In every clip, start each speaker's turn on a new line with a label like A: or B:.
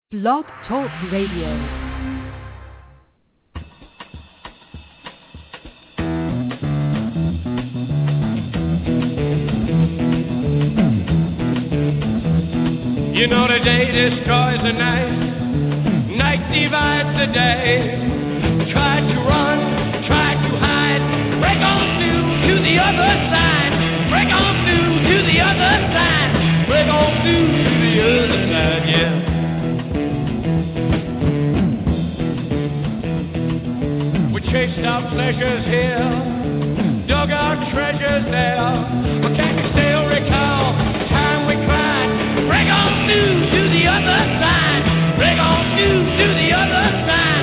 A: Blog Talk Radio.
B: You know the day destroys the night, night divides the day. Try to run, try to hide, break on through to the other side, break on through to the other side, break on through to the other side, yeah. We chased our pleasures here, dug our treasures there, but can't you still recall the time we cried? Break on through to the other side. Break on through to the other side.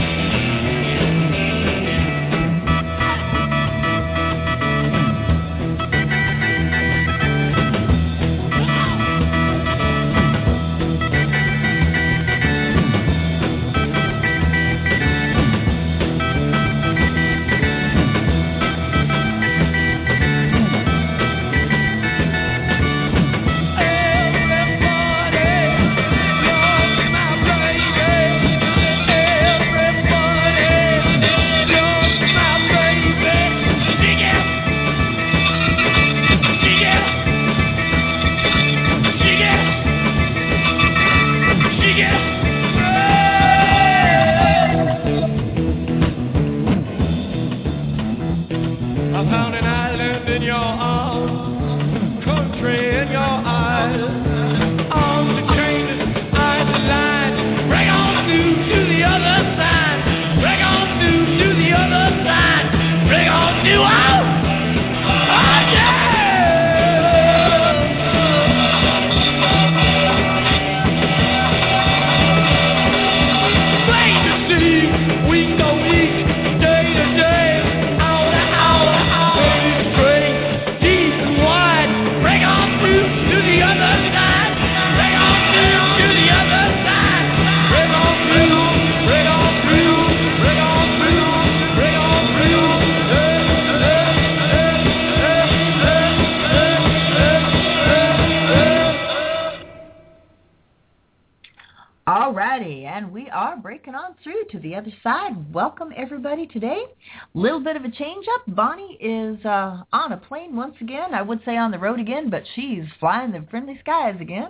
C: To the other side. Welcome everybody today. Little bit of a change up. Bonnie is on a plane once again. I would say on the road again, but she's flying the friendly skies again.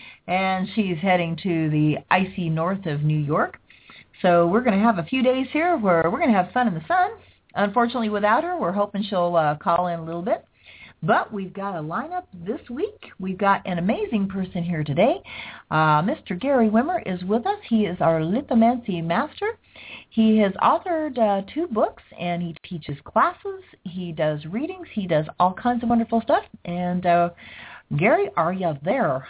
C: And she's heading to the icy north of New York. So we're going to have a few days here where we're going to have fun in the sun. Unfortunately, without her, we're hoping she'll call in a little bit. But we've got a lineup this week. We've got an amazing person here today. Mr. Gary Wimmer is with us. He is our lithomancy master. He has authored 2 books, and he teaches classes. He does readings. He does all kinds of wonderful stuff. And Gary, are you there?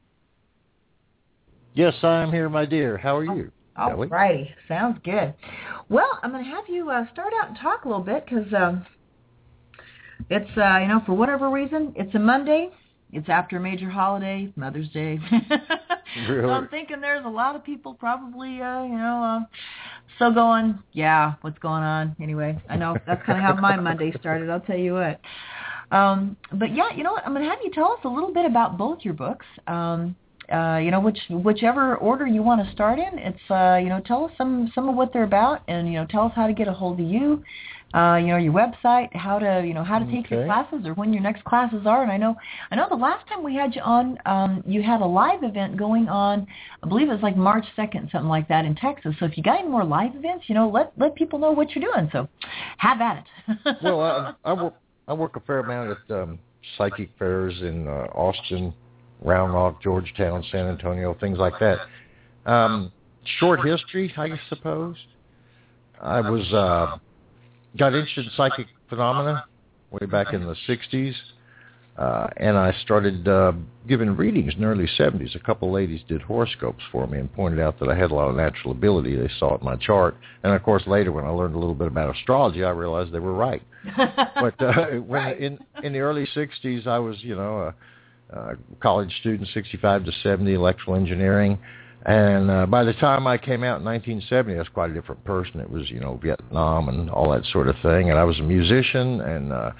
D: Yes, I'm here, my dear. How are you?
C: All righty. Sounds good. Well, I'm going to have you start out and talk a little bit because... it's, for whatever reason, it's a Monday. It's after a major holiday, Mother's Day.
D: Really?
C: So I'm thinking there's a lot of people probably, still going, yeah, what's going on? Anyway, I know that's kind of how my Monday started, I'll tell you what. But, yeah, you know what? I'm going to have you tell us a little bit about both your books. Whichever order you want to start in. It's, tell us some of what they're about and, tell us how to get a hold of you. Your website, how to take your classes or when your next classes are. And I know the last time we had you on, you had a live event going on, I believe it was like March 2nd, something like that in Texas. So if you got any more live events, let people know what you're doing. So have at it.
D: Well, I work a fair amount at psychic fairs in Austin, Round Rock, Georgetown, San Antonio, things like that. Short history, I suppose. I was... got interested in psychic phenomena way back in the 60s, and I started giving readings in the early 70s. A couple of ladies did horoscopes for me and pointed out that I had a lot of natural ability. They saw it in my chart. And, of course, later when I learned a little bit about astrology, I realized they were right. But when in the early 60s, I was, a college student, 65 to 70, electrical engineering. And by the time I came out in 1970, I was quite a different person. It was, Vietnam and all that sort of thing. And I was a musician and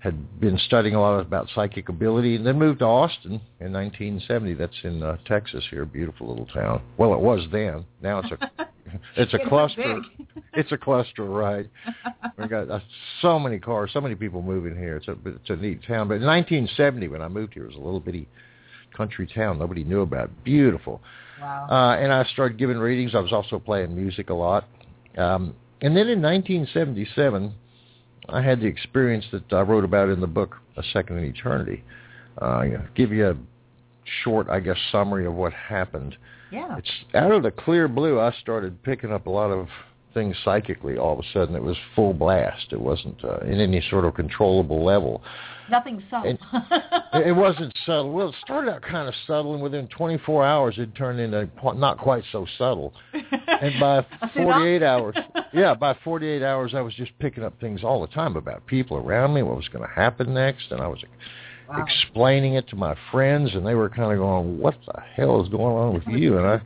D: had been studying a lot about psychic ability, and then moved to Austin in 1970. That's in Texas here, beautiful little town. Well, it was then. Now it's a cluster. It's a cluster, right? We got so many cars, so many people moving here. It's a neat town. But in 1970, when I moved here, it was a little bitty country town nobody knew about. Beautiful.
C: Wow.
D: And I started giving readings. I was also playing music a lot. And then in 1977, I had the experience that I wrote about in the book, A Second in Eternity. Give you a short, I guess, summary of what happened.
C: Yeah.
D: It's out of the clear blue, I started picking up a lot of things psychically all of a sudden. It was full blast. It wasn't in any sort of controllable level.
C: Nothing subtle.
D: It wasn't subtle. Well, it started out kind of subtle, and within 24 hours, it turned into not quite so subtle. And by 48 hours, by 48 hours, I was just picking up things all the time about people around me, what was going to happen next, and I was explaining it to my friends, and they were kind of going, "What the hell is going on with you?" And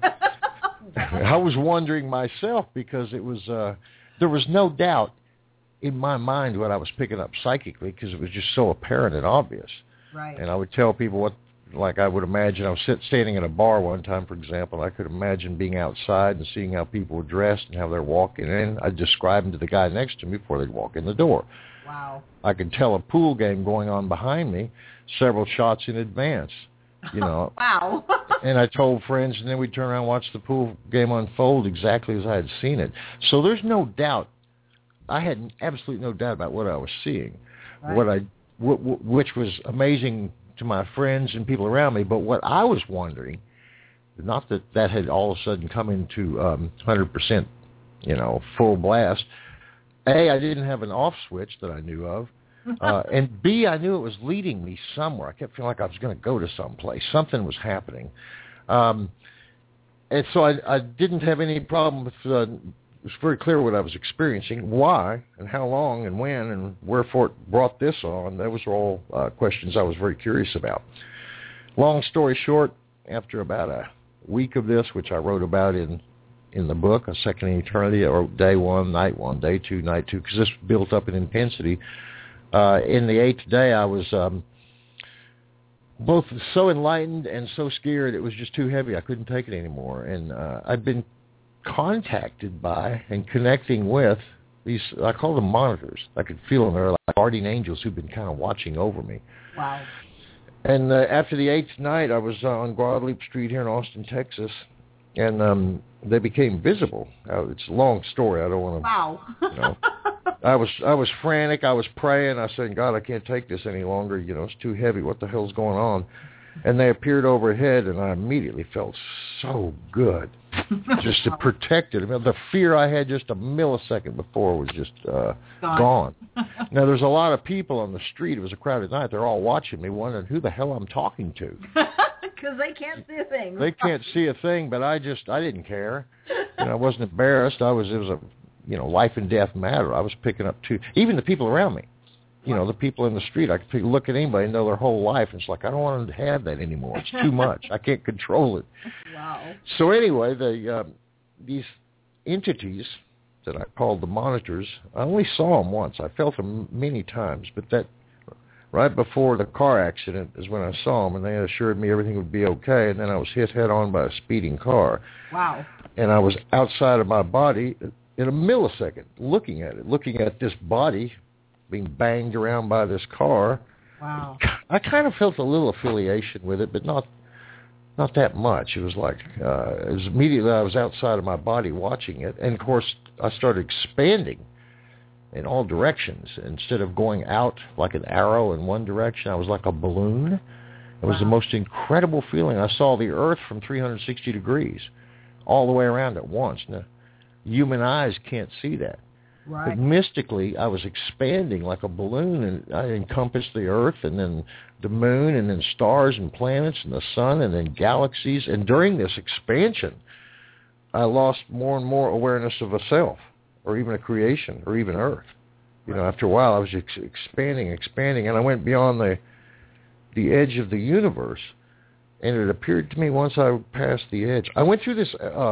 D: I was wondering myself, because it was there was no doubt in my mind what I was picking up psychically, because it was just so apparent and obvious.
C: Right.
D: And I would tell people like I would imagine, I was standing in a bar one time, for example, I could imagine being outside and seeing how people were dressed and how they're walking in. I'd describe them to the guy next to me before they'd walk in the door.
C: Wow.
D: I could tell a pool game going on behind me several shots in advance, you know.
C: Wow.
D: And I told friends, and then we'd turn around and watch the pool game unfold exactly as I had seen it. So there's no doubt. I had absolutely no doubt about what I was seeing, right. Which was amazing to my friends and people around me. But what I was wondering, not that had all of a sudden come into 100%, full blast. A, I didn't have an off switch that I knew of. And B, I knew it was leading me somewhere. I kept feeling like I was going to go to some place. Something was happening. And so I didn't have any problem with it was very clear what I was experiencing, why, and how long, and when, and wherefore it brought this on. Those were all questions I was very curious about. Long story short, after about a week of this, which I wrote about in the book, A Second in Eternity, or day 1, night 1, day 2, night 2, because this built up in intensity. In the 8th day, I was both so enlightened and so scared it was just too heavy. I couldn't take it anymore. And I'd been contacted by and connecting with these, I call them monitors. I could feel them. They're like guardian angels who've been kind of watching over me.
C: Wow.
D: And after the 8th night, I was on Guadalupe Street here in Austin, Texas, and they became visible. It's a long story. I don't want to.
C: Wow.
D: I was frantic. I was praying. I said, God, I can't take this any longer. It's too heavy. What the hell's going on? And they appeared overhead, and I immediately felt so good, just to protect it. I mean, the fear I had just a millisecond before was just gone. Now, there's a lot of people on the street. It was a crowded night. They're all watching me, wondering who the hell I'm talking to.
C: Because they can't see a thing.
D: They can't see a thing, but I didn't care. I wasn't embarrassed. It was a life and death matter. I was picking up even the people around me. The people in the street, I could look at anybody and know their whole life. And it's like, I don't want to have that anymore. It's too much. I can't control it.
C: Wow.
D: So anyway, these entities that I called the monitors, I only saw them once. I felt them many times. But that right before the car accident is when I saw them, and they assured me everything would be okay. And then I was hit head on by a speeding car.
C: Wow.
D: And I was outside of my body in a millisecond, looking at this body being banged around by this car.
C: Wow.
D: I kind of felt a little affiliation with it, but not that much. It was like, it was immediately I was outside of my body watching it. And, of course, I started expanding in all directions. Instead of going out like an arrow in one direction, I was like a balloon. It was the most incredible feeling. I saw the earth from 360 degrees all the way around at once. Now, human eyes can't see that.
C: Right.
D: But mystically, I was expanding like a balloon, and I encompassed the earth, and then the moon, and then stars and planets, and the sun, and then galaxies. And during this expansion, I lost more and more awareness of a self, or even a creation, or even earth. After a while, I was expanding, and I went beyond the edge of the universe. And it appeared to me once I passed the edge, I went through this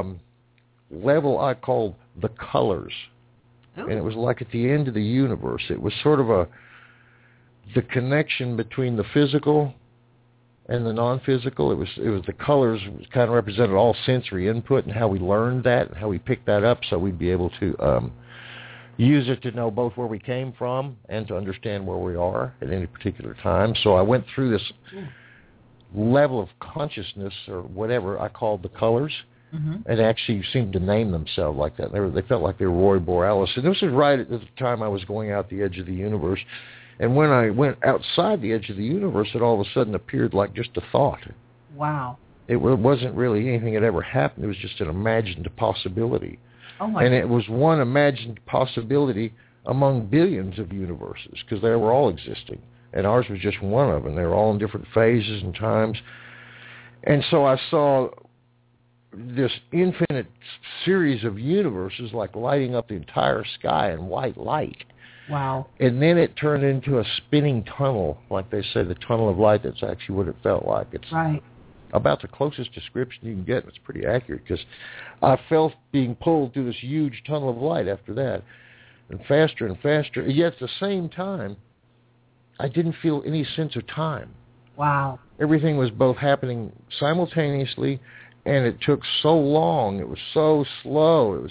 D: level I called the colors. And it was like at the end of the universe. It was sort of the connection between the physical and the non-physical. It was the colors kind of represented all sensory input and how we learned that and how we picked that up so we'd be able to use it to know both where we came from and to understand where we are at any particular time. So I went through this level of consciousness or whatever I called the colors. Mm-hmm. And actually seemed to name themselves like that. They felt like they were Roy Borealis. And this was right at the time I was going out the edge of the universe. And when I went outside the edge of the universe, it all of a sudden appeared like just a thought.
C: Wow.
D: It wasn't really anything that ever happened. It was just an imagined possibility.
C: Oh my
D: and it was one imagined possibility among billions of universes because they were all existing. And ours was just one of them. They were all in different phases and times. And so I saw this infinite series of universes like lighting up the entire sky in white light.
C: Wow.
D: And then it turned into a spinning tunnel, like they say, the tunnel of light. That's actually what it felt like. It's
C: right.
D: About the closest description you can get. It's pretty accurate because I felt being pulled through this huge tunnel of light after that, and faster and faster. Yet at the same time, I didn't feel any sense of time.
C: Wow. Everything
D: was both happening simultaneously, and it took so long. It was so slow.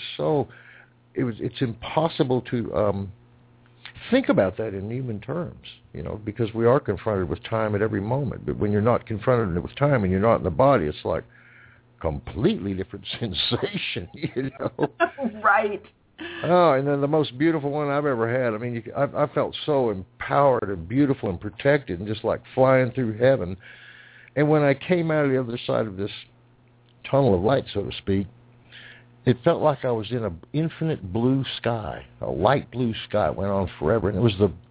D: It's impossible to think about that in human terms, because we are confronted with time at every moment. But when you're not confronted with time and you're not in the body, it's like completely different sensation,
C: Right.
D: Oh, and then the most beautiful one I've ever had. I mean, I felt so empowered and beautiful and protected and just like flying through heaven. And when I came out of the other side of this tunnel of light, so to speak, it felt like I was in an infinite blue sky, a light blue sky. It went on forever, and it was the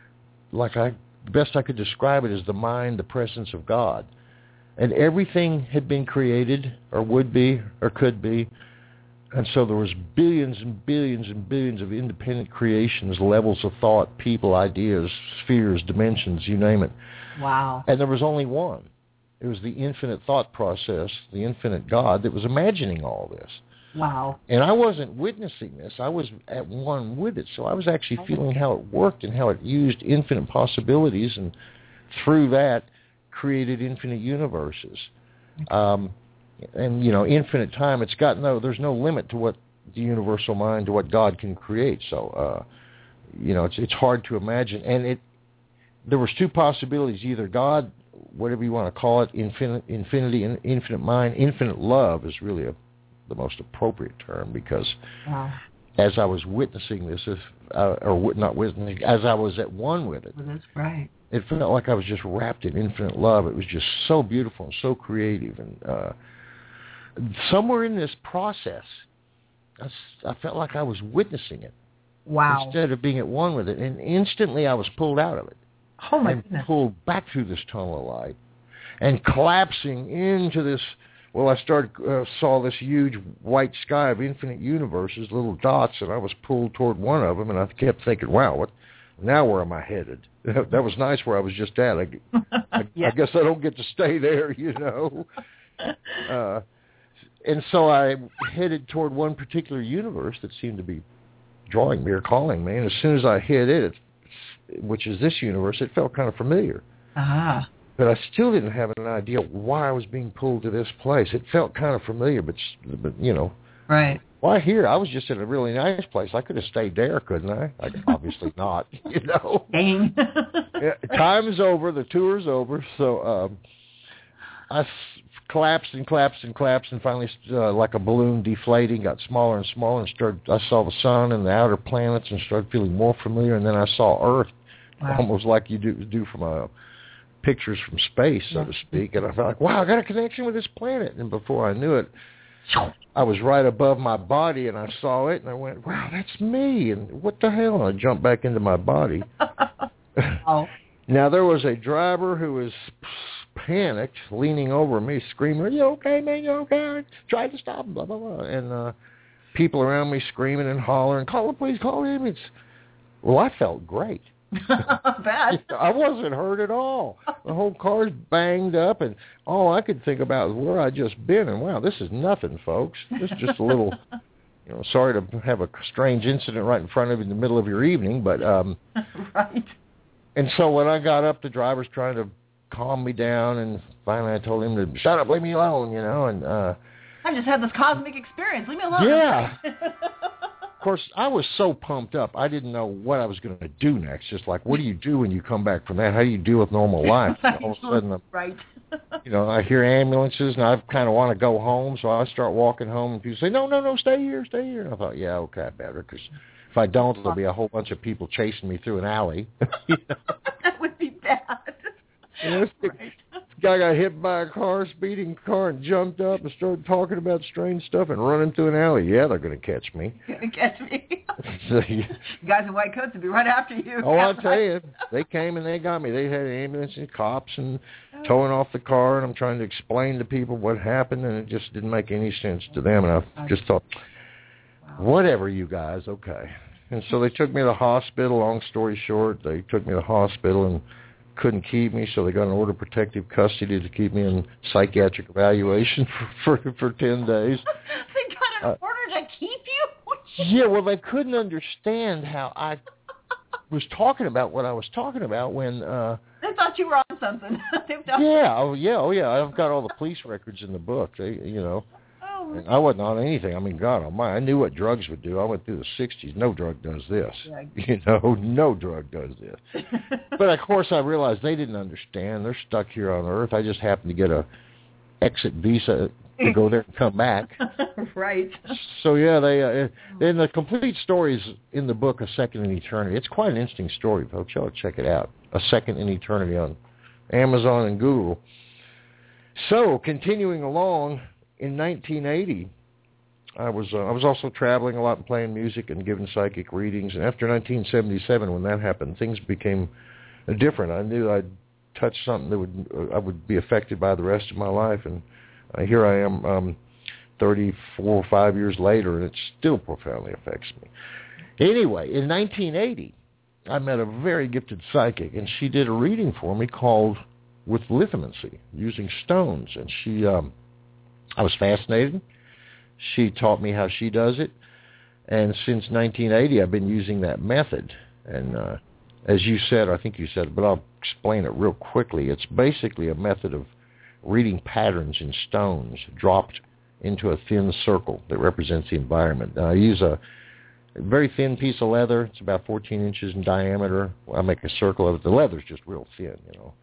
D: best I could describe it is the mind, the presence of God. And everything had been created, or would be, or could be, and so there was billions and billions and billions of independent creations, levels of thought, people, ideas, spheres, dimensions, you name it.
C: Wow.
D: And there was only one. It was the infinite thought process, the infinite God that was imagining all this.
C: Wow.
D: And I wasn't witnessing this. I was at one with it. So I was actually feeling how it worked and how it used infinite possibilities and through that created infinite universes. And, infinite time, there's no limit to what the universal mind, to what God can create. So, it's hard to imagine. And there was two possibilities, either God, whatever you want to call it, infinity, infinite mind, infinite love is really the most appropriate term because as I was witnessing this, not witnessing, as I was at one with it,
C: well, that's right.
D: It felt like I was just wrapped in infinite love. It was just so beautiful and so creative. And somewhere in this process, I felt like I was witnessing it.
C: Wow.
D: Instead of being at one with it. And instantly I was pulled out of it.
C: Oh, my
D: and
C: goodness.
D: Pulled back through this tunnel of light and collapsing into this. Well, I saw this huge white sky of infinite universes, little dots, and I was pulled toward one of them, and I kept thinking, wow, now where am I headed? That was nice where I was just at. I guess I don't get to stay there, And so I headed toward one particular universe that seemed to be drawing me or calling me, and as soon as I hit it, which is this universe, it felt kind of familiar.
C: Ah.
D: But I still didn't have an idea why I was being pulled to this place. It felt kind of familiar, but
C: Right.
D: Why here? I was just in a really nice place. I could have stayed there, couldn't I? Obviously not,
C: Dang.
D: Time is over. The tour's over. So I collapsed and finally, like a balloon deflating, got smaller and smaller, and I saw the sun and the outer planets and started feeling more familiar. And then I saw Earth, almost like you do from pictures from space, so to speak. And I felt like, wow, I got a connection with this planet. And before I knew it, I was right above my body, and I saw it, and I went, wow, that's me. And what the hell? And I jumped back into my body.
C: Oh.
D: Now, there was a driver who was panicked, leaning over me, screaming, are you okay, man? You okay? I tried to stop him, blah, blah, blah. And people around me screaming and hollering, call the police, call the ambulance. Well, I felt great.
C: Bad.
D: I wasn't hurt at all. The whole car's banged up, and all I could think about was where I'd just been. And, wow, this is nothing, folks. This is just a little, sorry to have a strange incident right in front of you in the middle of your evening, but
C: right.
D: And so when I got up, the driver's trying to calm me down, and finally I told him to shut up, leave me alone, and
C: I just had this cosmic experience. Leave me alone.
D: Yeah. Of course, I was so pumped up, I didn't know what I was going to do next. Just like, what do you do when you come back from that? How do you deal with normal life? All of a sudden,
C: right.
D: I hear ambulances, and I kind of want to go home, so I start walking home, and people say, no, stay here. And I thought, yeah, okay, I better, because if I don't, there'll be a whole bunch of people chasing me through an alley.
C: That would be bad.
D: Right. This guy got hit by a car, speeding car, and jumped up and started talking about strange stuff and running through an alley. Yeah, they're going to catch me. So,
C: guys in white coats would be right after you.
D: Oh, I'll tell you. They came and they got me. They had an ambulance and cops and towing off the car, and I'm trying to explain to people what happened, and it just didn't make any sense to them. And I just thought, whatever, you guys, okay. And so they took me to the hospital. Long story short, they took me to the hospital and couldn't keep me, so they got an order of protective custody to keep me in psychiatric evaluation for 10 days.
C: They got an order to keep you?
D: Yeah, well, they couldn't understand how I was talking about what I was talking about when...
C: They thought you were on something.
D: Oh yeah. I've got all the police records in the book. And I wasn't on anything. I mean, God almighty, I knew what drugs would do. I went through the 60s. No drug does this. Yeah. No drug does this. But, of course, I realized they didn't understand. They're stuck here on Earth. I just happened to get a exit visa to go there and come back.
C: Right.
D: So, yeah, and the complete story is in the book, A Second in Eternity. It's quite an interesting story, folks. You ought to check it out. A Second in Eternity on Amazon and Google. So, continuing along... In 1980, I was also traveling a lot and playing music and giving psychic readings. And after 1977, when that happened, things became different. I knew I'd touched something that I would be affected by the rest of my life. And here I am 34 or 5 years later, and it still profoundly affects me. Anyway, in 1980, I met a very gifted psychic, and she did a reading for me called With Lithomancy, using stones. And she... I was fascinated. She taught me how she does it. And since 1980, I've been using that method. And as you said, I think you said it, but I'll explain it real quickly. It's basically a method of reading patterns in stones dropped into a thin circle that represents the environment. Now, I use a very thin piece of leather. It's about 14 inches in diameter. I make a circle of it. The leather's just real thin,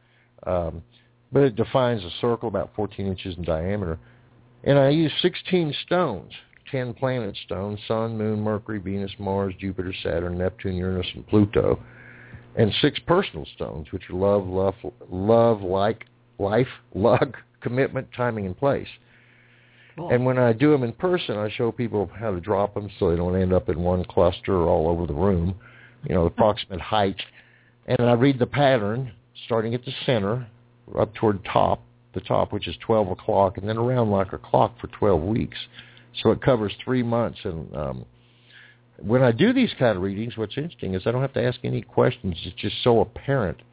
D: but it defines a circle about 14 inches in diameter. And I use 16 stones, 10 planet stones, Sun, Moon, Mercury, Venus, Mars, Jupiter, Saturn, Neptune, Uranus, and Pluto, and 6 personal stones, which are love, life, luck, commitment, timing, and place. Cool. And when I do them in person, I show people how to drop them so they don't end up in one cluster or all over the room, the approximate height. And I read the pattern, starting at the center, up toward the top, which is 12 o'clock, and then around like a clock for 12 weeks. So it covers 3 months. And when I do these kind of readings, what's interesting is I don't have to ask any questions. It's just so apparent.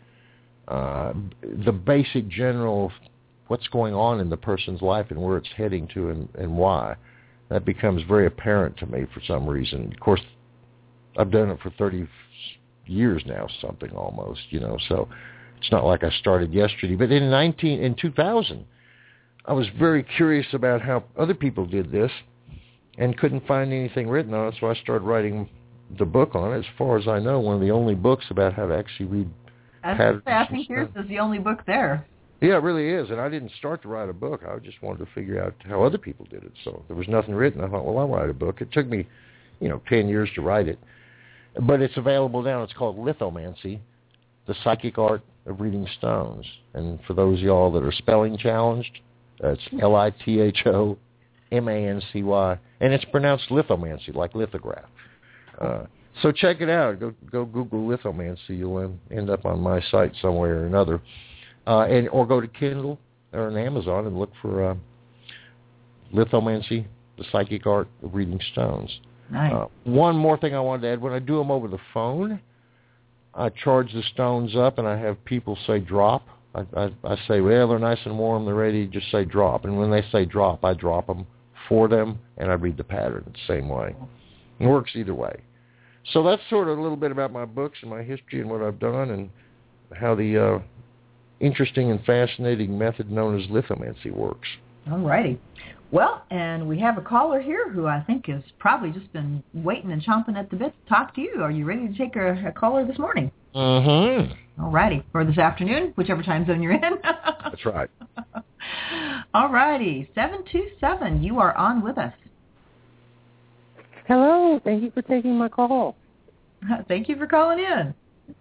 D: The basic general of what's going on in the person's life and where it's heading to and why. That becomes very apparent to me for some reason. Of course, I've done it for 30 years now, something almost, so... It's not like I started yesterday. But in 2000, I was very curious about how other people did this and couldn't find anything written on it, so I started writing the book on it. As far as I know, one of the only books about how to actually read patterns.
C: I think yours is the only book there.
D: Yeah, it really is. And I didn't start to write a book. I just wanted to figure out how other people did it. So there was nothing written. I thought, well, I'll write a book. It took me, 10 years to write it. But it's available now. It's called Lithomancy, The Psychic Art of Reading Stones. And for those of y'all that are spelling challenged, it's Lithomancy, and it's pronounced lithomancy, like lithograph. So check it out. Go Google lithomancy. You'll end up on my site somewhere or another, or go to Kindle or on Amazon and look for Lithomancy, The Psychic Art of Reading Stones.
C: Nice.
D: One more thing I wanted to add: when I do them over the phone, I charge the stones up, and I have people say drop. I say, well, they're nice and warm, they're ready, just say drop. And when they say drop, I drop them for them, and I read the pattern the same way. It works either way. So that's sort of a little bit about my books and my history and what I've done. And how the interesting and fascinating method known as lithomancy works.
C: All righty. Well, and we have a caller here who I think has probably just been waiting and chomping at the bit to talk to you. Are you ready to take a caller this morning?
D: Mm-hmm.
C: All righty. Or this afternoon, whichever time zone you're in.
D: That's right.
C: All righty. 727, you are on with us.
E: Hello. Thank you for taking my call.
C: Thank you for calling in.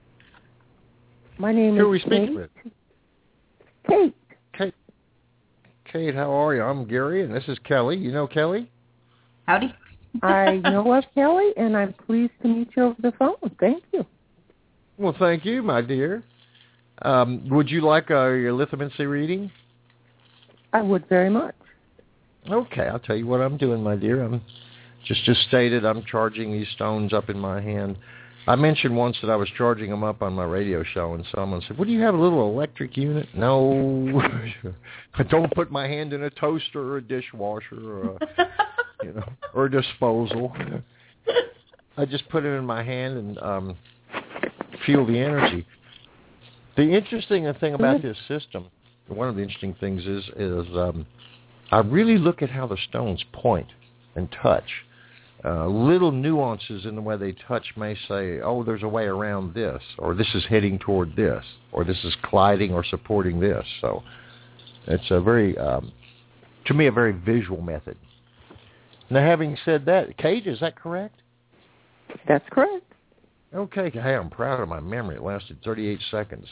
E: My name
D: Who are we
E: is
D: speaking with?
E: Kate.
D: Kate, how are you? I'm Gary, and this is Kelly. You know Kelly?
C: Howdy.
E: I know of Kelly, and I'm pleased to meet you over the phone. Thank you.
D: Well, thank you, my dear. Would you like your lithomancy reading?
E: I would very much.
D: Okay, I'll tell you what I'm doing, my dear. I'm just stated I'm charging these stones up in my hand. I mentioned once that I was charging them up on my radio show, and someone said, "What, do you have a little electric unit?" No, I don't put my hand in a toaster or a dishwasher or or a disposal. I just put it in my hand and feel the energy. The interesting thing about this system, one of the interesting things is I really look at how the stones point and touch. Little nuances in the way they touch may say, oh, there's a way around this, or this is heading toward this, or this is colliding or supporting this. So it's a very, to me, a very visual method. Now, having said that, Kate, is that correct?
E: That's correct.
D: Okay. Hey, I'm proud of my memory. It lasted 38 seconds.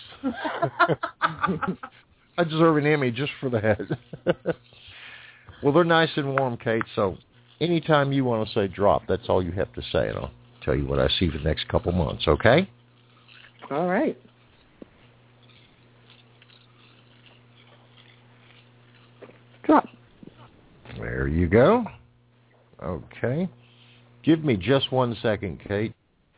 D: I deserve an Emmy just for that. Well, they're nice and warm, Kate, so anytime you want to say drop, that's all you have to say, and I'll tell you what I see for the next couple months, okay?
E: All right. Drop.
D: There you go. Okay. Give me just 1 second, Kate.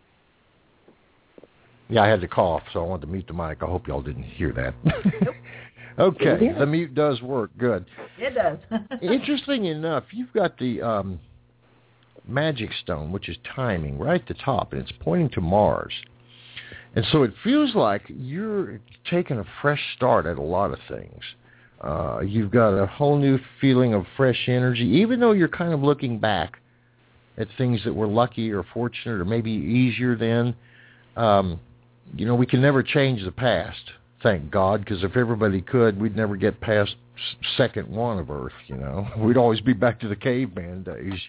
D: Yeah, I had to cough, so I wanted to mute the mic. I hope y'all didn't hear that.
C: Nope.
D: Okay, the mute does work. Good.
C: It does.
D: Interesting enough, you've got the magic stone, which is timing, right at the top, and it's pointing to Mars. And so it feels like you're taking a fresh start at a lot of things. You've got a whole new feeling of fresh energy, even though you're kind of looking back at things that were lucky or fortunate or maybe easier then. We can never change the past, thank God, because if everybody could, we'd never get past second one of Earth, We'd always be back to the caveman days,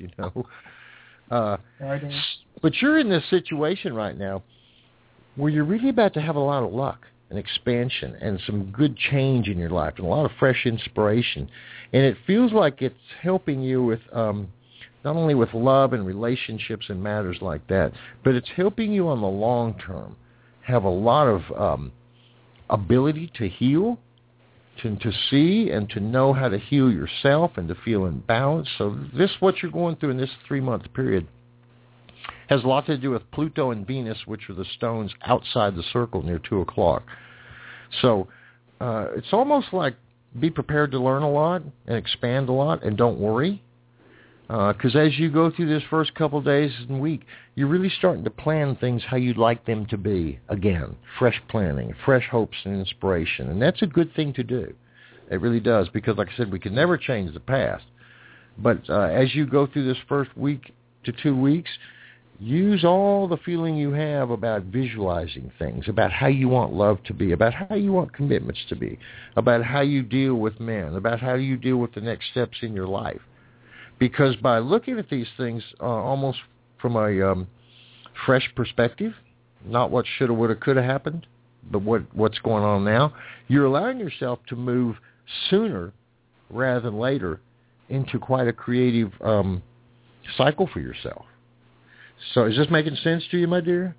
D: But you're in this situation right now where you're really about to have a lot of luck and expansion and some good change in your life and a lot of fresh inspiration. And it feels like it's helping you with not only with love and relationships and matters like that, but it's helping you on the long term have a lot of ability to heal, to see and to know how to heal yourself and to feel in balance. So what you're going through in this 3-month period has a lot to do with Pluto and Venus, which are the stones outside the circle near 2 o'clock. So it's almost like be prepared to learn a lot and expand a lot, and don't worry. Because as you go through this first couple of days and week, you're really starting to plan things how you'd like them to be. Again, fresh planning, fresh hopes and inspiration. And that's a good thing to do. It really does, because like I said, we can never change the past. But as you go through this first week to 2 weeks, use all the feeling you have about visualizing things, about how you want love to be, about how you want commitments to be, about how you deal with men, about how you deal with the next steps in your life. Because by looking at these things almost from a fresh perspective, not what shoulda, woulda, coulda happened, but what's going on now, you're allowing yourself to move sooner rather than later into quite a creative cycle for yourself. So is this making sense to you, my dear?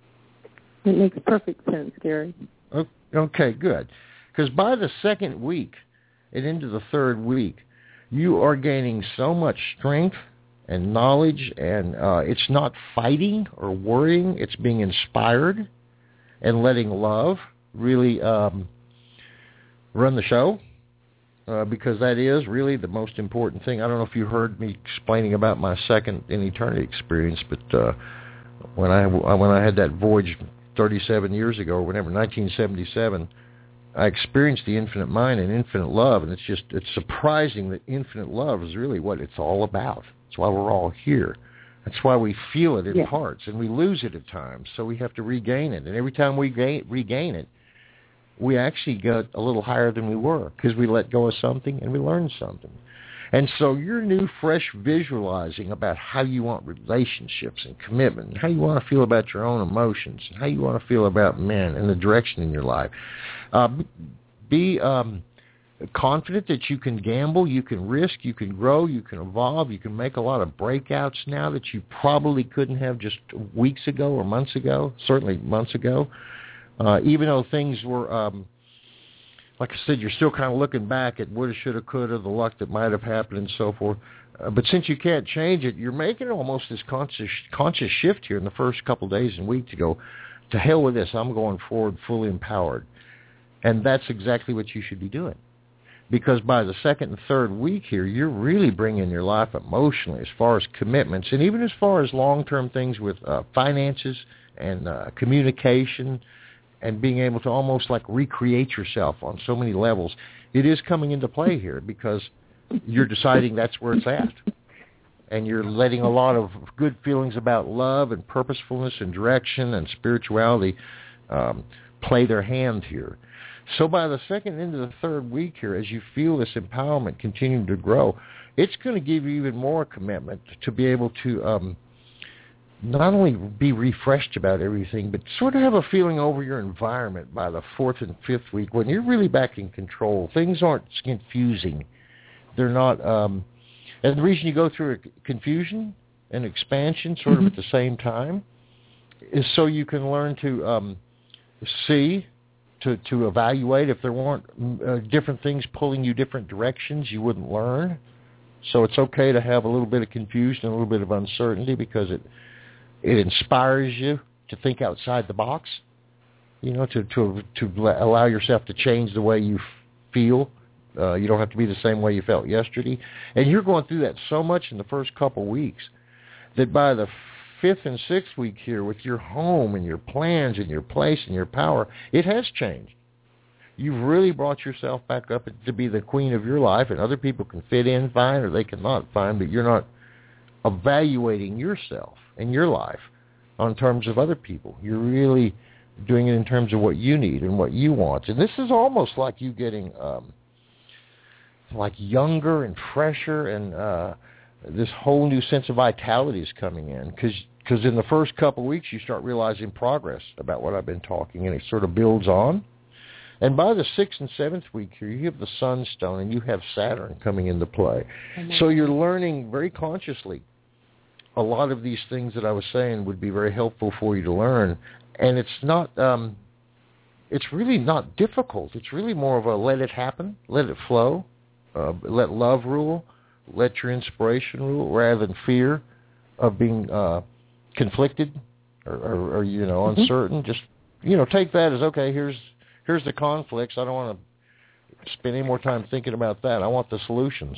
E: It makes perfect sense, Gary.
D: Okay, good. Because by the second week and into the third week, you are gaining so much strength and knowledge, and it's not fighting or worrying. It's being inspired and letting love really run the show, because that is really the most important thing. I don't know if you heard me explaining about my second in eternity experience, but when I had that voyage 37 years ago, or whenever, 1977, I experienced the infinite mind and infinite love, and it's surprising that infinite love is really what it's all about. That's why we're all here. That's why we feel it in parts, and we lose it at times, so we have to regain it. And every time we regain it, we actually get a little higher than we were because we let go of something and we learned something. And so your new, fresh visualizing about how you want relationships and commitment, and how you want to feel about your own emotions, and how you want to feel about men and the direction in your life. Be confident that you can gamble, you can risk, you can grow, you can evolve, you can make a lot of breakouts now that you probably couldn't have just weeks ago or months ago, certainly months ago. Even though things were, like I said, you're still kind of looking back at woulda, shoulda, coulda, the luck that might have happened and so forth. But since you can't change it, you're making almost this conscious shift here in the first couple of days and week to go, to hell with this, I'm going forward fully empowered. And that's exactly what you should be doing. Because by the second and third week here, you're really bringing your life emotionally as far as commitments and even as far as long-term things with finances and communication and being able to almost like recreate yourself on so many levels. It is coming into play here because you're deciding that's where it's at. And you're letting a lot of good feelings about love and purposefulness and direction and spirituality play their hand here. So by the second into the third week here, as you feel this empowerment continuing to grow, it's going to give you even more commitment to be able to not only be refreshed about everything, but sort of have a feeling over your environment by the fourth and fifth week when you're really back in control. Things aren't confusing. They're not... and the reason you go through a confusion and expansion sort of at the same time is so you can learn to see... To evaluate. If there weren't different things pulling you different directions, you wouldn't learn. So it's okay to have a little bit of confusion, a little bit of uncertainty, because it inspires you to think outside the box. You know, to allow yourself to change the way you feel. You don't have to be the same way you felt yesterday. And you're going through that so much in the first couple weeks that by the fifth and sixth week here with your home and your plans and your place and your power, it has changed. You've really brought yourself back up to be the queen of your life, and other people can fit in fine or they cannot fine, but you're not evaluating yourself and your life on terms of other people. You're really doing it in terms of what you need and what you want. And this is almost like you getting like younger and fresher, and this whole new sense of vitality is coming in because in the first couple of weeks you start realizing progress about what I've been talking, and it sort of builds on. And by the sixth and seventh week here, you have the Sunstone and you have Saturn coming into play. So you're learning very consciously a lot of these things that I was saying would be very helpful for you to learn. And it's not, it's really not difficult. It's really more of a let it happen, let it flow, let love rule. Let your inspiration rule rather than fear of being conflicted or uncertain. Just, take that as, okay, here's the conflicts. I don't want to spend any more time thinking about that. I want the solutions.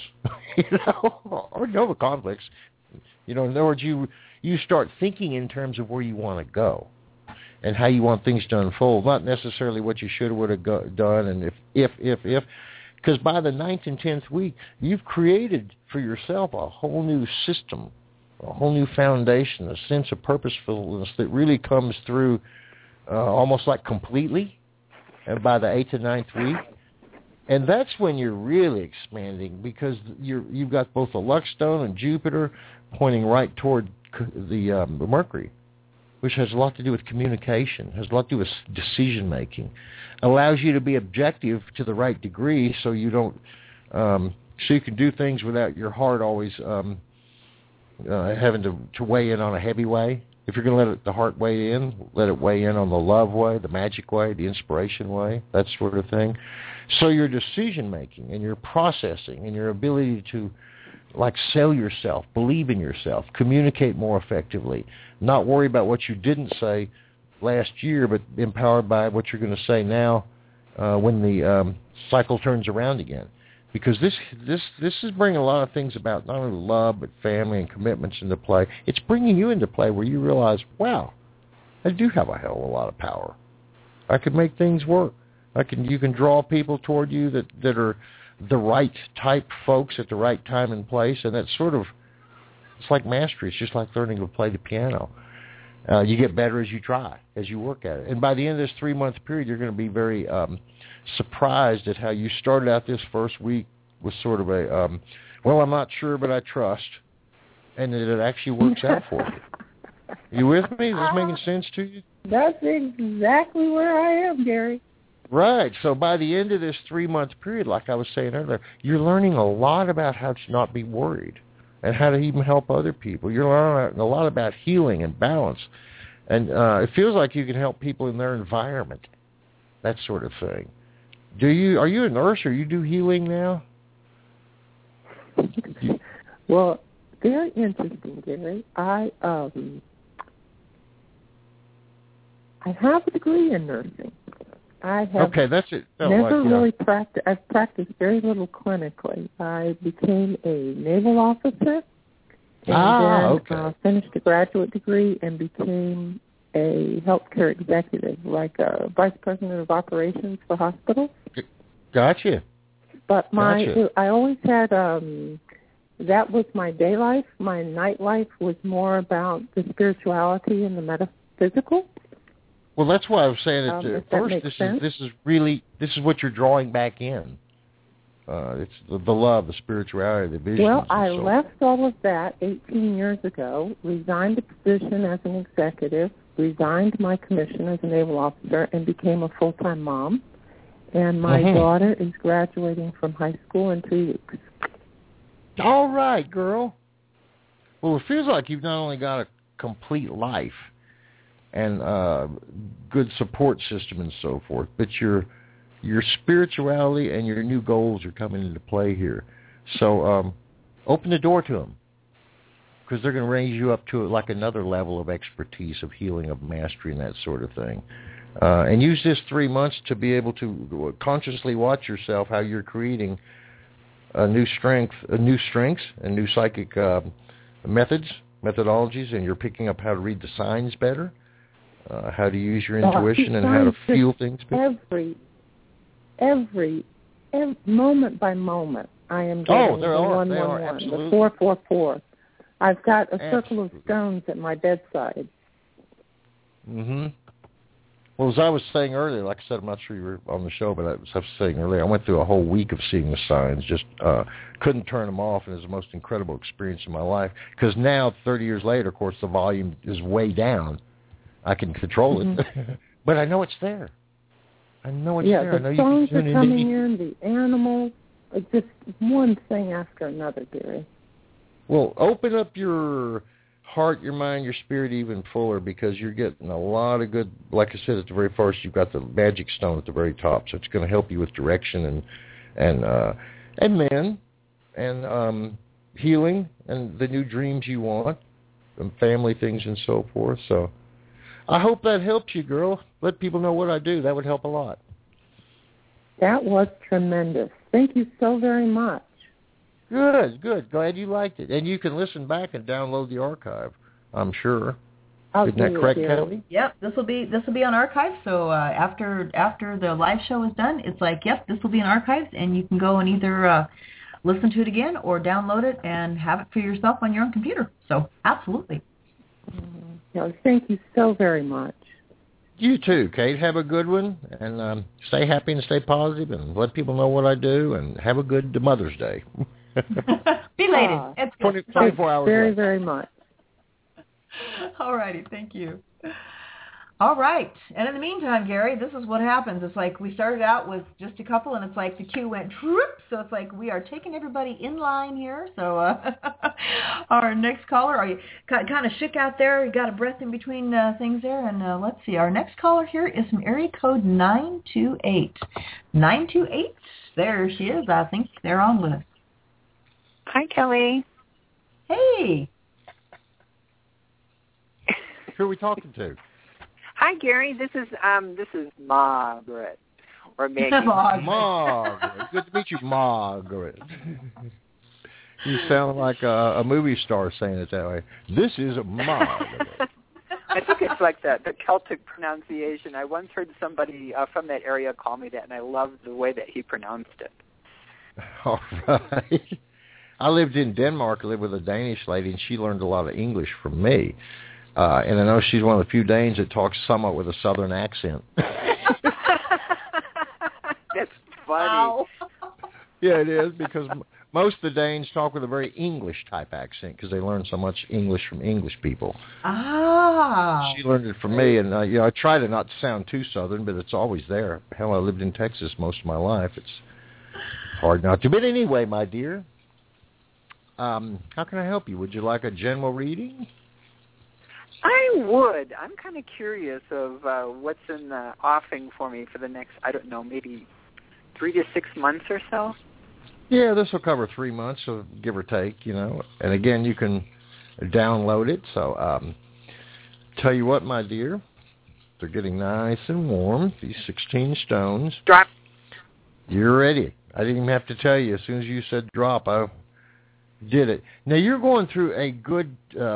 D: I already know the conflicts. In other words, you start thinking in terms of where you want to go and how you want things to unfold, not necessarily what you should or would have done and if. Because by the 9th and 10th week, you've created for yourself a whole new system, a whole new foundation, a sense of purposefulness that really comes through almost like completely by the 8th and 9th week. And that's when you're really expanding because you've got both the Luckstone and Jupiter pointing right toward the Mercury, which has a lot to do with communication, has a lot to do with decision-making, allows you to be objective to the right degree so you don't, so you can do things without your heart always having to weigh in on a heavy way. If you're going to let the heart weigh in, let it weigh in on the love way, the magic way, the inspiration way, that sort of thing. So your decision-making and your processing and your ability to sell yourself, believe in yourself, communicate more effectively, not worry about what you didn't say last year, but empowered by what you're going to say now when the cycle turns around again. Because this is bringing a lot of things about not only love but family and commitments into play. It's bringing you into play where you realize, wow, I do have a hell of a lot of power. I can make things work. You can draw people toward you that are the right type folks at the right time and place, and that's sort of, it's like mastery. It's just like learning to play the piano. You get better as you try, as you work at it. And by the end of this 3-month period, you're going to be very surprised at how you started out this first week with sort of a, well, I'm not sure, but I trust, and that it actually works out for you. You with me? Is this making sense to you?
E: That's exactly where I am, Gary.
D: Right. So by the end of this 3-month period, like I was saying earlier, you're learning a lot about how to not be worried and how to even help other people. You're learning a lot about healing and balance. And it feels like you can help people in their environment, that sort of thing. Are you a nurse or you do healing now?
E: Well, very interesting, Gary. I have a degree in nursing. I have
D: that's it.
E: never really practiced. I've practiced very little clinically. I became a naval officer and then finished a graduate degree and became a healthcare executive, like a vice president of operations for hospitals.
D: Gotcha.
E: But I always had, that was my day life. My night life was more about the spirituality and the metaphysical.
D: Well, that's why I was saying that first. This is what you're drawing back in. It's the love, the spirituality, the vision.
E: Well, I left all of that 18 years ago. Resigned the position as an executive. Resigned my commission as a naval officer, and became a full-time mom. And my daughter is graduating from high school in 3 weeks.
D: All right, girl. Well, it feels like you've not only got a complete life and good support system and so forth, but your spirituality and your new goals are coming into play here. So open the door to them, because they're going to raise you up to like another level of expertise, of healing, of mastery, and that sort of thing. And use this 3 months to be able to consciously watch yourself, how you're creating new strengths, and new psychic methodologies, and you're picking up how to read the signs better, how to use your intuition, and how to feel things better.
E: Every moment by moment, I am getting the 111, the 444. I've got a circle of stones at my bedside.
D: Mm-hmm. Well, as I was saying earlier, like I said, I'm not sure you were on the show, but I was saying earlier, I went through a whole week of seeing the signs, just couldn't turn them off, and it was the most incredible experience of my life. Because now, 30 years later, of course, the volume is way down. I can control it, but I know it's there. I know it's there.
E: The songs are coming in, the animals, just one thing after another, Gary.
D: Well, open up your heart, your mind, your spirit even fuller, because you're getting a lot of good, like I said at the very first, you've got the magic stone at the very top, so it's going to help you with direction and healing and the new dreams you want and family things and so forth. So I hope that helps you, girl. Let people know what I do. That would help a lot.
E: That was tremendous. Thank you so very much.
D: Good. Glad you liked it. And you can listen back and download the archive, I'm sure. Isn't that correct, Kelly?
C: Yep, this will be on archive. So after the live show is done, it's like, yep, this will be in archives, and you can go and either listen to it again or download it and have it for yourself on your own computer. So absolutely.
E: Thank you so very much.
D: You too, Kate. Have a good one, and stay happy and stay positive, and let people know what I do, and have a good Mother's Day.
C: Belated. It's good.
D: 24 hours
E: very,
D: late.
E: very much.
C: All righty. Thank you. All right. And in the meantime, Gary, this is what happens. It's like we started out with just a couple, and it's like the queue went whoop. So it's like we are taking everybody in line here. So our next caller, are you kind of shook out there? You got a breath in between things there? And let's see. Our next caller here is from area code 928. 928. There she is. I think they're on with us.
F: Hi, Kelly.
C: Hey.
D: Who are we talking to?
F: Hi, Gary. This is Margaret, or Maggie.
D: Margaret. Good to meet you, Margaret. You sound like a movie star saying it that way. This is Margaret.
F: I think it's like the Celtic pronunciation. I once heard somebody from that area call me that, and I loved the way that he pronounced it.
D: All right. I lived in Denmark. I lived with a Danish lady, and she learned a lot of English from me. And I know she's one of the few Danes that talks somewhat with a southern accent.
F: That's funny.
C: Wow.
D: Yeah, it is, because most of the Danes talk with a very English-type accent because they learn so much English from English people.
C: Ah.
D: She learned it from me, and I try to not sound too southern, but it's always there. Hell, I lived in Texas most of my life. It's hard not to. But anyway, my dear, how can I help you? Would you like a general reading?
F: I would. I'm kind of curious of what's in the offing for me for the next, I don't know, maybe 3 to 6 months or so.
D: Yeah, this will cover 3 months, so give or take, And again, you can download it. So, tell you what, my dear, they're getting nice and warm, these 16 stones.
F: Drop.
D: You're ready. I didn't even have to tell you. As soon as you said drop, I did it. Now, you're going through a good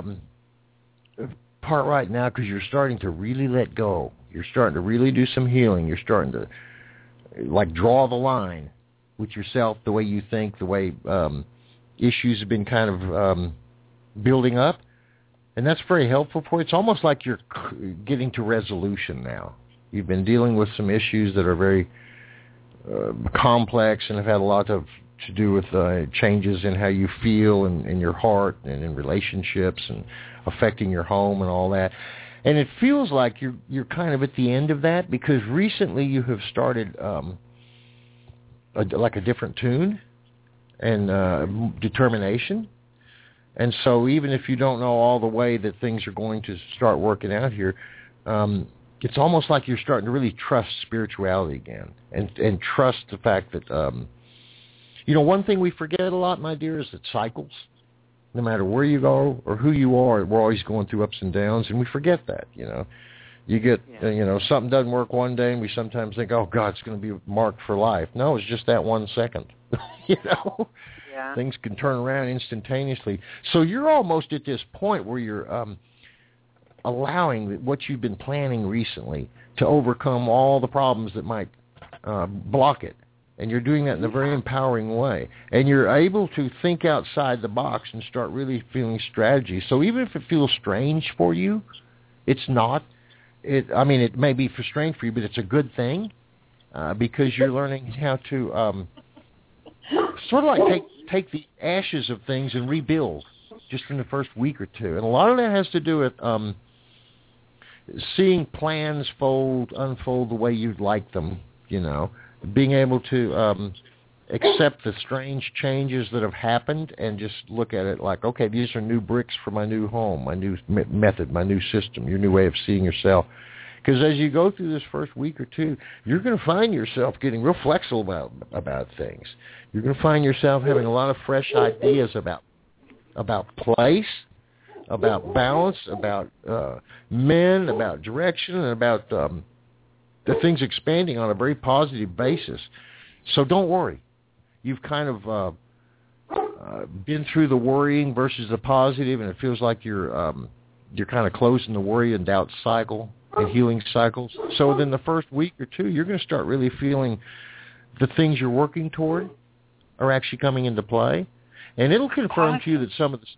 D: part right now because you're starting to really let go. You're starting to really do some healing. You're starting to, draw the line with yourself, the way you think, the way issues have been kind of building up. And that's very helpful for you. It's almost like you're getting to resolution now. You've been dealing with some issues that are very complex and have had a lot to do with changes in how you feel and in your heart and in relationships and affecting your home and all that. And it feels like you're kind of at the end of that because recently you have started a different tune and determination. And so even if you don't know all the way that things are going to start working out here, it's almost like you're starting to really trust spirituality again and trust the fact that, one thing we forget a lot, my dear, is that cycles, no matter where you go or who you are, we're always going through ups and downs, and we forget that, You get, something doesn't work one day, and we sometimes think, oh, God, it's going to be marked for life. No, it's just that 1 second,
F: Yeah.
D: Things can turn around instantaneously. So you're almost at this point where you're allowing what you've been planning recently to overcome all the problems that might block it. And you're doing that in a very empowering way. And you're able to think outside the box and start really feeling strategy. So even if it feels strange for you, it's not. It may be strange for you, but it's a good thing because you're learning how to sort of like take the ashes of things and rebuild just in the first week or two. And a lot of that has to do with seeing plans unfold the way you'd like them, being able to accept the strange changes that have happened and just look at it like, okay, these are new bricks for my new home, my new method, my new system, your new way of seeing yourself. Because as you go through this first week or two, you're going to find yourself getting real flexible about things. You're going to find yourself having a lot of fresh ideas about place, about balance, about men, about direction, and about the thing's expanding on a very positive basis. So don't worry. You've kind of been through the worrying versus the positive, and it feels like you're kind of closing the worry and doubt cycle and healing cycles. So within the first week or two, you're going to start really feeling the things you're working toward are actually coming into play. And it'll confirm to you that some of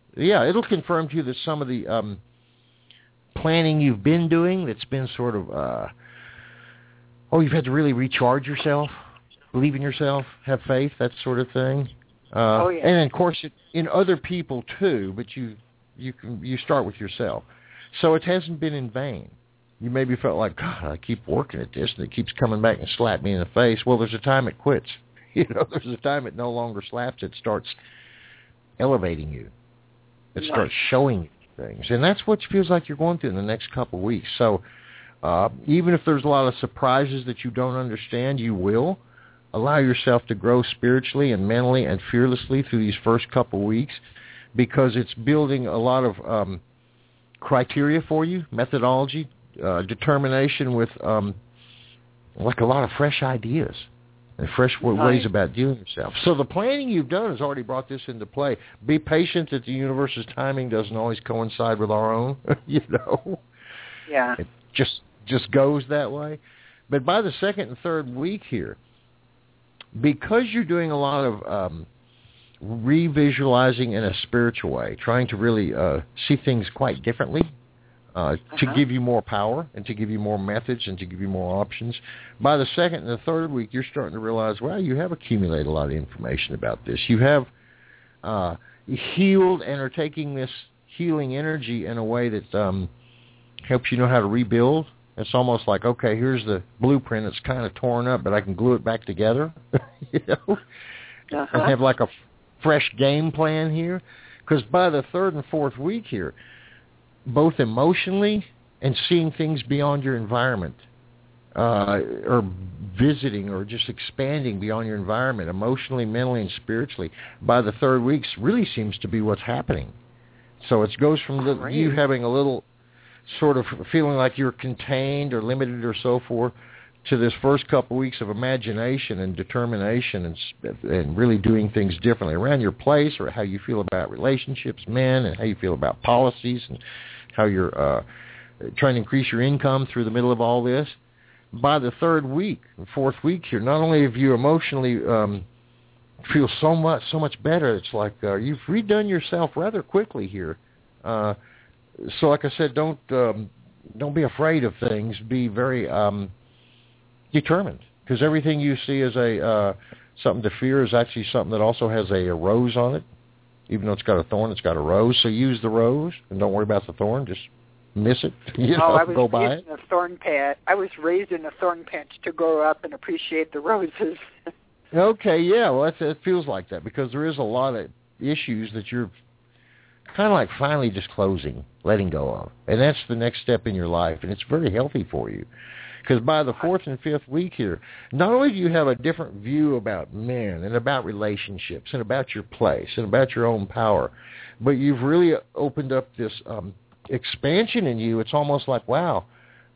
D: the planning you've been doing that's been sort of you've had to really recharge yourself, believe in yourself, have faith, that sort of thing.
F: Yeah.
D: And, of course, in other people, too, but you start with yourself. So it hasn't been in vain. You maybe felt like, God, I keep working at this, and it keeps coming back and slapping me in the face. Well, there's a time it quits. There's a time it no longer slaps. It starts elevating you. It starts showing you things. And that's what it feels like you're going through in the next couple of weeks. So even if there's a lot of surprises that you don't understand, you will. Allow yourself to grow spiritually and mentally and fearlessly through these first couple of weeks because it's building a lot of criteria for you, methodology, determination with like a lot of fresh ideas and fresh ways about dealing with yourself. So the planning you've done has already brought this into play. Be patient that the universe's timing doesn't always coincide with our own,
F: Yeah.
D: It just goes that way. But by the second and third week here, because you're doing a lot of revisualizing in a spiritual way, trying to really see things quite differently, to give you more power and to give you more methods and to give you more options. By the second and the third week, you're starting to realize, wow, you have accumulated a lot of information about this. You have healed and are taking this healing energy in a way that helps you know how to rebuild. It's almost like, okay, here's the blueprint. It's kind of torn up, but I can glue it back together, you know, and have like a fresh game plan here. Because by the third and fourth week here, both emotionally and seeing things beyond your environment, or visiting or just expanding beyond your environment, emotionally, mentally, and spiritually, by the third week really seems to be what's happening. So it goes from you having a little sort of feeling like you're contained or limited or so forth, to this first couple of weeks of imagination and determination and really doing things differently around your place, or how you feel about relationships, men, and how you feel about policies, and how you're trying to increase your income through the middle of all this. By the third week, fourth week here, not only have you emotionally feel so much better, it's like you've redone yourself rather quickly here. So like I said, don't be afraid of things. Be very determined, because everything you see as a something to fear is actually something that also has a rose on it. Even though it's got a thorn, it's got a rose. So use the rose and don't worry about the thorn. Just miss it. Go by it.
F: I was raised in a thorn patch to grow up and appreciate the roses.
D: Okay, yeah. Well, it feels like that, because there is a lot of issues that you're kind of like finally just closing, letting go of. And that's the next step in your life, and it's very healthy for you. Because by the fourth and fifth week here, not only do you have a different view about men and about relationships and about your place and about your own power, but you've really opened up this expansion in you. It's almost like, wow,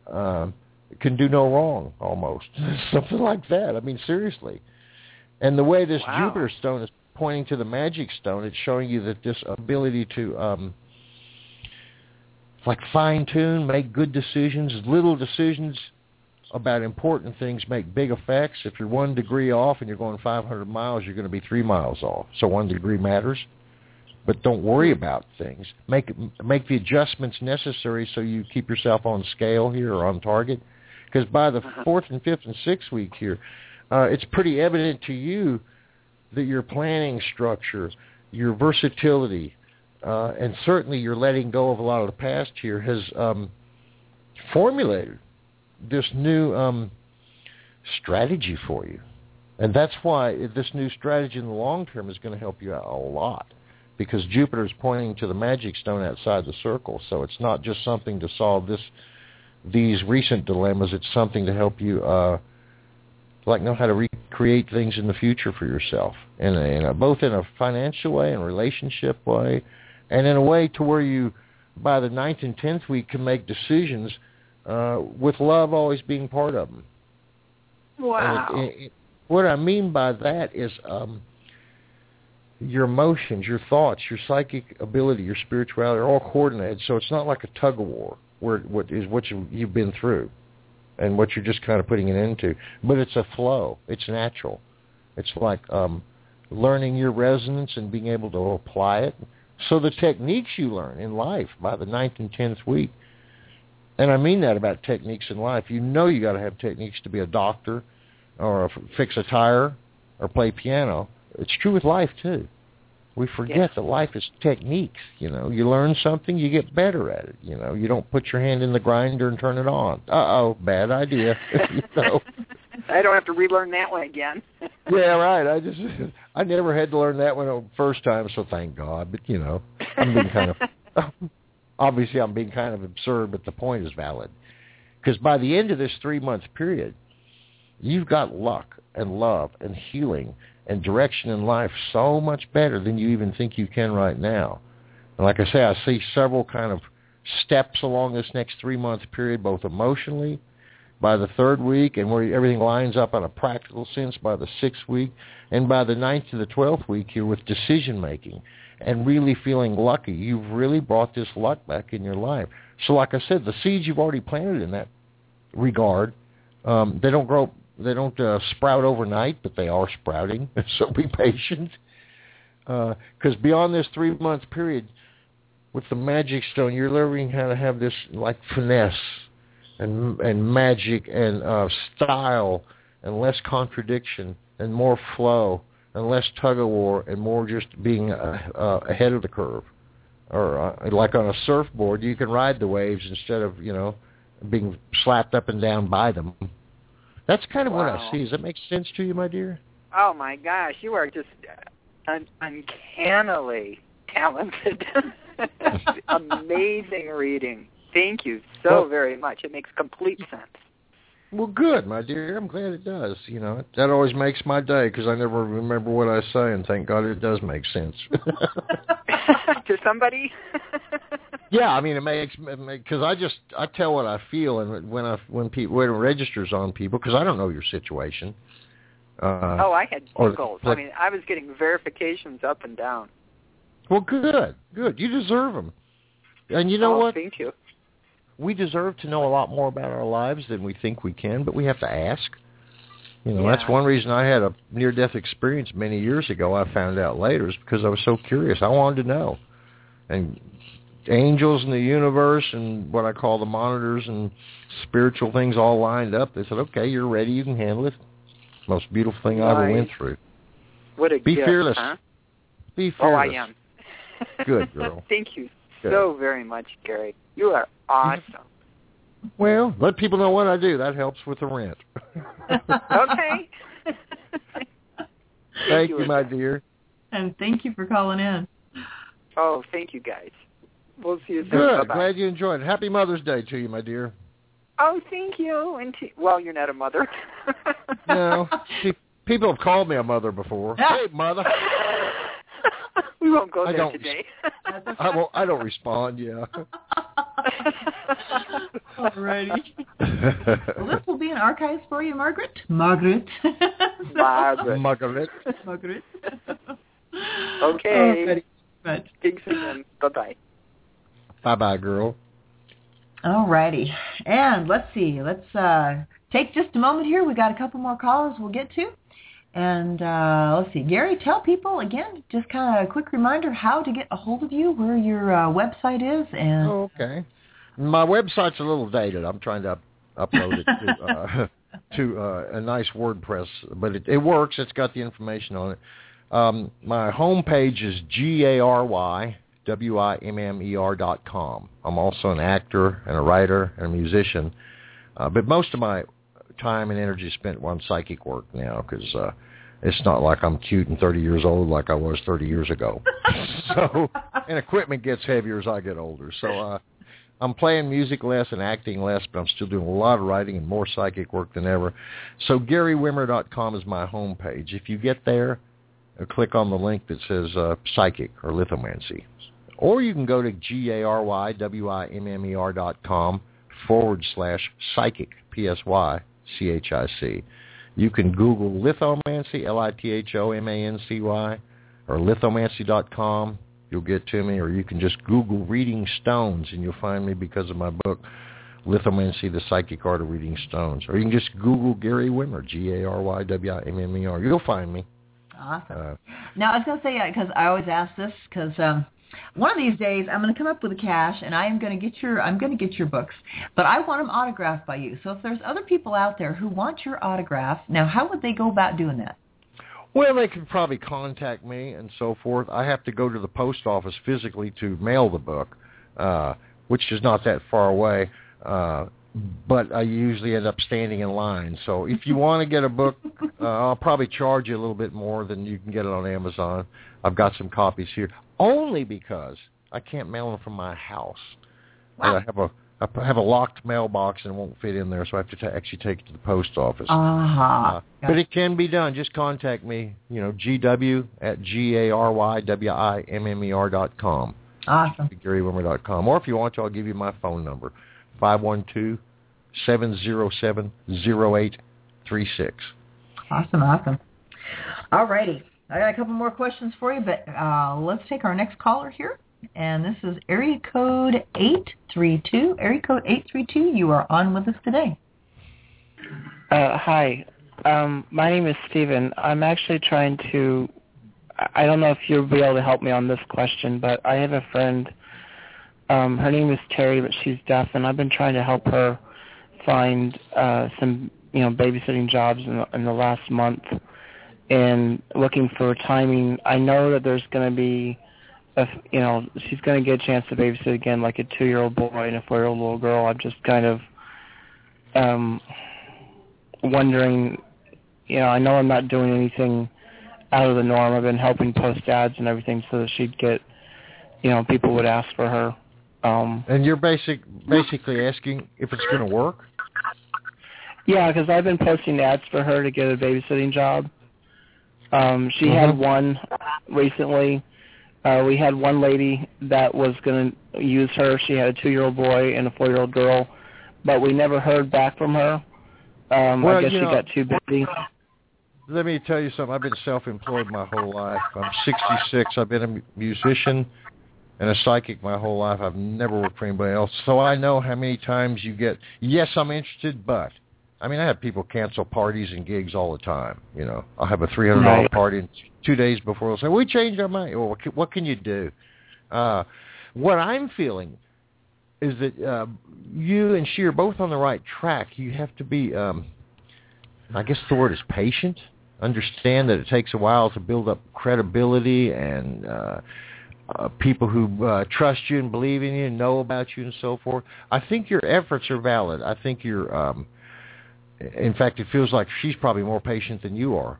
D: it can do no wrong, almost. Something like that. I mean, seriously. And the way this Jupiter stone is pointing to the magic stone, it's showing you that this ability to like fine-tune, make good decisions, little decisions about important things make big effects. If you're 1 degree off and you're going 500 miles, you're going to be 3 miles off. So 1 degree matters. But don't worry about things. Make the adjustments necessary so you keep yourself on scale here, or on target. Because by the fourth and fifth and sixth week here, it's pretty evident to you that your planning structure, your versatility, and certainly your letting go of a lot of the past here has formulated this new strategy for you. And that's why this new strategy in the long term is going to help you out a lot, because Jupiter is pointing to the magic stone outside the circle. So it's not just something to solve these recent dilemmas. It's something to help you know how to recreate things in the future for yourself, both in a financial way and relationship way, and in a way to where you, by the 9th and 10th week, can make decisions with love always being part of them.
F: Wow.
D: What I mean by that is your emotions, your thoughts, your psychic ability, your spirituality are all coordinated. So it's not like a tug of war where what you've been through and what you're just kind of putting it into. But it's a flow. It's natural. It's like learning your resonance and being able to apply it. So the techniques you learn in life by the 9th and 10th week, and I mean that about techniques in life. You got to have techniques to be a doctor or fix a tire or play piano. It's true with life, too. We forget that life is techniques. You learn something, you get better at it. You don't put your hand in the grinder and turn it on. Uh-oh, bad idea.
F: I don't have to relearn that one again.
D: Yeah, right. I never had to learn that one the first time, so thank God. But, I'm being kind of... Obviously, I'm being kind of absurd, but the point is valid. Because by the end of this 3-month period, you've got luck and love and healing and direction in life so much better than you even think you can right now. And like I say, I see several kind of steps along this next 3-month period, both emotionally, by the 3rd week, and where everything lines up in a practical sense by the 6th week, and by the 9th to the 12th week here with decision-making and really feeling lucky. You've really brought this luck back in your life. So like I said, the seeds you've already planted in that regard, they don't sprout overnight, but they are sprouting. So be patient. Because beyond this 3-month period, with the magic stone, you're learning how to have this like finesse and magic and style and less contradiction and more flow and less tug of war and more just being ahead of the curve. Or like on a surfboard, you can ride the waves instead of, being slapped up and down by them. That's kind of what I see. Does that make sense to you, my dear?
F: Oh, my gosh. You are just uncannily talented. Amazing reading. Thank you so very much. It makes complete sense.
D: Well, good, my dear. I'm glad it does. That always makes my day because I never remember what I say, and thank God it does make sense.
F: To somebody?
D: Yeah, I mean, it makes because I tell what I feel, and when it registers on people, because I don't know your situation.
F: I had tingles. I mean, I was getting verifications up and down.
D: Well, good. You deserve them. And you know what?
F: Thank you.
D: We deserve to know a lot more about our lives than we think we can, but we have to ask. That's one reason I had a near-death experience many years ago. I found out later is because I was so curious. I wanted to know. And angels in the universe and what I call the monitors and spiritual things all lined up. They said, okay, you're ready. You can handle it. Most beautiful thing I ever went through.
F: What a
D: Be
F: gift,
D: fearless.
F: Huh?
D: Be fearless.
F: Oh, I am.
D: Good girl.
F: Thank you so very much, Gary. You are awesome.
D: Well, let people know what I do. That helps with the rent.
F: Okay.
D: Thank you, my dear.
C: And thank you for calling in.
F: Oh, thank you, guys. We'll see you soon.
D: Good.
F: Bye-bye.
D: Glad you enjoyed it. Happy Mother's Day to you, my dear.
F: Oh, thank you. And well, you're not a mother.
D: No. People have called me a mother before. Hey, mother.
F: We won't go there today.
D: I don't respond, yeah.
C: Alrighty. Well, this will be in archives for you, Margaret. Margaret.
D: Margaret.
F: Okay. Thanks again. Bye-bye.
D: Bye-bye, girl.
C: Alrighty. And let's see. Let's take just a moment here. We got a couple more callers we'll get to. And let's see. Gary, tell people, again, just kind of a quick reminder how to get a hold of you, where your website is. And
D: okay. My website's a little dated. I'm trying to upload it to a nice WordPress, but it works. It's got the information on it. My homepage is GARYWIMMER.com. I'm also an actor and a writer and a musician, but most of my time and energy is spent on psychic work now because it's not like I'm cute and 30 years old like I was 30 years ago. So, and equipment gets heavier as I get older. So I'm playing music less and acting less, but I'm still doing a lot of writing and more psychic work than ever. So GaryWimmer.com is my homepage. If you get there, click on the link that says psychic or lithomancy. Or you can go to GaryWimmer.com/psychic, PSYCHIC. You can Google lithomancy, LITHOMANCY, or lithomancy.com. You'll get to me. Or you can just Google reading stones, and you'll find me because of my book, Lithomancy, The Psychic Art of Reading Stones. Or you can just Google Gary Wimmer, GARYWIMMER. You'll find me.
C: Awesome. Now, I was going to say, because I always ask this, because one of these days I'm going to come up with a cache, and I'm going to get your books, but I want them autographed by you. So if there's other people out there who want your autograph, now how would they go about doing that?
D: Well, they can probably contact me and so forth. I have to go to the post office physically to mail the book, which is not that far away. But I usually end up standing in line. So if you want to get a book, I'll probably charge you a little bit more than you can get it on Amazon. I've got some copies here, only because I can't mail them from my house.
C: Wow.
D: I have a locked mailbox and it won't fit in there, so I have to actually take it to the post office. But it can be done. Just contact me, GW@GARYWIMMER.com.
C: Awesome.
D: GaryWimmer.com. Or if you want to, I'll give you my phone number. 512-707-0836.
C: Awesome. All righty. I got a couple more questions for you, but let's take our next caller here. And this is area code 832. Area code 832, you are on with us today.
G: Hi. My name is Steven. I'm actually trying to, I don't know if you'll be able to help me on this question, but I have a friend, her name is Terry, but she's deaf, and I've been trying to help her find some, babysitting jobs in the last month and looking for timing. I know that there's going to be, she's going to get a chance to babysit again, like a 2-year-old boy and a 4-year-old little girl. I'm just kind of wondering, I know I'm not doing anything out of the norm. I've been helping post ads and everything so that she'd get, people would ask for her.
D: And you're basically asking if it's going to work?
G: Yeah, because I've been posting ads for her to get a babysitting job. She had one recently. We had one lady that was going to use her. She had a 2-year-old boy and a 4-year-old girl, but we never heard back from her. I guess she got too busy.
D: Let me tell you something. I've been self-employed my whole life. I'm 66. I've been a musician and a psychic my whole life. I've never worked for anybody else. So I know how many times you get, yes, I'm interested, but. I mean, I have people cancel parties and gigs all the time. I'll have a $300 party, and 2 days before they'll say, we changed our mind. Well, what can you do? What I'm feeling is that you and she are both on the right track. You have to be, I guess the word is patient. Understand that it takes a while to build up credibility and people who trust you and believe in you and know about you and so forth. I think your efforts are valid. I think you're... in fact, it feels like she's probably more patient than you are.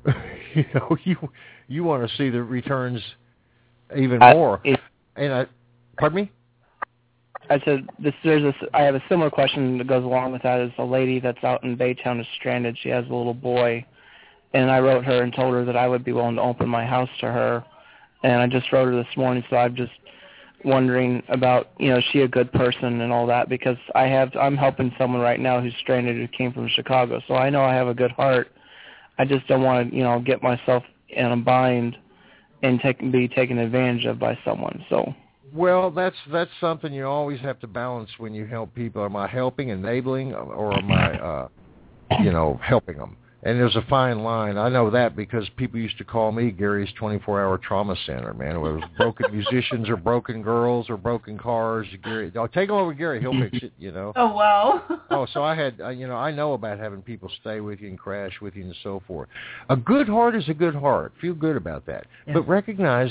D: You want to see the returns even more. Pardon me?
G: I said I have a similar question that goes along with that. Is a lady that's out in Baytown is stranded. She has a little boy, and I wrote her and told her that I would be willing to open my house to her. And I just wrote her this morning, so I'm just wondering about, is she a good person and all that, because I'm helping someone right now who's stranded who came from Chicago, so I know I have a good heart. I just don't want to, get myself in a bind and be taken advantage of by someone. So.
D: Well, that's something you always have to balance when you help people. Am I helping, enabling, or am I, helping them? And there's a fine line. I know that because people used to call me Gary's 24-hour trauma center, man. It was broken musicians or broken girls or broken cars. Gary, take them over to Gary. He'll fix it,
C: Oh, wow.
D: So I had, I know about having people stay with you and crash with you and so forth. A good heart is a good heart. Feel good about that. Yeah. But recognize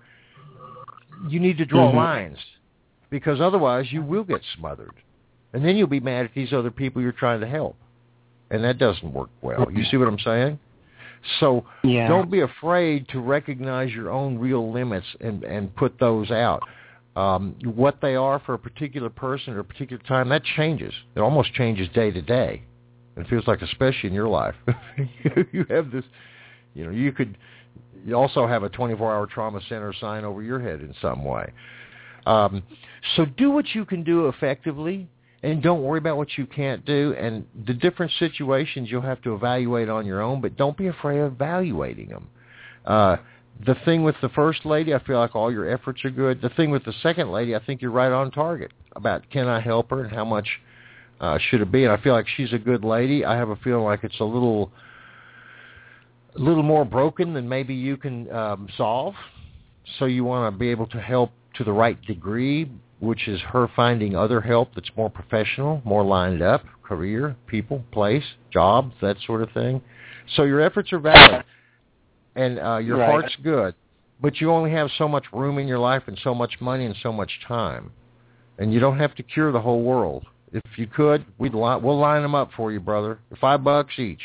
D: you need to draw lines, because otherwise you will get smothered. And then you'll be mad at these other people you're trying to help. And that doesn't work well. You see what I'm saying? So Don't be afraid to recognize your own real limits and put those out. What they are for a particular person or a particular time, that changes. It almost changes day to day. It feels like, especially in your life, you have this, you also have a 24-hour trauma center sign over your head in some way. So do what you can do effectively. And don't worry about what you can't do. And the different situations you'll have to evaluate on your own, but don't be afraid of evaluating them. The thing with the first lady, I feel like all your efforts are good. The thing with the second lady, I think you're right on target about can I help her and how much should it be. And I feel like she's a good lady. I have a feeling like it's a little more broken than maybe you can solve. So you want to be able to help to the right degree, which is her finding other help that's more professional, more lined up, career, people, place, jobs, that sort of thing. So your efforts are valid, and your heart's good, but you only have so much room in your life and so much money and so much time, and you don't have to cure the whole world. If you could, we'll line them up for you, brother. $5 each.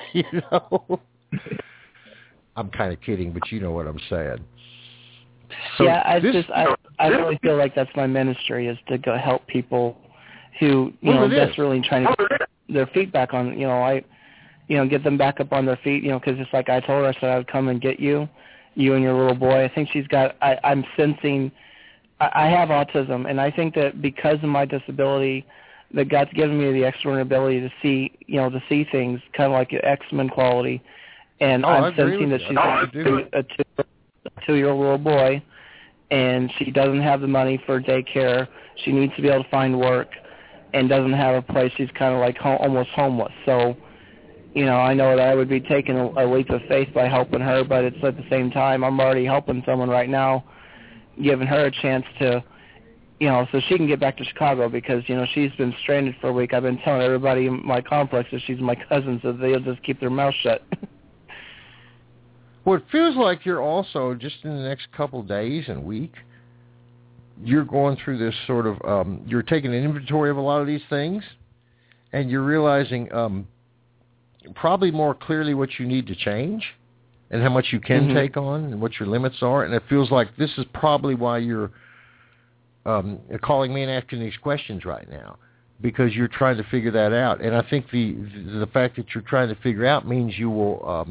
D: I'm kind of kidding, but you know what I'm saying. So
G: I really feel like that's my ministry, is to go help people who, desperately trying to get their feet back on, get them back up on their feet, because just like I told her, I said I would come and get you and your little boy. I think she's got, I'm sensing, I have autism, and I think that because of my disability, that God's given me the extraordinary ability to see, to see things, kind of like an X-Men quality. And I'm sensing that she's a 2-year-old little boy, and she doesn't have the money for daycare. She needs to be able to find work and doesn't have a place. She's kind of like almost homeless. So, I know that I would be taking a leap of faith by helping her, but it's at the same time, I'm already helping someone right now, giving her a chance to, so she can get back to Chicago because, she's been stranded for a week. I've been telling everybody in my complex that she's my cousin, so they'll just keep their mouth shut.
D: Well, it feels like you're also, just in the next couple days and week, you're going through this sort of, you're taking an inventory of a lot of these things, and you're realizing probably more clearly what you need to change and how much you can take on and what your limits are. And it feels like this is probably why you're calling me and asking these questions right now, because you're trying to figure that out. And I think the fact that you're trying to figure out means you will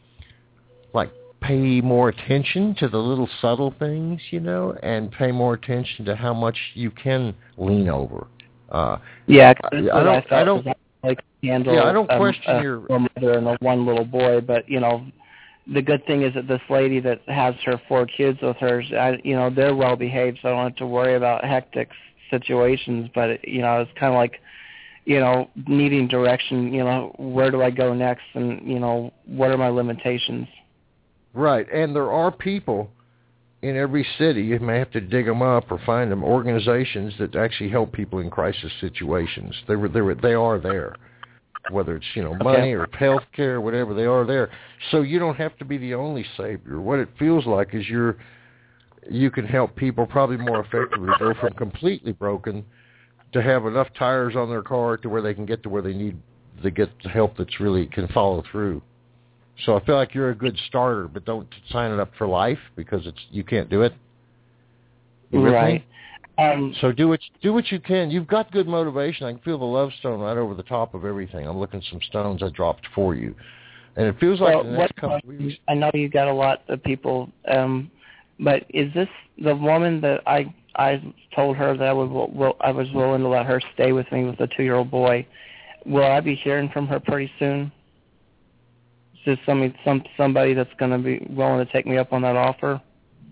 D: pay more attention to the little subtle things, and pay more attention to how much you can lean over. I don't question your
G: mother and the one little boy, but the good thing is that this lady that has her 4 kids with her, they're well behaved, so I don't have to worry about hectic situations. But it's kind of like needing direction. Where do I go next, and what are my limitations?
D: Right, and there are people in every city, you may have to dig them up or find them, organizations that actually help people in crisis situations. They are there, whether it's money or health care, whatever, they are there. So you don't have to be the only savior. What it feels like is you can help people probably more effectively go from completely broken to have enough tires on their car to where they can get to where they need to get the help that's really can follow through. So I feel like you're a good starter, but don't sign it up for life because you can't do it.
G: Right.
D: So do what you can. You've got good motivation. I can feel the love stone right over the top of everything. I'm looking at some stones I dropped for you, and it feels like the next couple of weeks.
G: I know you got a lot of people, but is this the woman that I told her that I was willing to let her stay with me with a 2-year-old boy? Will I be hearing from her pretty soon? Is this somebody that's going to be willing to take me up on that offer?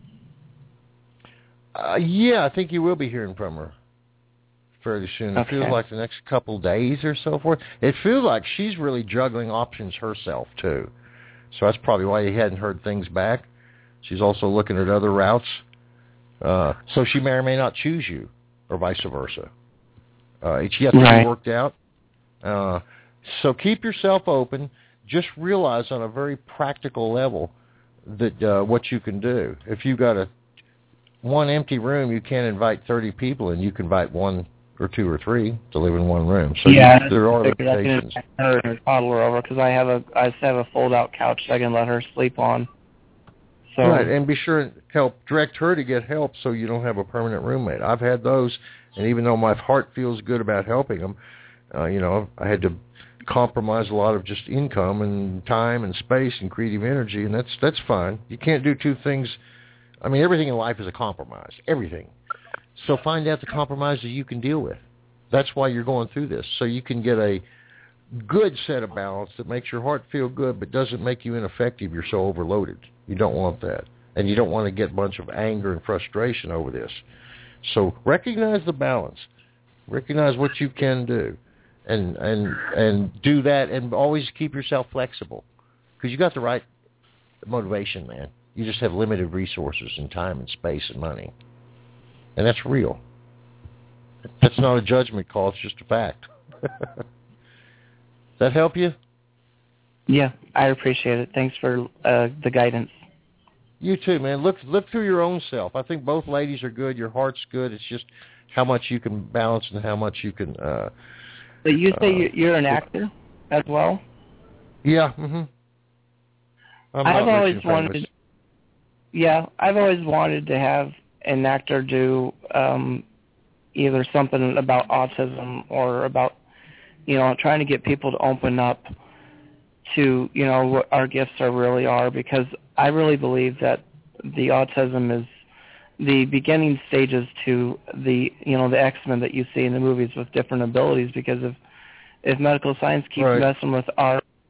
D: Yeah, I think you will be hearing from her fairly soon. It feels like the next couple days or so forth. It feels like she's really juggling options herself, too. So that's probably why you hadn't heard things back. She's also looking at other routes. So she may or may not choose you, or vice versa. It's yet to be worked out. So keep yourself open. Just realize on a very practical level that what you can do. If you've got one empty room, you can't invite 30 people, and you can invite 1 or 2 or 3 to live in one room. So there are limitations.
G: I can her and toddle her over because I have a fold-out couch I can let her sleep on. So.
D: Right, and be sure and direct her to get help so you don't have a permanent roommate. I've had those, and even though my heart feels good about helping them, I had to compromise a lot of just income and time and space and creative energy, and that's fine. You can't do 2 things. I mean, everything in life is a compromise, everything. So find out the compromises you can deal with. That's why you're going through this, so you can get a good set of balance that makes your heart feel good but doesn't make you ineffective. You're so overloaded. You don't want that, and you don't want to get a bunch of anger and frustration over this. So recognize the balance. Recognize what you can do. And do that, and always keep yourself flexible, because you got the right motivation, man. You just have limited resources and time and space and money, and that's real. That's not a judgment call; it's just a fact. Does that help you?
G: Yeah, I appreciate it. Thanks for the guidance.
D: You too, man. Look through your own self. I think both ladies are good. Your heart's good. It's just how much you can balance and how much you can.
G: But you say you're an actor as well?
D: Yeah.
G: I've always wanted. Yeah, I've always wanted to have an actor do either something about autism or about trying to get people to open up to what our gifts really are, because I really believe that the autism is the beginning stages to the the X-Men that you see in the movies with different abilities, because if medical science keeps messing with our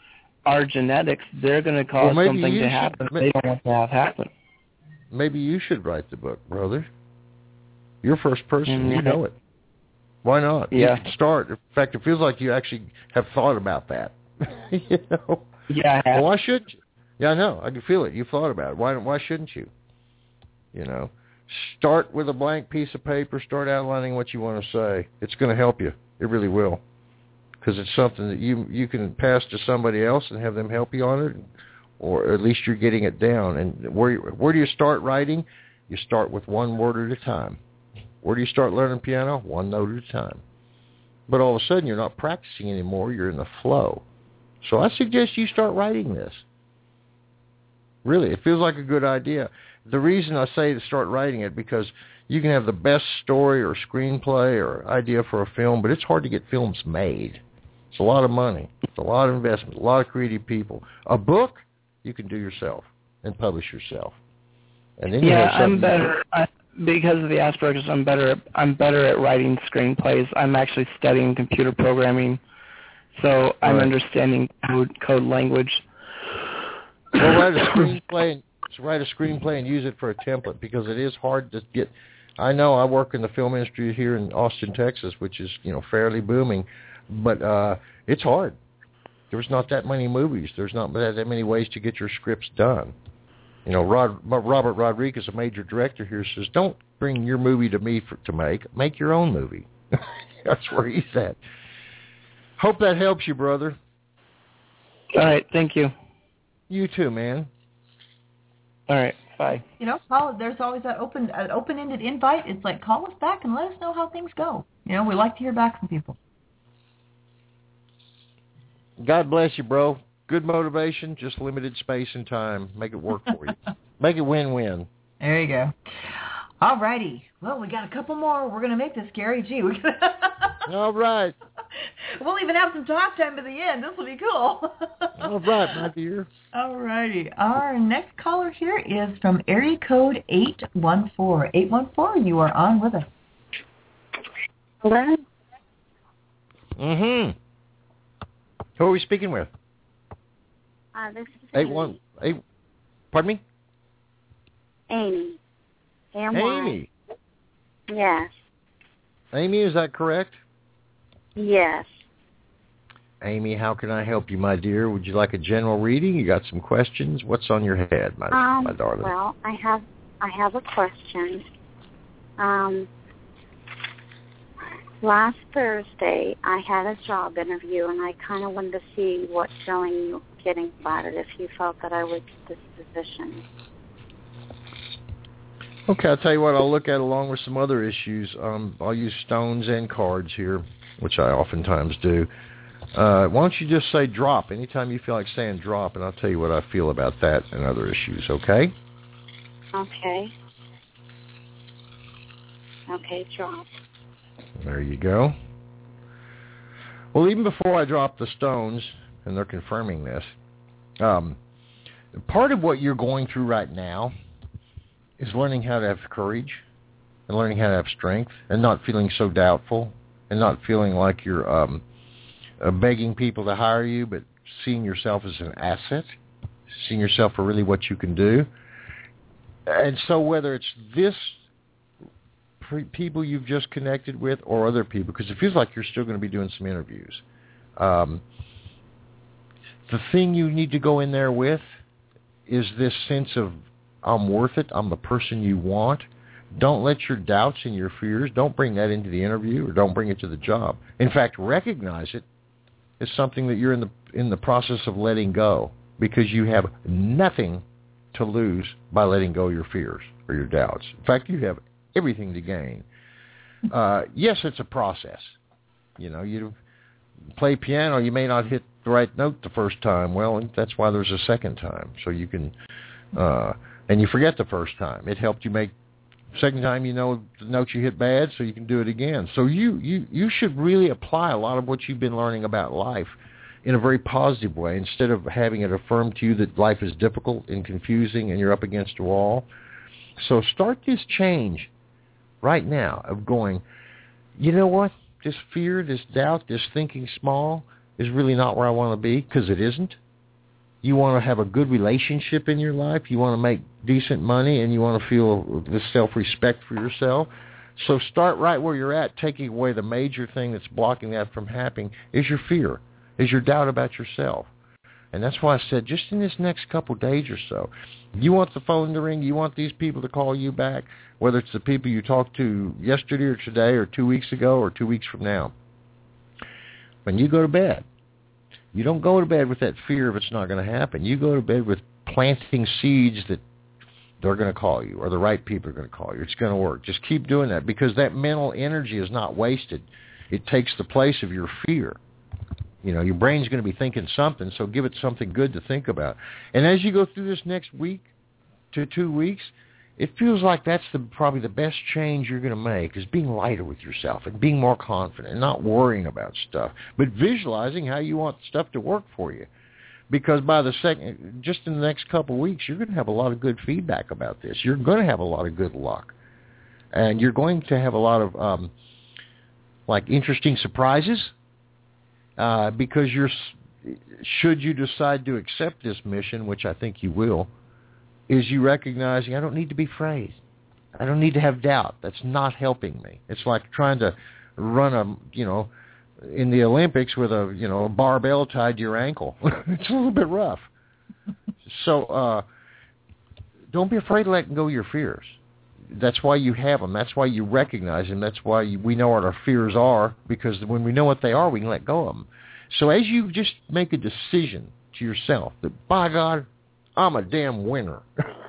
G: our genetics, they're going to cause something to happen they don't want to have happen.
D: Maybe you should write the book, brother. You're first person. You know it. Why not?
G: Yeah.
D: You can start. In fact, it feels like you actually have thought about that. You know?
G: Yeah, I have.
D: Well, why shouldn't you? Yeah, I know. I can feel it. You've thought about it. Why shouldn't you? You know, start with a blank piece of paper. Start outlining what you want to say. It's going to help you. It really will. Because it's something that you can pass to somebody else and have them help you on it, or at least you're getting it down. And where do you start writing? You start with one word at a time. Where do you start learning piano? One note at a time. But all of a sudden, you're not practicing anymore. You're in the flow. So I suggest you start writing this. Really, it feels like a good idea. The reason I say to start writing it, because you can have the best story or screenplay or idea for a film, but it's hard to get films made. It's a lot of money. It's a lot of investment, a lot of creative people. A book, you can do yourself and publish yourself. And then
G: I'm better. Because of the Asperger's, I'm better at writing screenplays. I'm actually studying computer programming, so I'm understanding code language.
D: Well, write a screenplay and use it for a template, because it is hard to get. I know I work in the film industry here in Austin, Texas, which is fairly booming, but it's hard. There's not that many movies. There's not that many ways to get your scripts done. Robert Rodriguez, a major director here, says, don't bring your movie to me to make. Make your own movie. That's where he's at. Hope that helps you, brother.
G: All right. Thank you.
D: You too, man.
G: All right. Bye.
C: There's always that open-ended invite. It's like, call us back and let us know how things go. We like to hear back from people.
D: God bless you, bro. Good motivation, just limited space and time. Make it work for you. Make it win-win.
C: There you go. All righty. Well, we got a couple more. We're going to make this scary, too.
D: All right.
C: We'll even have some talk time at the end. This will be cool.
D: All right, my dear.
C: All righty. Our next caller here is from area code 814. 814, you are on with us.
E: Hello?
D: Mm-hmm. Who are we speaking with?
E: This is Amy.
D: Pardon me?
E: Amy.
D: Amy.
E: Yes.
D: Amy, is that correct?
E: Yes.
D: Amy, how can I help you, my dear? Would you like a general reading? You got some questions? What's on your head, my darling?
E: Well, I have a question. Last Thursday, I had a job interview, and I kind of wanted to see what feeling you were getting about it, if you felt that I would get this position.
D: Okay, I'll tell you what, I'll look at along with some other issues. I'll use stones and cards here, which I oftentimes do. Why don't you just say drop anytime you feel like saying drop, and I'll tell you what I feel about that and other issues, okay?
E: Okay. Okay, drop.
D: There you go. Well, even before I drop the stones, and they're confirming this, part of what you're going through right now is learning how to have courage and learning how to have strength and not feeling so doubtful and not feeling like you're begging people to hire you, but seeing yourself as an asset, seeing yourself for really what you can do. And so whether it's this people you've just connected with or other people, because it feels like you're still going to be doing some interviews, the thing you need to go in there with is this sense of, I'm worth it, I'm the person you want. Don't let your doubts and your fears, don't bring that into the interview or don't bring it to the job. In fact, recognize it as something that you're in the process of letting go, because you have nothing to lose by letting go of your fears or your doubts. In fact, you have everything to gain. Yes, it's a process. You play piano, you may not hit the right note the first time. Well, that's why there's a second time. So you can, and you forget the first time. It helped you make, second time you know the notes you hit bad, so you can do it again. So you should really apply a lot of what you've been learning about life in a very positive way, instead of having it affirm to you that life is difficult and confusing and you're up against a wall. So start this change right now of going, you know what, this fear, this doubt, this thinking small is really not where I want to be, because it isn't. You want to have a good relationship in your life. You want to make decent money, and you want to feel the self-respect for yourself. So start right where you're at. Taking away the major thing that's blocking that from happening is your fear, is your doubt about yourself. And that's why I said just in this next couple of days or so, you want the phone to ring, you want these people to call you back, whether it's the people you talked to yesterday or today or 2 weeks ago or 2 weeks from now. When you go to bed, you don't go to bed with that fear of it's not going to happen. You go to bed with planting seeds that they're going to call you or the right people are going to call you. It's going to work. Just keep doing that because that mental energy is not wasted. It takes the place of your fear. You know, your brain's going to be thinking something, so give it something good to think about. And as you go through this next week to 2 weeks, it feels like that's probably the best change you're going to make is being lighter with yourself and being more confident and not worrying about stuff, but visualizing how you want stuff to work for you. Because by just in the next couple of weeks, you're going to have a lot of good feedback about this. You're going to have a lot of good luck. And you're going to have a lot of, interesting surprises. Because should you decide to accept this mission, which I think you will, is you recognizing I don't need to be afraid. I don't need to have doubt. That's not helping me. It's like trying to run in the Olympics with a barbell tied to your ankle. It's a little bit rough. So don't be afraid to let go of your fears. That's why you have them. That's why you recognize them. That's why we know what our fears are, because when we know what they are, we can let go of them. So as you just make a decision to yourself that, by God, I'm a damn winner,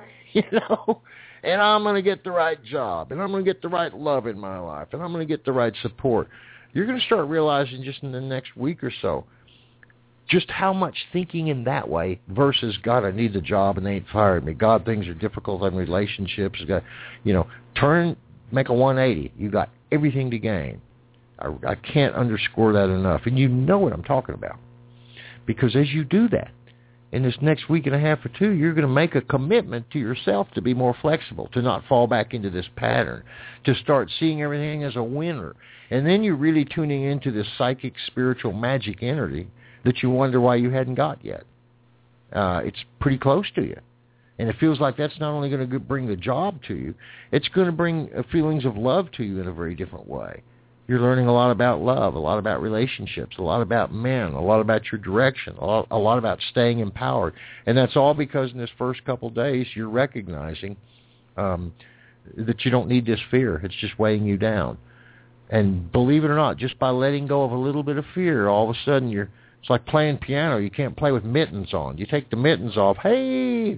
D: and I'm going to get the right job, and I'm going to get the right love in my life, and I'm going to get the right support, you're going to start realizing just in the next week or so just how much thinking in that way versus, God, I need the job and they ain't fired me. God, things are difficult in relationships. God, make a 180. You got everything to gain. I can't underscore that enough. And you know what I'm talking about. Because as you do that, in this next week and a half or two, you're going to make a commitment to yourself to be more flexible, to not fall back into this pattern, to start seeing everything as a winner. And then you're really tuning into this psychic, spiritual, magic entity that you wonder why you hadn't got yet. It's pretty close to you. And it feels like that's not only going to bring the job to you, it's going to bring feelings of love to you in a very different way. You're learning a lot about love, a lot about relationships, a lot about men, a lot about your direction, a lot about staying empowered. And that's all because in this first couple of days you're recognizing that you don't need this fear. It's just weighing you down. And believe it or not, just by letting go of a little bit of fear, all of a sudden it's like playing piano. You can't play with mittens on. You take the mittens off, hey,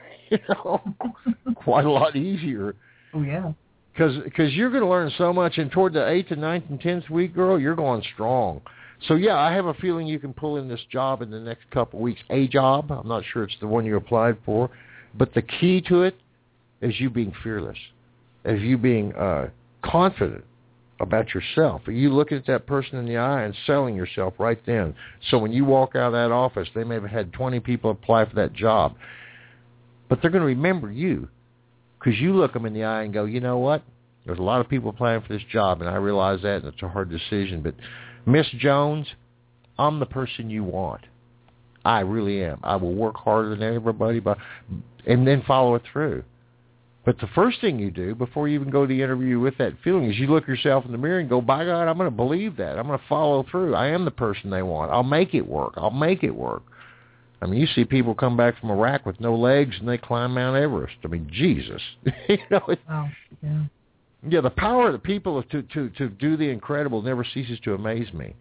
D: quite a lot easier.
C: Oh, yeah.
D: Because you're going to learn so much, and toward the 8th and 9th and 10th week, girl, you're going strong. So, yeah, I have a feeling you can pull in this job in the next couple of weeks. A job, I'm not sure it's the one you applied for, but the key to it is you being fearless, is you being confident about yourself. Are you looking at that person in the eye and selling yourself right then? So when you walk out of that office, they may have had 20 people apply for that job, but they're going to remember you. Because you look them in the eye and go, you know what? There's a lot of people applying for this job, and I realize that, and it's a hard decision. But, Miss Jones, I'm the person you want. I really am. I will work harder than everybody, and then follow it through. But the first thing you do before you even go to the interview with that feeling is you look yourself in the mirror and go, by God, I'm going to believe that. I'm going to follow through. I am the person they want. I'll make it work. I'll make it work. I mean, you see people come back from Iraq with no legs and they climb Mount Everest. I mean, Jesus.
C: Wow. Yeah.
D: Yeah, the power of the people to do the incredible never ceases to amaze me.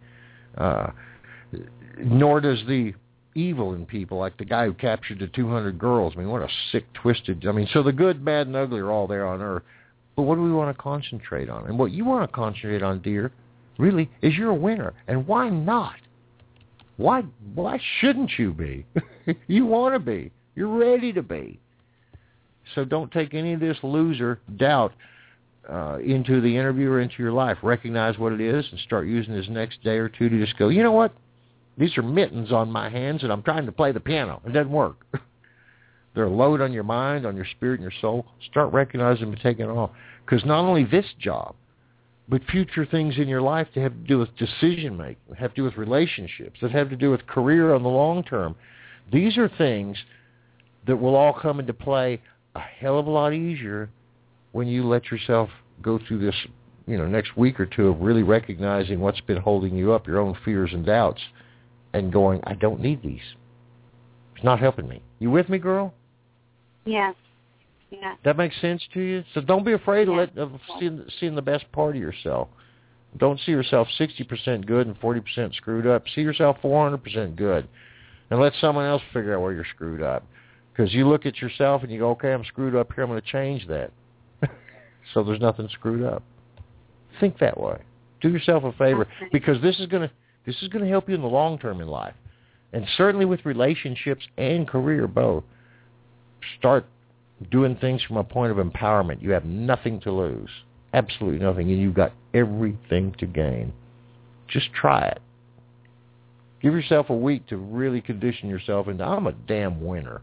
D: Nor does the evil in people, like the guy who captured the 200 girls. I mean, what a sick, twisted... I mean, so the good, bad, and ugly are all there on Earth. But what do we want to concentrate on? And what you want to concentrate on, dear, really, is you're a winner. And why not? Why shouldn't you be? You want to be. You're ready to be. So don't take any of this loser doubt into the interview or into your life. Recognize what it is and start using this next day or two to just go, you know what? These are mittens on my hands and I'm trying to play the piano. It doesn't work. They're a load on your mind, on your spirit, and your soul. Start recognizing them and taking it off. Because not only this job, but future things in your life that have to do with decision-making, that have to do with relationships, that have to do with career on the long term, These are things that will all come into play a hell of a lot easier when you let yourself go through this, next week or two of really recognizing what's been holding you up, your own fears and doubts, and going, I don't need these. It's not helping me. You with me, girl?
H: Yes. Yeah.
D: That makes sense to you? So don't be afraid of seeing the best part of yourself. Don't see yourself 60% good and 40% screwed up. See yourself 400% good. And let someone else figure out where you're screwed up. Because you look at yourself and you go, okay, I'm screwed up here. I'm going to change that. So there's nothing screwed up. Think that way. Do yourself a favor. Because this is going to help you in the long term in life. And certainly with relationships and career both. Start doing things from a point of empowerment. You have nothing to lose. Absolutely nothing. And you've got everything to gain. Just try it. Give yourself a week to really condition yourself into, I'm a damn winner.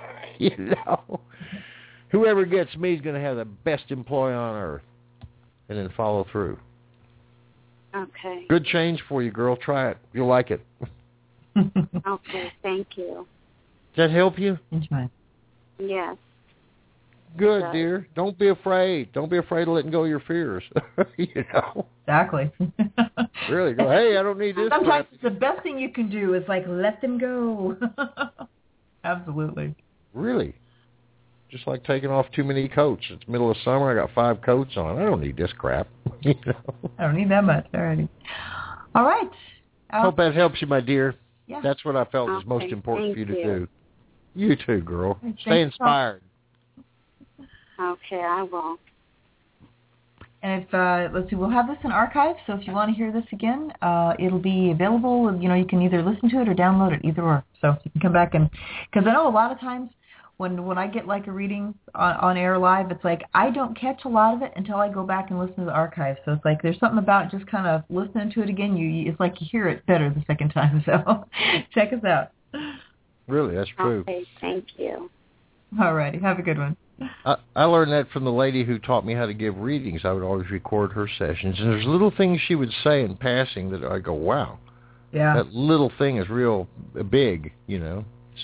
D: Whoever gets me is going to have the best employee on earth. And then follow through.
H: Okay.
D: Good change for you, girl. Try it. You'll like it.
H: Okay, thank you.
D: Does that help you?
H: Yes.
C: Good,
D: dear. Don't be afraid. Don't be afraid of letting go of your fears.
C: Exactly.
D: Really, go, hey, I don't need this.
C: Sometimes the best thing you can do is, let them go. Absolutely.
D: Really? Just like taking off too many coats. It's middle of summer. I got 5 coats on. I don't need this crap.
C: I don't need that much already. All right.
D: Hope that helps you, my dear.
C: Yeah.
D: That's what I felt was most important for you to do. You too, girl.
C: Thanks,
D: Stay inspired.
H: Okay, I will.
C: And if, let's see, we'll have this in archive, so if you want to hear this again, it'll be available. You can either listen to it or download it, either or. So you can come back and, because I know a lot of times when I get a reading on air live, it's I don't catch a lot of it until I go back and listen to the archive. So it's there's something about just kind of listening to it again. It's you hear it better the second time. So check us out.
D: Really, that's true.
H: Okay, thank you.
C: All righty, have a good one.
D: I learned that from the lady who taught me how to give readings. I would always record her sessions, and there's little things she would say in passing that I go, wow.
C: Yeah.
D: That little thing is real big,
C: Yep.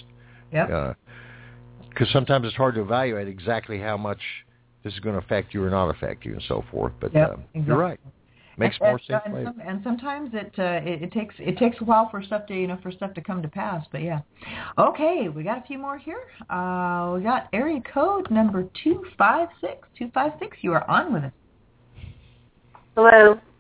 D: Because sometimes it's hard to evaluate exactly how much this is going to affect you or not affect you and so forth. But
C: exactly.
D: You're right. Makes more sense later.
C: And sometimes it takes a while for stuff to come to pass. But yeah, okay, we got a few more here. We got area code number 256. 256. You are on with us.
I: Hello.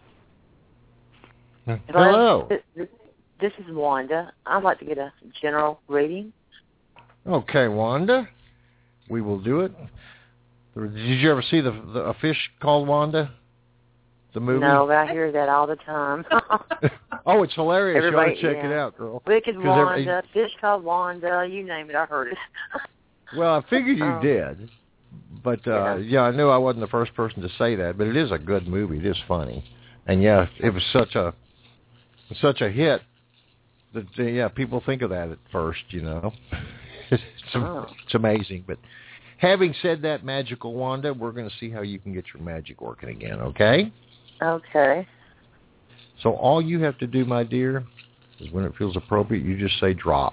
D: Hello.
I: This is Wanda. I'd like to get a general reading.
D: Okay, Wanda. We will do it. Did you ever see a fish called Wanda? The movie?
I: No, but I hear that all the time.
D: Oh, it's hilarious.
I: Everybody,
D: you ought to check it out, girl.
I: Wicked Wanda, fish called Wanda, you name it, I heard it.
D: Well, I figured you did. But, I knew I wasn't the first person to say that, but it is a good movie. It is funny. And, yeah, it was such a hit that, people think of that at first, It's amazing. But having said that, magical Wanda, we're going to see how you can get your magic working again, okay?
I: Okay.
D: So all you have to do, my dear, is when it feels appropriate, you just say drop.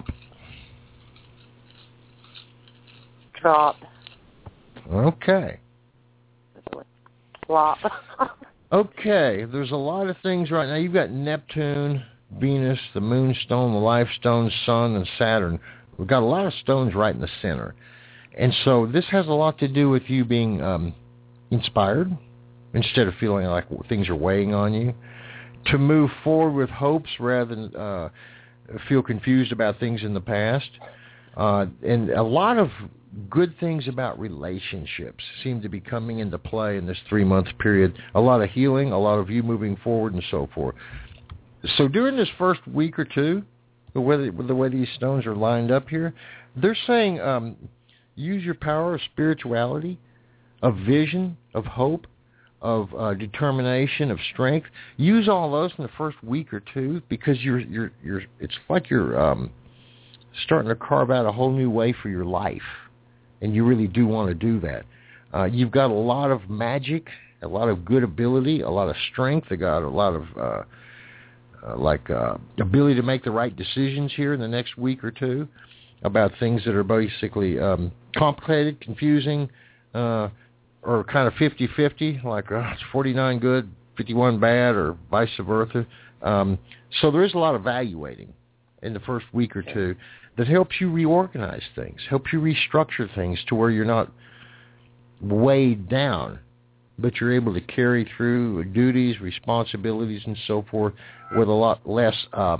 I: Drop.
D: Okay.
I: Flop.
D: Okay. There's a lot of things right now. You've got Neptune, Venus, the Moonstone, the Life Stone, Sun, and Saturn. We've got a lot of stones right in the center. And so this has a lot to do with you being inspired instead of feeling like things are weighing on you, to move forward with hopes rather than feel confused about things in the past. And a lot of good things about relationships seem to be coming into play in this 3-month period. A lot of healing, a lot of you moving forward and so forth. So during this first week or two, the way these stones are lined up here, they're saying use your power of spirituality, of vision, of hope, of determination, of strength. Use all those in the first week or two because you're it's like you're starting to carve out a whole new way for your life, and you really do want to do that. You've got a lot of magic, a lot of good ability, a lot of strength. You got a lot of ability to make the right decisions here in the next week or two. about things that are basically complicated, confusing, or kind of 50-50, like it's 49 good, 51 bad, or vice versa. So there is a lot of evaluating in the first week or two that helps you reorganize things, helps you restructure things to where you're not weighed down, but you're able to carry through duties, responsibilities, and so forth with a lot less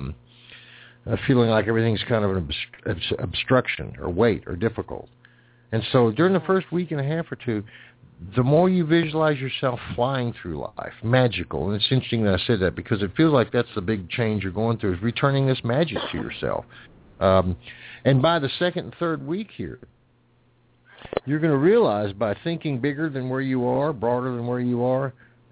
D: feeling like everything's kind of an obstruction or weight or difficult. And so during the first week and a half or two, the more you visualize yourself flying through life, magical, and it's interesting that I said that because it feels like that's the big change you're going through, is returning this magic to yourself. And by the second and third week here, you're going to realize by thinking bigger than where you are, broader than where you are,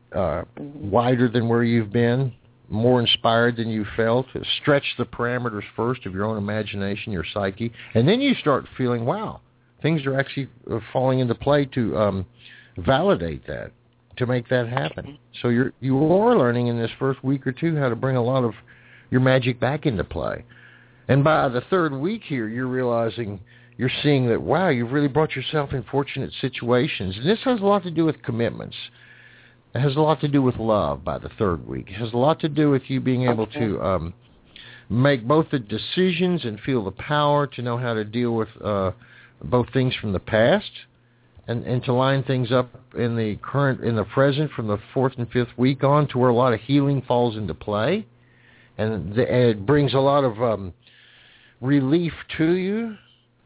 D: wider than where you've been, more inspired than you felt, stretch the parameters first of your own imagination, your psyche, and then you start feeling, wow, things are actually falling into play to validate that, to make that happen. So you are learning in this first week or two how to bring a lot of your magic back into play. And by the third week here, you're seeing that, wow, you've really brought yourself in fortunate situations. And this has a lot to do with commitments. It has a lot to do with love by the third week. It has a lot to do with you being able to make both the decisions and feel the power to know how to deal with both things from the past and to line things up in the present from the fourth and fifth week on to where a lot of healing falls into play. And it brings a lot of relief to you.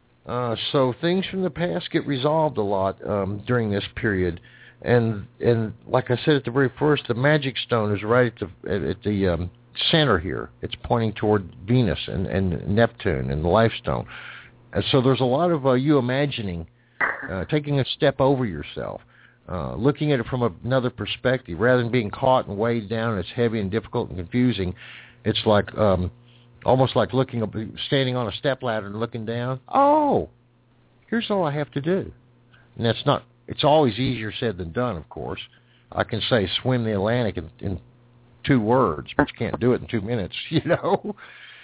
D: So things from the past get resolved a lot during this period. And like I said at the very first, the magic stone is right at the center here. It's pointing toward Venus and Neptune and the life stone. And so there's a lot of you imagining, taking a step over yourself, looking at it from another perspective. Rather than being caught and weighed down and it's heavy and difficult and confusing, it's like almost like standing on a stepladder and looking down. Oh, here's all I have to do. And it's always easier said than done, of course. I can say swim the Atlantic in 2 words, but you can't do it in 2 minutes,
I: Exactly.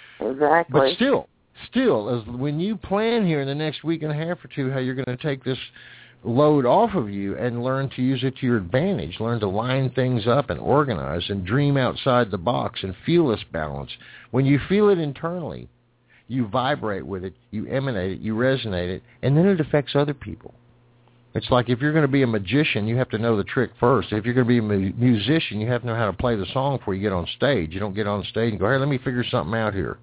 D: But still, as when you plan here in the next week and a half or two how you're going to take this load off of you and learn to use it to your advantage, learn to line things up and organize and dream outside the box and feel this balance. When you feel it internally, you vibrate with it, you emanate it, you resonate it, and then it affects other people. It's like if you're going to be a magician, you have to know the trick first. If you're going to be a musician, you have to know how to play the song before you get on stage. You don't get on stage and go, hey, let me figure something out here.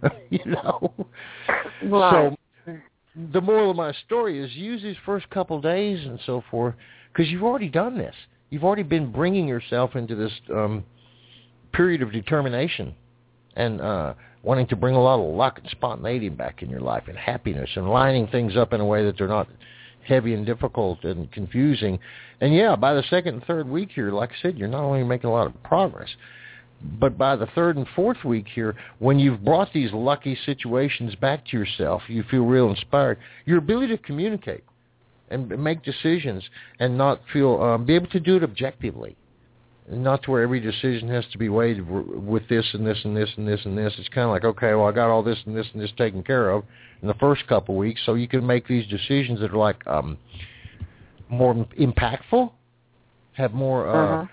I: Right.
D: So the moral of my story is use these first couple days and so forth because you've already done this. You've already been bringing yourself into this period of determination and wanting to bring a lot of luck and spontaneity back in your life and happiness and lining things up in a way that they're not heavy and difficult and confusing. And yeah, by the second and third week here, like I said, you're not only making a lot of progress, but by the third and fourth week here, when you've brought these lucky situations back to yourself, you feel real inspired. Your ability to communicate and make decisions and not feel, be able to do it objectively, not to where every decision has to be weighed with this and this and this and this and this. It's kind of like, okay, well, I got all this and this and this taken care of in the first couple of weeks, so you can make these decisions that are like more impactful, have more,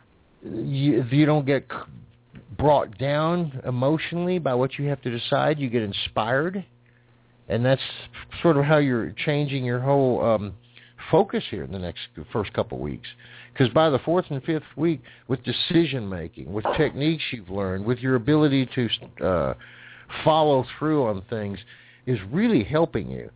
D: you don't get brought down emotionally by what you have to decide. You get inspired, and that's sort of how you're changing your whole focus here in the first couple of weeks. Because by the fourth and fifth week, with decision-making, with techniques you've learned, with your ability to follow through on things, is really helping you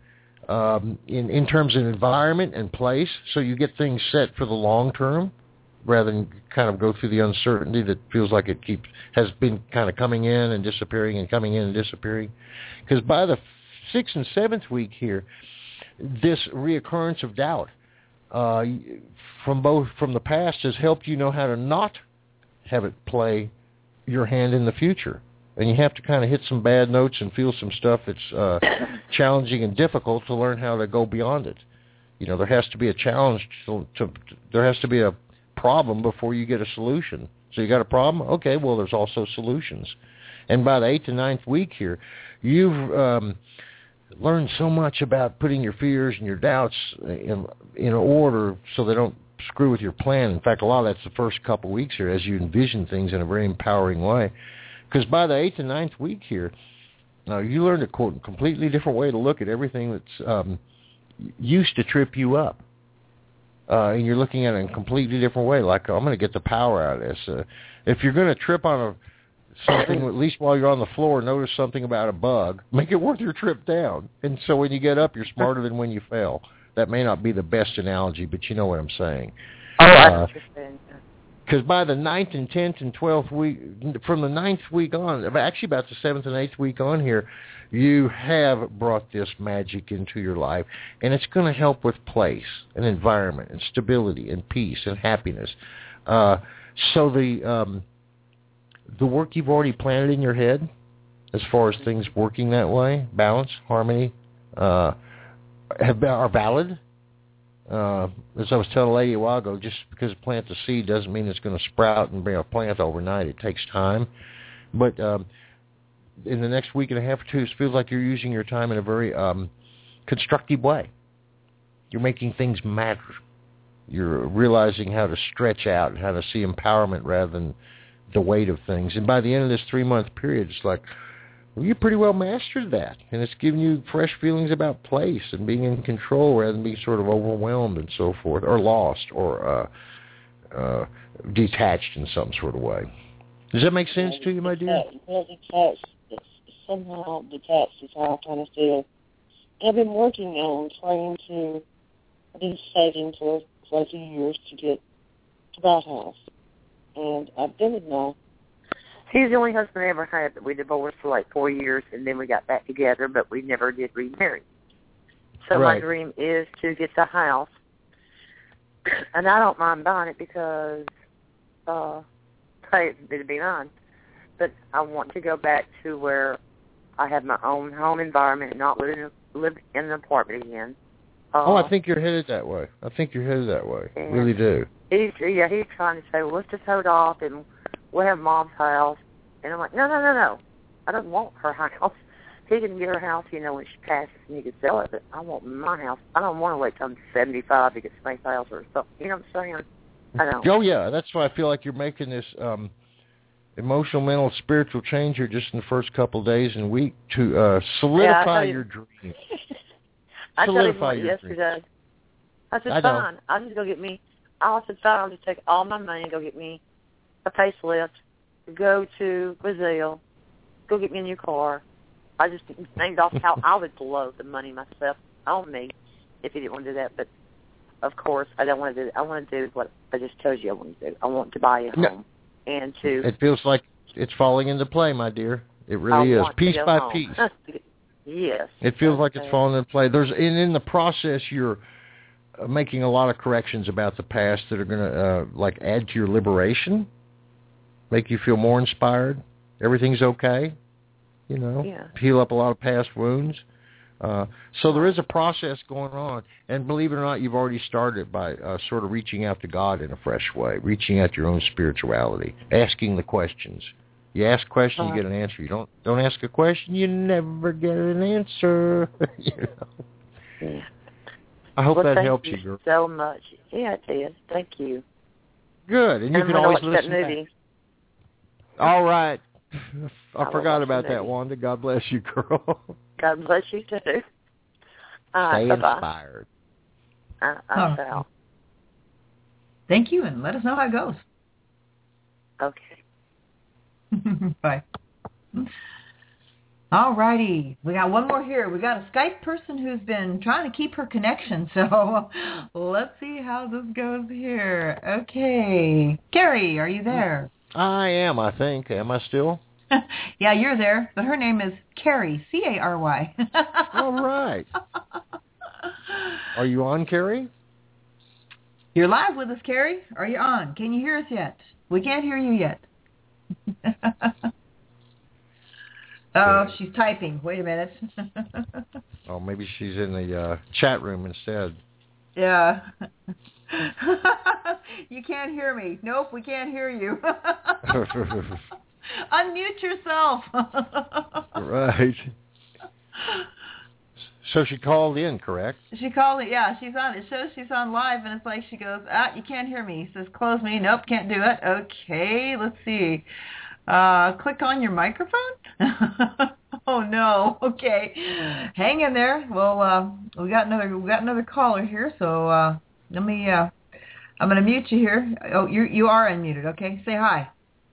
D: in terms of environment and place, so you get things set for the long term rather than kind of go through the uncertainty that feels like it has been kind of coming in and disappearing and coming in and disappearing. Because by the 6th and 7th week here, this reoccurrence of doubt from the past has helped you know how to not have it play your hand in the future. And you have to kind of hit some bad notes and feel some stuff that's challenging and difficult to learn how to go beyond it. You know, there has to be a challenge. There has to be a problem before you get a solution. So you got a problem? Okay, well, there's also solutions. And by the 8th and 9th week here, you've learn so much about putting your fears and your doubts in order so they don't screw with your plan. In fact, a lot of that's the first couple of weeks here as you envision things in a very empowering way. Because by the 8th and 9th week here, you learn a completely different way to look at everything that's used to trip you up. And you're looking at it in a completely different way, like, I'm going to get the power out of this. If you're going to trip on something, at least while you're on the floor, notice something about a bug, make it worth your trip down. And so when you get up, you're smarter than when you fell. That may not be the best analogy, but you know what I'm saying.
I: Oh, I understand.
D: Because by the 9th and 10th and 12th week, from the 9th week on, actually about the 7th and 8th week on here, you have brought this magic into your life, and it's going to help with place and environment and stability and peace and happiness. So the work you've already planted in your head, as far as things working that way, balance, harmony, are valid. As I was telling a lady a while ago, just because it plants a seed doesn't mean it's going to sprout and bring a plant overnight. It takes time. But in the next week and a half or two, it feels like you're using your time in a very constructive way. You're making things matter. You're realizing how to stretch out and how to see empowerment rather than the weight of things. And by the end of this 3-month period, it's like, well, you pretty well mastered that. And it's giving you fresh feelings about place and being in control rather than being sort of overwhelmed and so forth, or lost, or detached in some sort of way. Does that make sense to you, my dear?
J: Well, somehow detached is how I kind of feel. And I've been working on trying to, I've been saving for a few years to buy a house. And I've been with my...
I: He's the only husband I ever had, but we divorced for like 4 years, and then we got back together, but we never did remarry. So
D: right.
I: My dream is to get the house, and I don't mind buying it because, it'd be mine, but I want to go back to where I have my own home environment and not live in an apartment again.
D: I think you're headed that way. Really do.
I: He's trying to say, well, let's just hold off and we'll have Mom's house. And I'm like, no. I don't want her house. He can get her house, when she passes and he can sell it, but I want my house. I don't want to wait till I'm 75 to get somebody's house or something. You know what I'm saying? I don't.
D: Oh, yeah. That's why I feel like you're making this emotional, mental, spiritual change here just in the first couple of days and week to solidify your dream.
I: I told him yesterday. I said, fine. I'll just go get me. I said, fine. I'll just take all my money and go get me a facelift, go to Brazil, go get me a new car. I just named off how I would blow the money myself on me if he didn't want to do that. But, of course, I don't want to do that. I want to do what I just told you I want to do. I want to buy a home. And to... It
D: feels like it's falling into play, my dear. It really is. Piece by piece.
I: Yes.
D: It feels like it's falling into play. In the process, you're making a lot of corrections about the past that are going to add to your liberation, make you feel more inspired. Everything's okay, heal up a lot of past wounds. So there is a process going on, and believe it or not, you've already started by sort of reaching out to God in a fresh way, reaching out to your own spirituality, asking the questions. You ask a question, you get an answer. You don't ask a question, you never get an answer.
I: Yeah.
D: I hope that helps you, girl.
I: So much. Yeah, it did. Thank you.
D: Good, and you can always listen
I: that movie.
D: Back. All right. I forgot about that, Wanda. God bless you, girl.
I: God bless you, too.
D: Stay inspired.
I: I shall.
C: Thank you, and let us know how it goes.
I: Okay.
C: Bye. All righty. We got one more here. We got a Skype person who's been trying to keep her connection, so let's see how this goes here. Okay. Carrie, are you there?
D: I am, I think. Am I still?
C: Yeah, you're there, but her name is Carrie, C-A-R-Y.
D: All right. Are you on, Carrie?
C: You're live with us, Carrie. Are you on? Can you hear us yet? We can't hear you yet. Oh, she's typing. Wait a minute.
D: Oh, maybe she's in the chat room instead.
C: Yeah. You can't hear me. Nope, we can't hear you. Unmute yourself.
D: Right. So she called in, correct?
C: She called it, yeah. She's on. It shows she's on live, and it's like she goes, you can't hear me. Says, close me. Nope, can't do it. Okay, let's see. Click on your microphone? Oh no. Okay, hang in there. Well, we got another caller here. So let me. I'm going to mute you here. Oh, you are unmuted. Okay, say hi.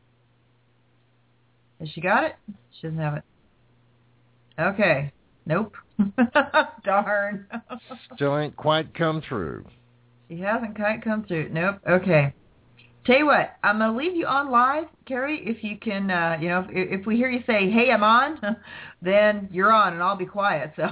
C: Has she got it? She doesn't have it. Okay. Nope. Darn.
D: Still ain't quite come through.
C: She hasn't quite come through. Nope. Okay. Tell you what, I'm going to leave you on live, Carrie. If you can, if we hear you say, hey, I'm on, then you're on, and I'll be quiet. So.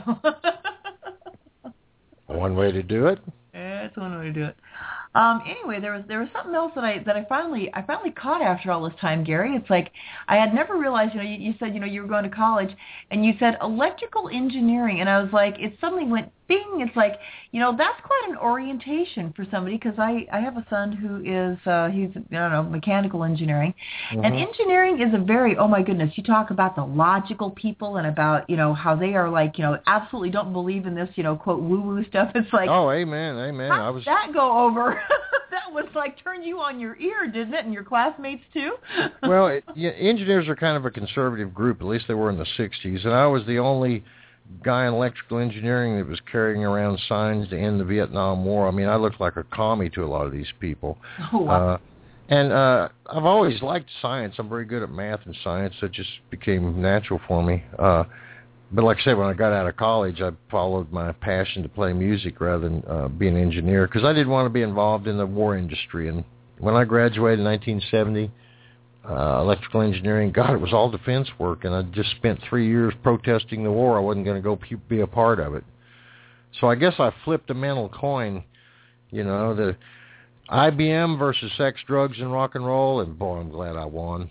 D: One way to do it.
C: That's one way to do it. Anyway, there was something else that I finally caught after all this time, Gary. It's like I had never realized. You said you were going to college, and you said electrical engineering, and I was like, it suddenly went bing. It's like that's quite an orientation for somebody, because I have a son who is he's mechanical engineering, and engineering is a very, oh my goodness, you talk about the logical people and about how they are like absolutely don't believe in this quote woo woo stuff. It's like,
D: oh amen.
C: How did that go over? That was like turned you on your ear, didn't it? And your classmates too?
D: Well, engineers are kind of a conservative group. At least they were in the 60s. And I was the only guy in electrical engineering that was carrying around signs to end the Vietnam War. I mean, I looked like a commie to a lot of these people.
C: Oh, wow.
D: And I've always liked science. I'm very good at math and science. So it just became natural for me. But like I said, when I got out of college, I followed my passion to play music rather than be an engineer, because I didn't want to be involved in the war industry. And when I graduated in 1970, electrical engineering, God, it was all defense work, and I just spent 3 years protesting the war. I wasn't going to go be a part of it. So I guess I flipped a mental coin, the IBM versus sex, drugs, and rock and roll, and boy, I'm glad I won.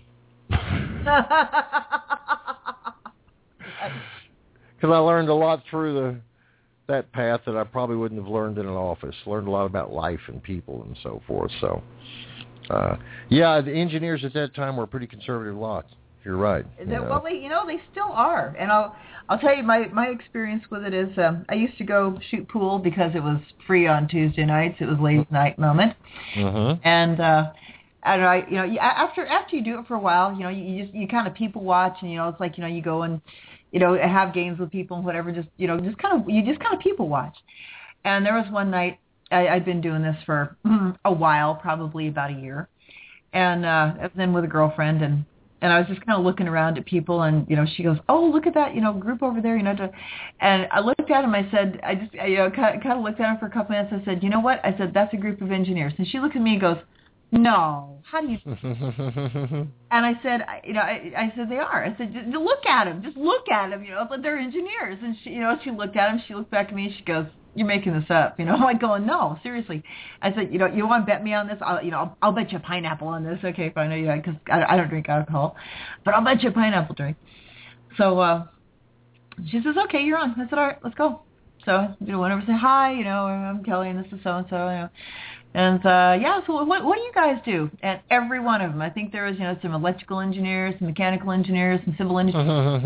D: Because I learned a lot through that path that I probably wouldn't have learned in an office. Learned a lot about life and people and so forth. So, the engineers at that time were a pretty conservative lot. You're right.
C: Well, they still are. And I'll tell you, my experience with it is I used to go shoot pool because it was free on Tuesday nights. It was ladies' night moment.
D: Mm-hmm.
C: And after you do it for a while, you kind of people watch, and it's like you go and have games with people and whatever. Just kind of people watch. And there was one night I'd been doing this for a while, probably about a year, and then with a girlfriend, and I was just kind of looking around at people, and she goes, "Oh, look at that group over there," and I looked at him. I said, I just kind of looked at him for a couple minutes. I said, "You know what?" I said, "That's a group of engineers." And she looked at me and goes, "No, how do you?" And I said, I said they are. I said, just look at them. Just look at them. But they're engineers. And she looked at him. She looked back at me. And she goes, "You're making this up." I'm like going, "No, seriously." I said, you want to bet me on this? I'll bet you a pineapple on this. Okay, fine. I know because I don't drink alcohol, but I'll bet you a pineapple drink. So she says, "Okay, you're on." I said, "All right, let's go." So went over to say hi. I'm Kelly, and this is so and so. And so what do you guys do? And every one of them, I think there was some electrical engineers, some mechanical engineers, some civil engineers.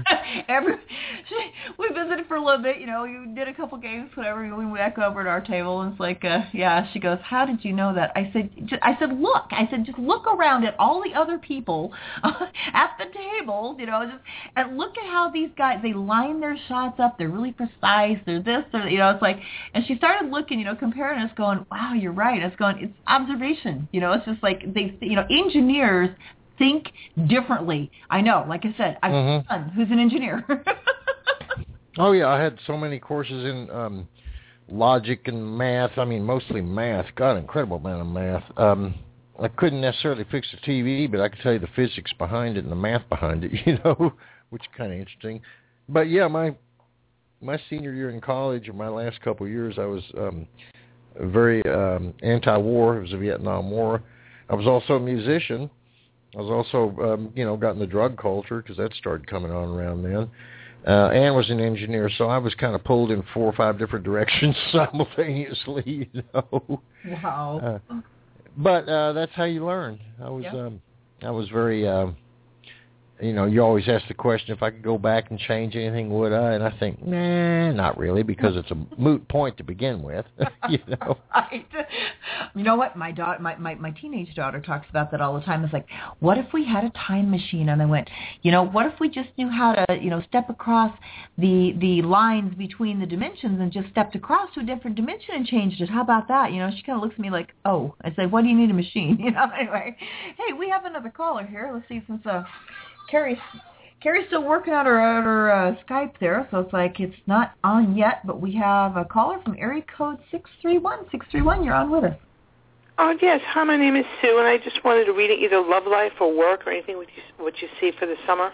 C: We visited for a little bit, we did a couple games, whatever. We went back over to our table, and it's like, she goes, "How did you know that?" I said, look. I said, just look around at all the other people at the table, and look at how these guys, they line their shots up. They're really precise. They're this, it's like, and she started looking, comparing us, going, "Wow, you're right." I was going, it's observation. It's just like they, engineers think differently. I know, like I said, I have a son who's an engineer.
D: Oh yeah, I had so many courses in logic and math. I mean, mostly math. God, incredible amount of math. I couldn't necessarily fix the TV, but I could tell you the physics behind it and the math behind it, which is kind of interesting. But yeah, my senior year in college, or my last couple of years, I was very anti-war. It was the Vietnam War. I was also a musician. I was also, got in the drug culture because that started coming on around then. And was an engineer, so I was kind of pulled in 4 or 5 different directions simultaneously.
C: Wow.
D: But that's how you learn. I was very you always ask the question, if I could go back and change anything, would I? And I think, nah, not really, because it's a moot point to begin with.
C: Right. You know what? My daughter, my teenage daughter talks about that all the time. It's like, what if we had a time machine? And I went, what if we just knew how to, step across the lines between the dimensions and just stepped across to a different dimension and changed it? How about that? She kind of looks at me like, oh. I say, why do you need a machine? Anyway. Hey, we have another caller here. Let's see, since Carrie's still working on her Skype there, so it's like it's not on yet, but we have a caller from area code 631. 631, you're on with us.
K: Oh, yes. Hi, my name is Sue, and I just wanted to read either love life or work or anything what you see for the summer.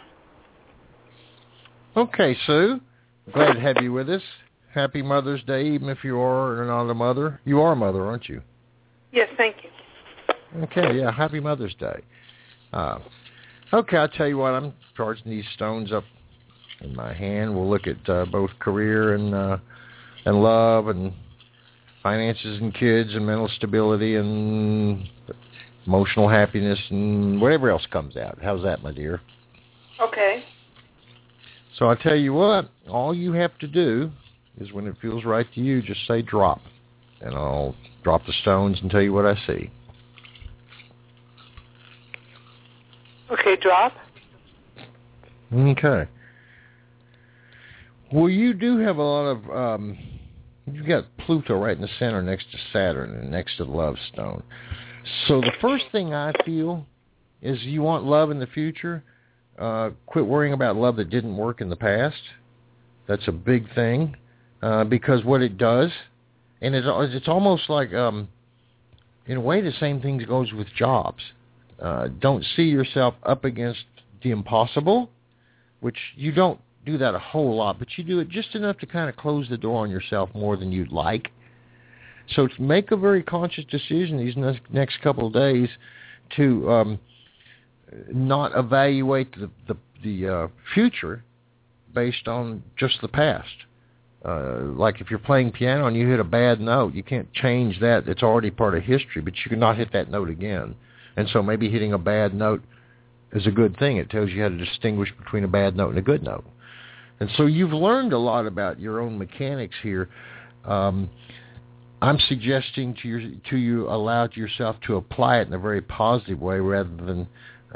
D: Okay, Sue. Glad to have you with us. Happy Mother's Day, even if you are not a mother. You are a mother, aren't you?
K: Yes, thank you.
D: Okay, yeah, happy Mother's Day. Okay, I'll tell you what, I'm charging these stones up in my hand. We'll look at both career and love and finances and kids and mental stability and emotional happiness and whatever else comes out. How's that, my dear?
K: Okay.
D: So I'll tell you what, all you have to do is when it feels right to you, just say drop. And I'll drop the stones and tell you what I see.
K: Okay, drop.
D: Okay. Well, you do have a lot of, you've got Pluto right in the center next to Saturn and next to the love stone. So the first thing I feel is you want love in the future. Quit worrying about love that didn't work in the past. That's a big thing because what it does, and it's almost like, in a way, the same thing goes with jobs. Don't see yourself up against the impossible, which you don't do that a whole lot, but you do it just enough to kind of close the door on yourself more than you'd like. So to make a very conscious decision these next couple of days to not evaluate the future based on just the past. Like if you're playing piano and you hit a bad note, you can't change that. It's already part of history, but you cannot hit that note again. And so maybe hitting a bad note is a good thing. It tells you how to distinguish between a bad note and a good note. And so you've learned a lot about your own mechanics here. I'm suggesting to you allow yourself to apply it in a very positive way rather than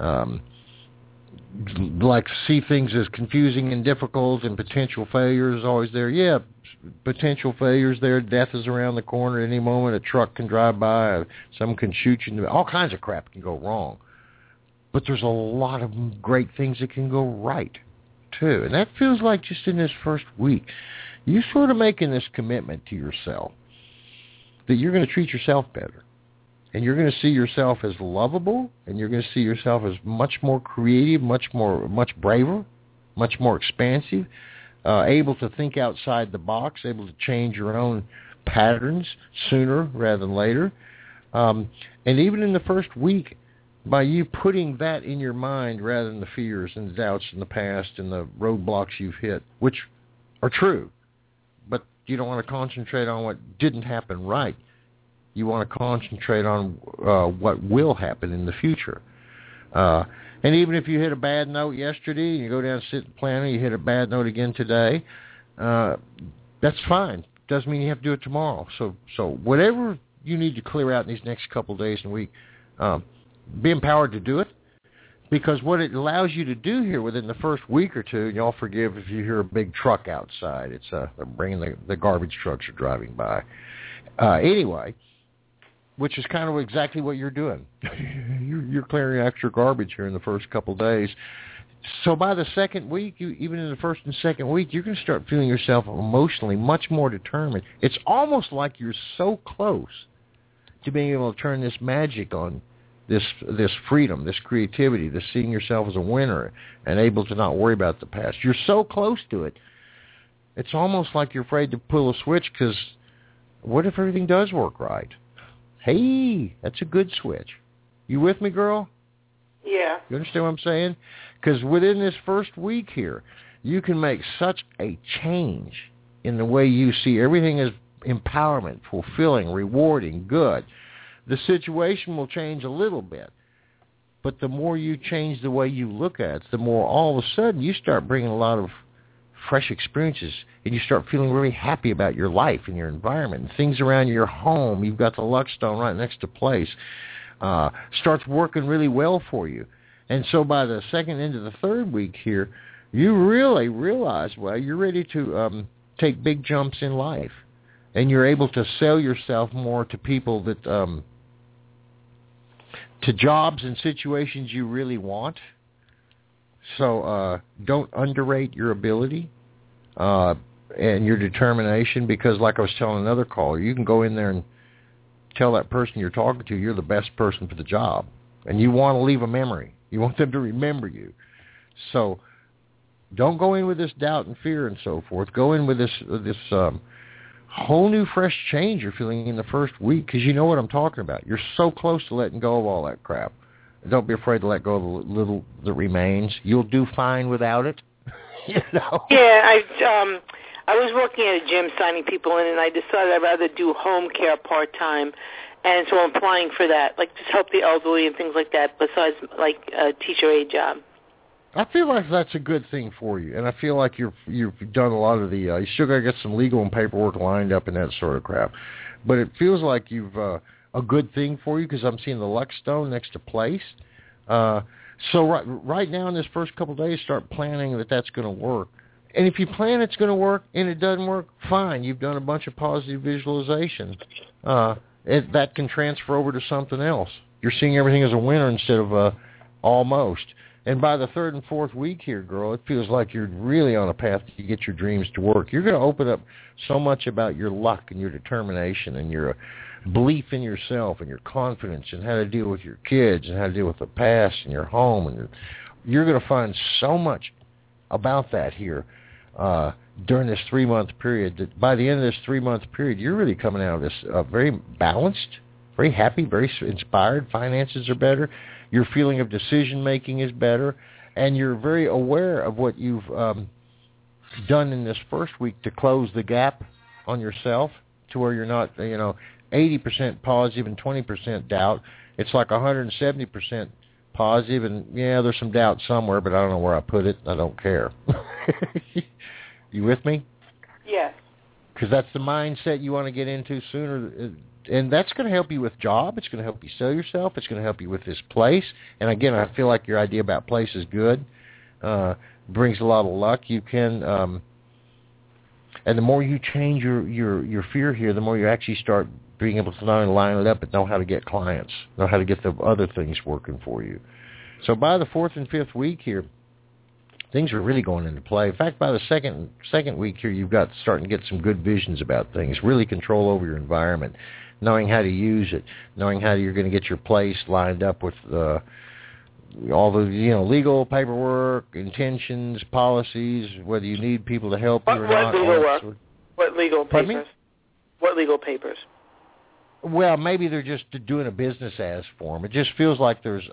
D: like see things as confusing and difficult and potential failures always there. Yeah, potential failures there. Death is around the corner at any moment. A truck can drive by. Someone can shoot you. All kinds of crap can go wrong. But there's a lot of great things that can go right, too. And that feels like just in this first week, you're sort of making this commitment to yourself that you're going to treat yourself better. And you're going to see yourself as lovable, and you're going to see yourself as much more creative, much braver, much more expansive, able to think outside the box, able to change your own patterns sooner rather than later. And even in the first week, by you putting that in your mind rather than the fears and the doubts in the past and the roadblocks you've hit, which are true, but you don't want to concentrate on what didn't happen right. You want to concentrate on what will happen in the future. And even if you hit a bad note yesterday, you go down and sit and plan it, you hit a bad note again today, that's fine. Doesn't mean you have to do it tomorrow. So whatever you need to clear out in these next couple of days and week, be empowered to do it. Because what it allows you to do here within the first week or two, and y'all forgive if you hear a big truck outside. It's they're bringing the garbage trucks are driving by. Anyway, which is kind of exactly what you're doing. You're clearing out your garbage here in the first couple of days. So by the second week, even in the first and second week, you're going to start feeling yourself emotionally much more determined. It's almost like you're so close to being able to turn this magic on, this freedom, this creativity, this seeing yourself as a winner and able to not worry about the past. You're so close to it. It's almost like you're afraid to pull a switch because what if everything does work right? Hey, that's a good switch. You with me, girl?
K: Yeah.
D: You understand what I'm saying? Because within this first week here, you can make such a change in the way you see everything as empowerment, fulfilling, rewarding, good. The situation will change a little bit, But the more you change the way you look at it, the more all of a sudden you start bringing a lot of fresh experiences, and you start feeling really happy about your life and your environment and things around your home. You've got the Luckstone right next to place. Starts working really well for you. And so by the second into the third week here, you really realize, well, you're ready to take big jumps in life. And you're able to sell yourself more to people that, to jobs and situations you really want. So don't underrate your ability and your determination, because like I was telling another caller, you can go in there and tell that person you're talking to you're the best person for the job. And you want to leave a memory. You want them to remember you. So don't go in with this doubt and fear and so forth. Go in with this whole new fresh change you're feeling in the first week, because you know what I'm talking about. You're so close to letting go of all that crap. Don't be afraid to let go of the little that remains. You'll do fine without it. You know?
K: Yeah, I was working at a gym signing people in, and I decided I'd rather do home care part-time. And so I'm applying for that, like just help the elderly and things like that, besides like a teacher aide job.
D: I feel like that's a good thing for you, and I feel like you've done a lot of the. You still got to get some legal and paperwork lined up and that sort of crap, but it feels like you've a good thing for you, because I'm seeing the Luckstone next to place. So right now in this first couple of days, start planning that's going to work. And if you plan it's going to work and it doesn't work, fine. You've done a bunch of positive visualization. That can transfer over to something else. You're seeing everything as a winner instead of almost. And by the third and fourth week here, girl, it feels like you're really on a path to get your dreams to work. You're going to open up so much about your luck and your determination and your belief in yourself and your confidence and how to deal with your kids and how to deal with the past and your home. And you're going to find so much about that here during this 3-month period, that by the end of this 3-month period, you're really coming out of this very balanced, very happy, very inspired. Finances are better. Your feeling of decision-making is better. And you're very aware of what you've done in this first week to close the gap on yourself to where you're not, 80% positive and 20% doubt. It's like 170% positive, and yeah, there's some doubt somewhere, but I don't know where I put it. I don't care. You with me?
K: Yes.
D: Because that's the mindset you want to get into sooner, and that's going to help you with job. It's going to help you sell yourself. It's going to help you with this place. And again, I feel like your idea about place is good. Brings a lot of luck. You can, and the more you change your fear here, the more you actually start being able to not only line it up, but know how to get clients, know how to get the other things working for you. So by the 4th and 5th week here, things are really going into play. In fact, by the second week here, you've got starting to get some good visions about things, really control over your environment, knowing how to use it, knowing how you're going to get your place lined up with all the legal paperwork, intentions, policies, whether you need people to help you or not.
K: What legal papers? What legal papers?
D: Well, maybe they're just doing a business as form. It just feels like there's,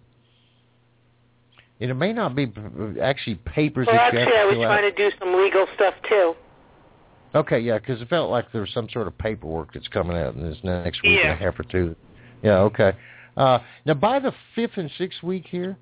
D: it may not be actually papers that you have to fill out.
K: Actually, I was trying to do some legal stuff, too.
D: Okay, yeah, because it felt like there was some sort of paperwork that's coming out in this next week and a half or two. Yeah, okay. Now, by the 5th and 6th week here,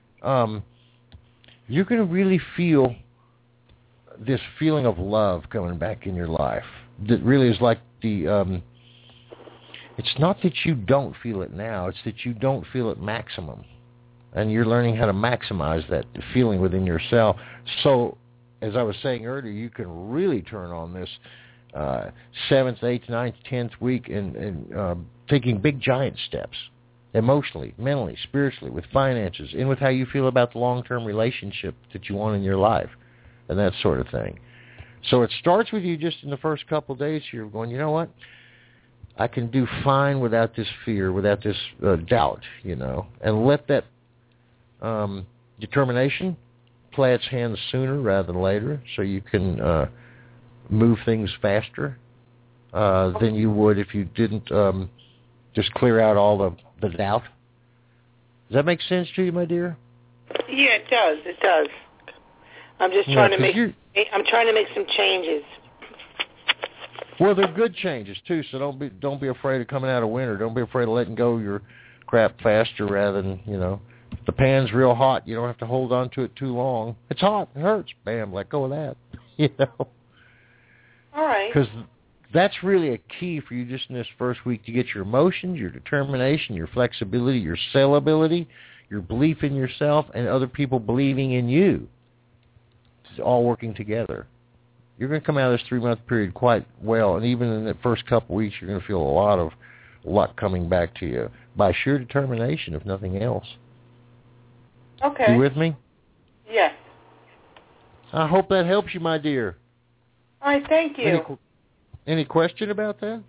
D: you're going to really feel this feeling of love coming back in your life. That really is like the... it's not that you don't feel it now. It's that you don't feel it maximum. And you're learning how to maximize that feeling within yourself. So, as I was saying earlier, you can really turn on this 7th, 8th, 9th, 10th week and taking big, giant steps emotionally, mentally, spiritually, with finances, and with how you feel about the long-term relationship that you want in your life and that sort of thing. So it starts with you just in the first couple of days. You're going, you know what? I can do fine without this fear, without this doubt, and let that determination play its hands sooner rather than later, so you can move things faster than you would if you didn't just clear out all the doubt. Does that make sense to you, my dear?
K: Yeah, it does. It does. I'm just trying to make. I'm trying to make some changes.
D: Well, they're good changes too. So don't be afraid of coming out of winter. Don't be afraid of letting go of your crap faster rather than The pan's real hot. You don't have to hold on to it too long. It's hot. It hurts. Bam, let go of that.
K: All right.
D: Because that's really a key for you just in this first week to get your emotions, your determination, your flexibility, your sellability, your belief in yourself, and other people believing in you. It's all working together. You're going to come out of this 3-month period quite well, and even in the first couple weeks, you're going to feel a lot of luck coming back to you by sheer determination, if nothing else.
K: Okay.
D: You with me?
K: Yes.
D: I hope that helps you, my dear.
K: All right, thank you.
D: Any question about that?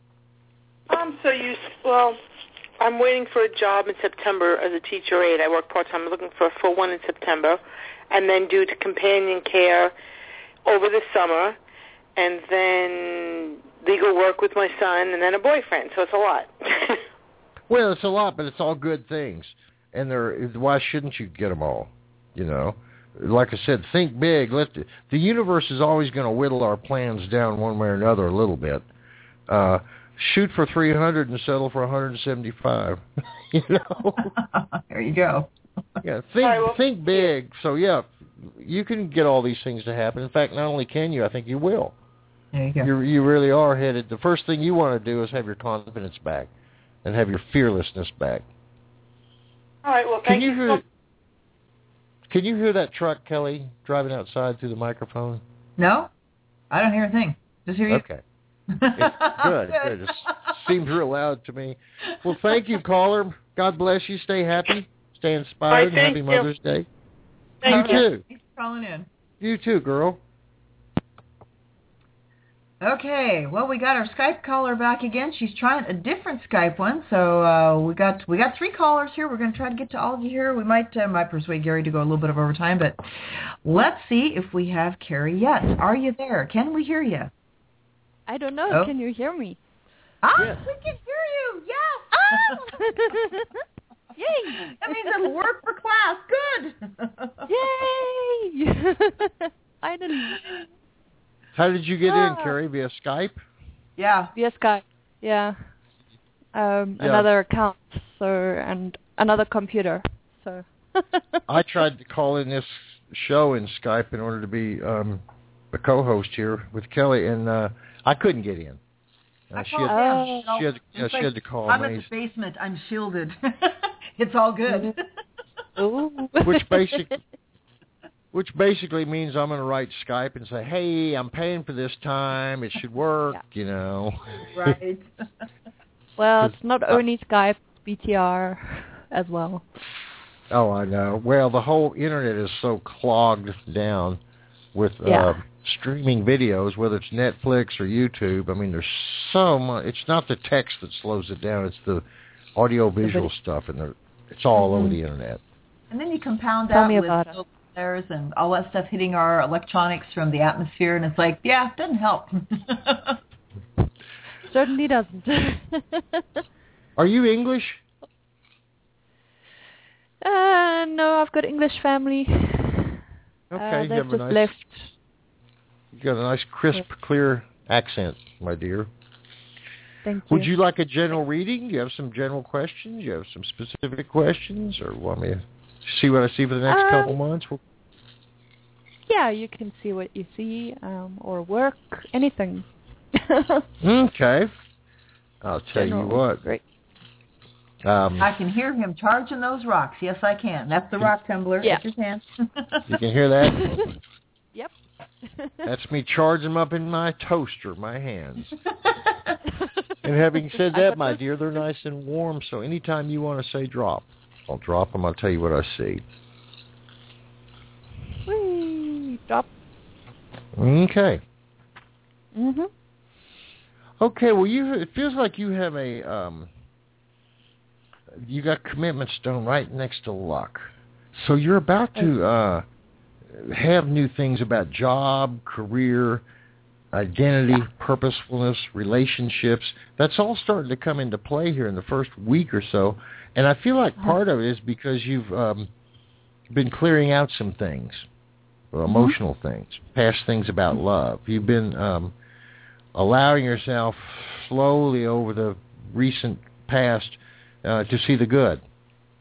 K: I'm waiting for a job in September as a teacher aide. I work part-time. I'm looking for a full one in September, and then do the companion care over the summer, and then legal work with my son, and then a boyfriend. So it's a lot.
D: Well, it's a lot, but it's all good things. And why shouldn't you get them all? You know, like I said, think big. The universe is always going to whittle our plans down one way or another a little bit. Shoot for 300 and settle for 175. You know.
C: There you go.
D: Yeah, think big. So yeah, you can get all these things to happen. In fact, not only can you, I think you will.
C: There you go.
D: You really are headed. The first thing you want to do is have your confidence back, and have your fearlessness back.
K: All right. Well, thank you.
D: Can you hear that truck, Kelly, driving outside through the microphone?
C: No, I don't hear a thing. Just hear you.
D: Okay. Good. It seems real loud to me. Well, thank you, caller. God bless you. Stay happy. Stay inspired.
K: Right,
D: Happy Mother's Day.
K: Thank
D: you too.
C: Thanks for calling in.
D: You too, girl.
C: Okay, well, we got our Skype caller back again. She's trying a different Skype one, so we got 3 callers here. We're going to try to get to all of you here. We might persuade Gary to go a little bit of overtime, but let's see if we have Carrie yet. Are you there? Can we hear you?
L: I don't know.
C: Oh.
L: Can you hear me?
C: Yes. We can hear you. Yes. Oh.
L: Yay!
C: That means it'll work for class.
L: Good. Yay! Finally.
D: How did you get in, Carrie? Via Skype?
C: Yeah.
L: Via Skype. Yeah. Another account, and another computer. So.
D: I tried to call in this show in Skype in order to be a co-host here with Kelly, and I couldn't get in. She had to call
C: I'm
D: me.
C: I'm in the basement. I'm shielded. It's all good.
D: Which basically means I'm going to write Skype and say, hey, I'm paying for this time. It should work, you know.
C: Right.
L: Well, it's not only Skype, BTR as well.
D: Oh, I know. Well, the whole Internet is so clogged down with streaming videos, whether it's Netflix or YouTube. I mean, there's so much. It's not the text that slows it down. It's the audio-visual stuff, and it's all over the Internet.
C: And then you compound that with flares and all that stuff hitting our electronics from the atmosphere, and it's like, it doesn't help.
L: Certainly doesn't.
D: Are you English?
L: No, I've got English family.
D: Okay,
L: they've just left.
D: You got a nice, crisp, clear accent, my dear.
L: Thank you.
D: Would you like a general reading? Do you have some general questions? Do you have some specific questions? Or want me to see what I see for the next couple months?
L: Yeah, you can see what you see, or work, anything.
D: Okay. I'll tell you what.
L: Great.
C: I can hear him charging those rocks. Yes, I can. That's the rock tumbler.
L: Yeah.
C: At your hand.
D: You can hear that?
L: Yep.
D: That's me charging them up in my toaster, my hands. And having said that, my dear, they're nice and warm, so anytime you want to say drop, I'll drop them. I'll tell you what I see.
L: Whee! Drop.
D: Okay.
L: Mm-hmm.
D: Okay, well, it feels like you have you got commitment stone right next to luck. So you're about to have new things about job, career, identity, purposefulness, relationships. That's all starting to come into play here in the first week or so. And I feel like part of it is because you've been clearing out some things, emotional things, past things about love. You've been allowing yourself slowly over the recent past to see the good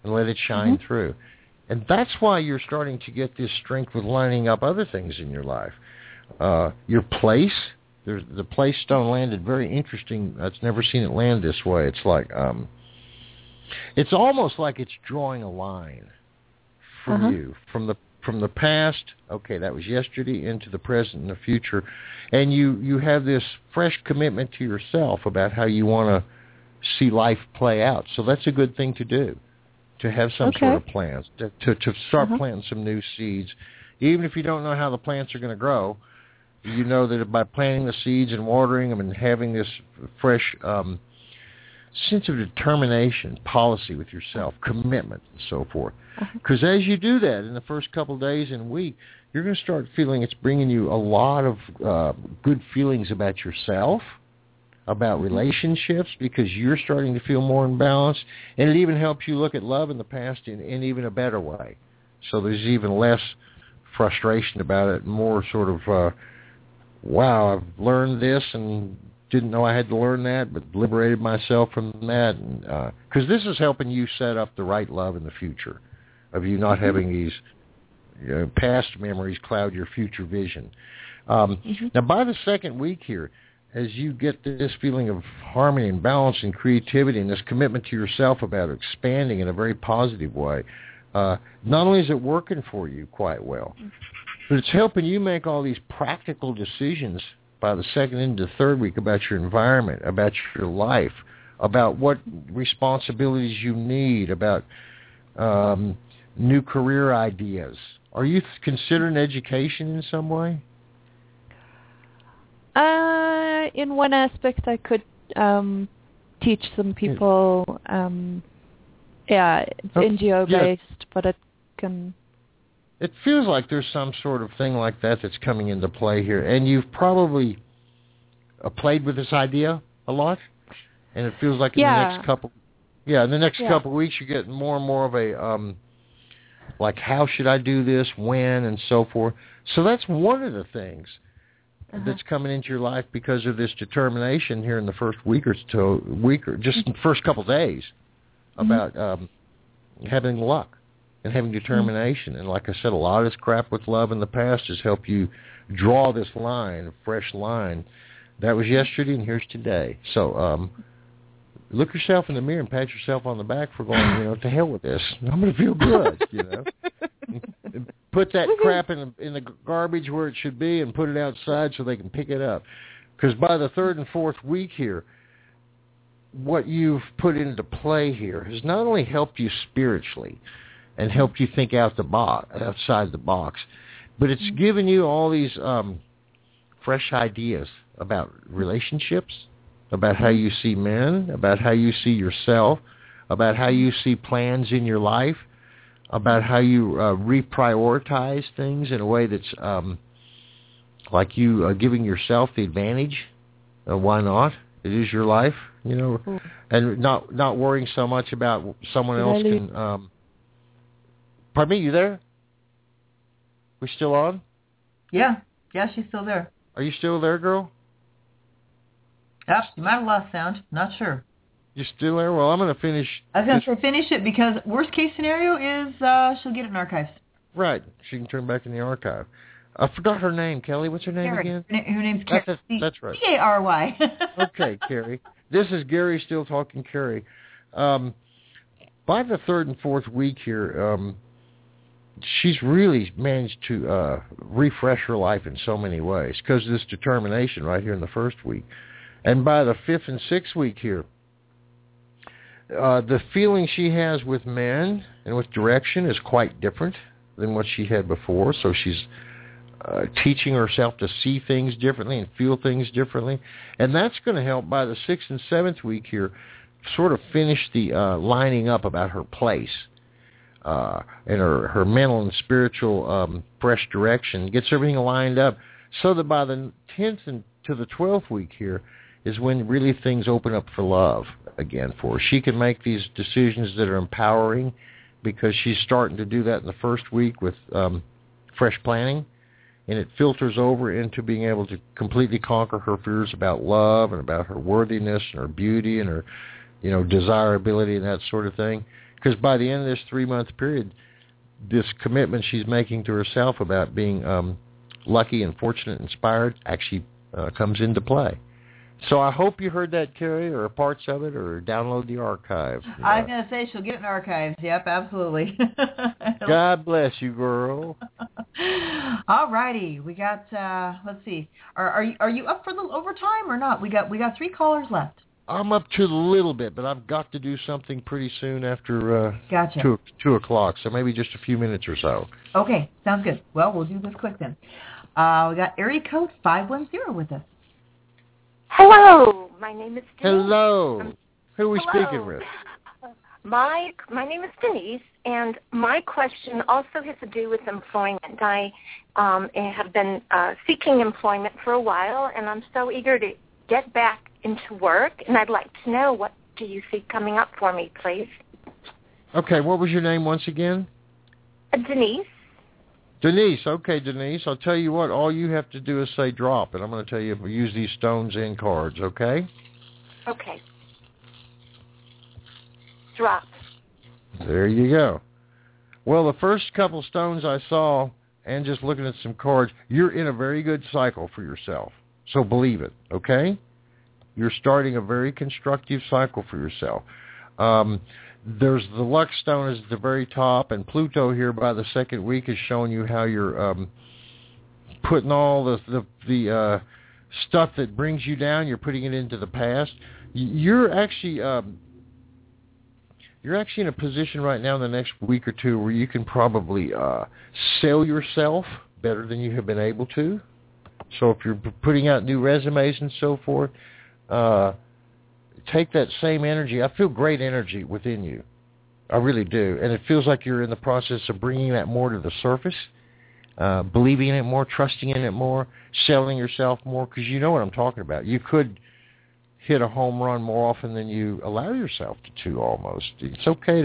D: and let it shine through. And that's why you're starting to get this strength with lining up other things in your life. Your place, the place stone landed very interesting. I've never seen it land this way. It's like, it's almost like it's drawing a line for you from the past. Okay, that was yesterday, into the present and the future, and you have this fresh commitment to yourself about how you want to see life play out. So that's a good thing to do, to have some sort of plans, to start planting some new seeds. Even if you don't know how the plants are going to grow, you know that by planting the seeds and watering them and having this fresh sense of determination, policy with yourself, commitment, and so forth. Because as you do that in the first couple of days and week, you're going to start feeling it's bringing you a lot of good feelings about yourself, about relationships, because you're starting to feel more in balance, and it even helps you look at love in the past in even a better way. So there's even less frustration about it, more sort of, wow, I've learned this and didn't know I had to learn that, but liberated myself from that. Because this is helping you set up the right love in the future, of you not having these past memories cloud your future vision. Now, by the second week here, as you get this feeling of harmony and balance and creativity and this commitment to yourself about expanding in a very positive way, not only is it working for you quite well, but it's helping you make all these practical decisions by the second into the third week about your environment, about your life, about what responsibilities you need, about new career ideas. Are you considering education in some way?
L: In one aspect, I could teach some people. It's NGO-based, but it can...
D: It feels like there's some sort of thing like that that's coming into play here. And you've probably played with this idea a lot. And it feels like in the next couple... in the next couple of weeks, you're getting more and more of a... like, how should I do this, when, and so forth. So that's one of the things that's coming into your life because of this determination here in the first week or just in the first couple of days about having luck and having determination. And like I said, a lot of this crap with love in the past has helped you draw this line, a fresh line. That was yesterday, and here's today. So look yourself in the mirror and pat yourself on the back for going, to hell with this. I'm going to feel good, Put that crap in the garbage where it should be and put it outside so they can pick it up. Because by the third and fourth week here, what you've put into play here has not only helped you spiritually and helped you think outside the box, but it's given you all these fresh ideas about relationships, about how you see men, about how you see yourself, about how you see plans in your life, about how you reprioritize things in a way that's like you giving yourself the advantage. Why not? It is your life, and not worrying so much about someone else can... Pardon me, you there? We still on?
C: Yeah, she's still there.
D: Are you still there, girl?
C: Yep, you might have lost sound. Not sure.
D: You still there? Well, I'm going to finish.
C: I was going to say finish it because worst case scenario is she'll get it in archives.
D: Right. She can turn back in the archive. I forgot her name, Kelly. What's her name again?
C: Her name's Carrie.
D: That's right.
C: Cary.
D: Okay, Carrie. This is Gary still talking, Carrie. By the third and fourth week here, she's really managed to refresh her life in so many ways because of this determination right here in the first week. And by the fifth and sixth week here, the feeling she has with men and with direction is quite different than what she had before. So she's teaching herself to see things differently and feel things differently. And that's going to help by the sixth and seventh week here sort of finish the lining up about her place and her mental and spiritual fresh direction, gets everything lined up so that by the 10th and to the 12th week here is when really things open up for love again for her. She can make these decisions that are empowering because she's starting to do that in the first week with fresh planning, and it filters over into being able to completely conquer her fears about love and about her worthiness and her beauty and her, desirability and that sort of thing. Because by the end of this 3-month period, this commitment she's making to herself about being lucky and fortunate and inspired actually comes into play. So I hope you heard that, Carrie, or parts of it, or download the archive.
C: I was going to say she'll get it in the archives. Yep, absolutely.
D: God bless you, girl.
C: All righty. We got, let's see. Are you up for a little overtime or not? We got 3 callers left.
D: I'm up to a little bit, but I've got to do something pretty soon after
C: gotcha.
D: 2 o'clock, so maybe just a few minutes or so.
C: Okay, sounds good. Well, we'll do this quick then. We got area code 510 with us.
M: Hello, my name is Denise.
D: Hello. Who are we speaking with?
M: My name is Denise, and my question also has to do with employment. I have been seeking employment for a while, and I'm so eager to get back into work, and I'd like to know, what do you see coming up for me, please?
D: Okay, what was your name once again?
M: Denise.
D: Denise, okay, Denise. I'll tell you what, all you have to do is say drop, and I'm going to tell you use these stones and cards, okay?
M: Okay. Drop.
D: There you go. Well, the first couple stones I saw, and just looking at some cards, you're in a very good cycle for yourself. So believe it, okay? You're starting a very constructive cycle for yourself. There's the luck stone is at the very top, and Pluto here by the second week is showing you how you're putting all the stuff that brings you down, you're putting it into the past. You're actually in a position right now in the next week or two where you can probably sell yourself better than you have been able to. So if you're putting out new resumes and so forth, take that same energy. I feel great energy within you. I really do. And it feels like you're in the process of bringing that more to the surface, believing in it more, trusting in it more, selling yourself more, because you know what I'm talking about. You could hit a home run more often than you allow yourself to almost. It's okay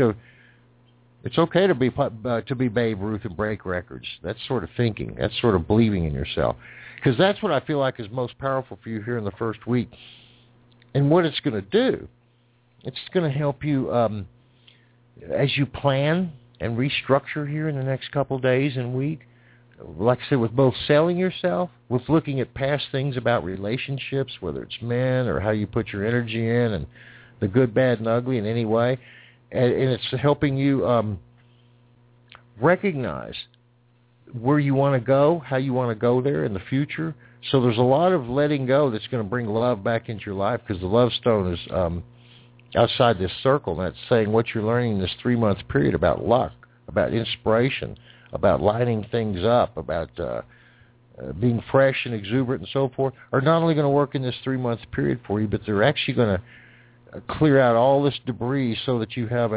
D: to be Babe Ruth and break records. That's sort of thinking. That's sort of believing in yourself. Because that's what I feel like is most powerful for you here in the first week. And what it's going to do, it's going to help you as you plan and restructure here in the next couple of days and week. Like I said, with both selling yourself, with looking at past things about relationships, whether it's men or how you put your energy in and the good, bad, and ugly in any way. And it's helping you recognize where you want to go, how you want to go there in the future. So there's a lot of letting go that's going to bring love back into your life, because the love stone is outside this circle, and that's saying what you're learning in this 3-month period about luck, about inspiration, about lining things up, about being fresh and exuberant and so forth, are not only going to work in this 3-month period for you, but they're actually going to clear out all this debris so that you have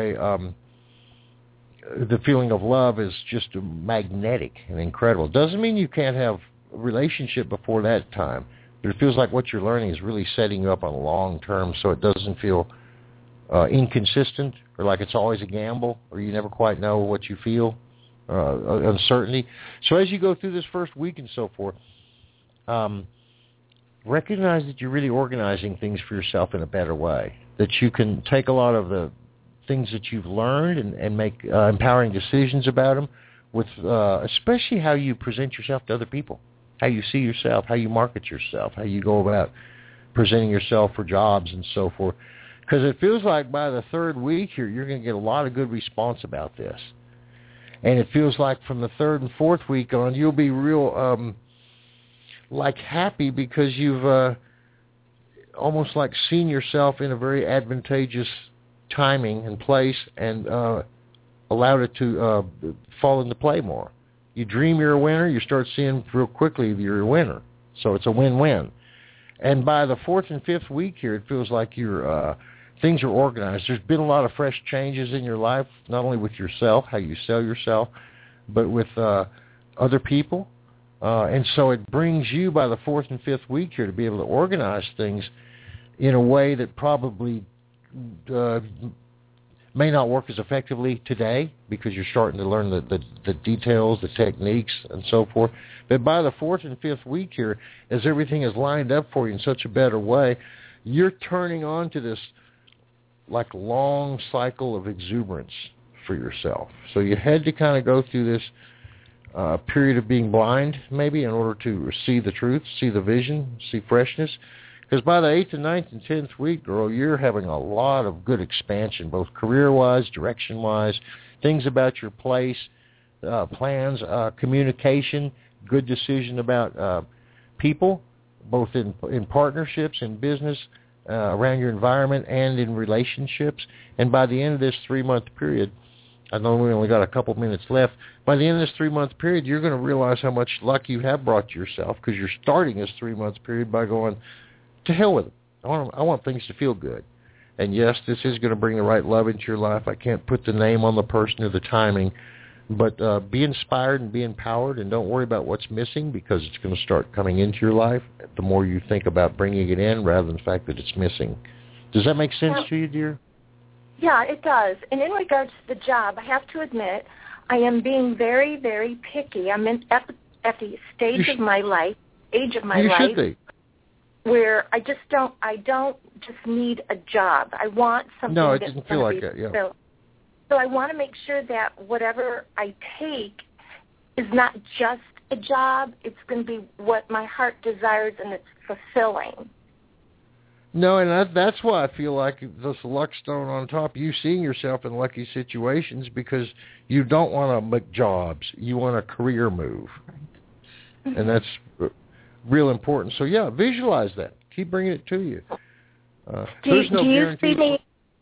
D: the feeling of love is just magnetic and incredible. Doesn't mean you can't have a relationship before that time, but it feels like what you're learning is really setting you up on a long term, so it doesn't feel inconsistent or like it's always a gamble or you never quite know what you feel, uncertainty. So as you go through this first week and so forth, recognize that you're really organizing things for yourself in a better way, that you can take a lot of the things that you've learned and make empowering decisions about them, with especially how you present yourself to other people, how you see yourself, how you market yourself, how you go about presenting yourself for jobs and so forth. Because it feels like by the 3rd week here, you're going to get a lot of good response about this. And it feels like from the 3rd and 4th week on, you'll be real happy because you've almost like seen yourself in a very advantageous timing and place and allowed it to fall into play more. You dream you're a winner, you start seeing real quickly you're a winner. So it's a win-win. And by the 4th and 5th week here, it feels like your things are organized. There's been a lot of fresh changes in your life, not only with yourself, how you sell yourself, but with other people. And so it brings you by the 4th and 5th week here to be able to organize things in a way that probably may not work as effectively today because you're starting to learn the details, the techniques, and so forth. But by the 4th and 5th week here, as everything is lined up for you in such a better way, you're turning on to this like long cycle of exuberance for yourself. So you had to kind of go through this period of being blind, maybe, in order to see the truth, see the vision, see freshness. Because by the 8th and 9th and 10th week, girl, you're having a lot of good expansion, both career-wise, direction-wise, things about your place, plans, communication, good decision about people, both in partnerships, in business, around your environment, and in relationships. And by the end of this 3-month period, I know we only got a couple minutes left. By the end of this 3-month period, you're going to realize how much luck you have brought to yourself, because you're starting this 3-month period by going, to hell with it. I want things to feel good. And yes, this is going to bring the right love into your life. I can't put the name on the person or the timing, but be inspired and be empowered, and don't worry about what's missing, because it's going to start coming into your life the more you think about bringing it in rather than the fact that it's missing. Does that make sense to you, dear?
M: Yeah, it does. And in regards to the job, I have to admit, I am being very, very picky. I'm at the stage of my life, age of my life.
D: You should be.
M: Where I don't just need a job. I want something.
D: No, it doesn't feel like that, yeah.
M: So I want to make sure that whatever I take is not just a job. It's going to be what my heart desires, and it's fulfilling.
D: No, and that's why I feel like this luck stone on top, you seeing yourself in lucky situations, because you don't want to make jobs. You want a career move. Right. And that's real important. So, yeah, visualize that. Keep bringing it to you. There's no guarantee.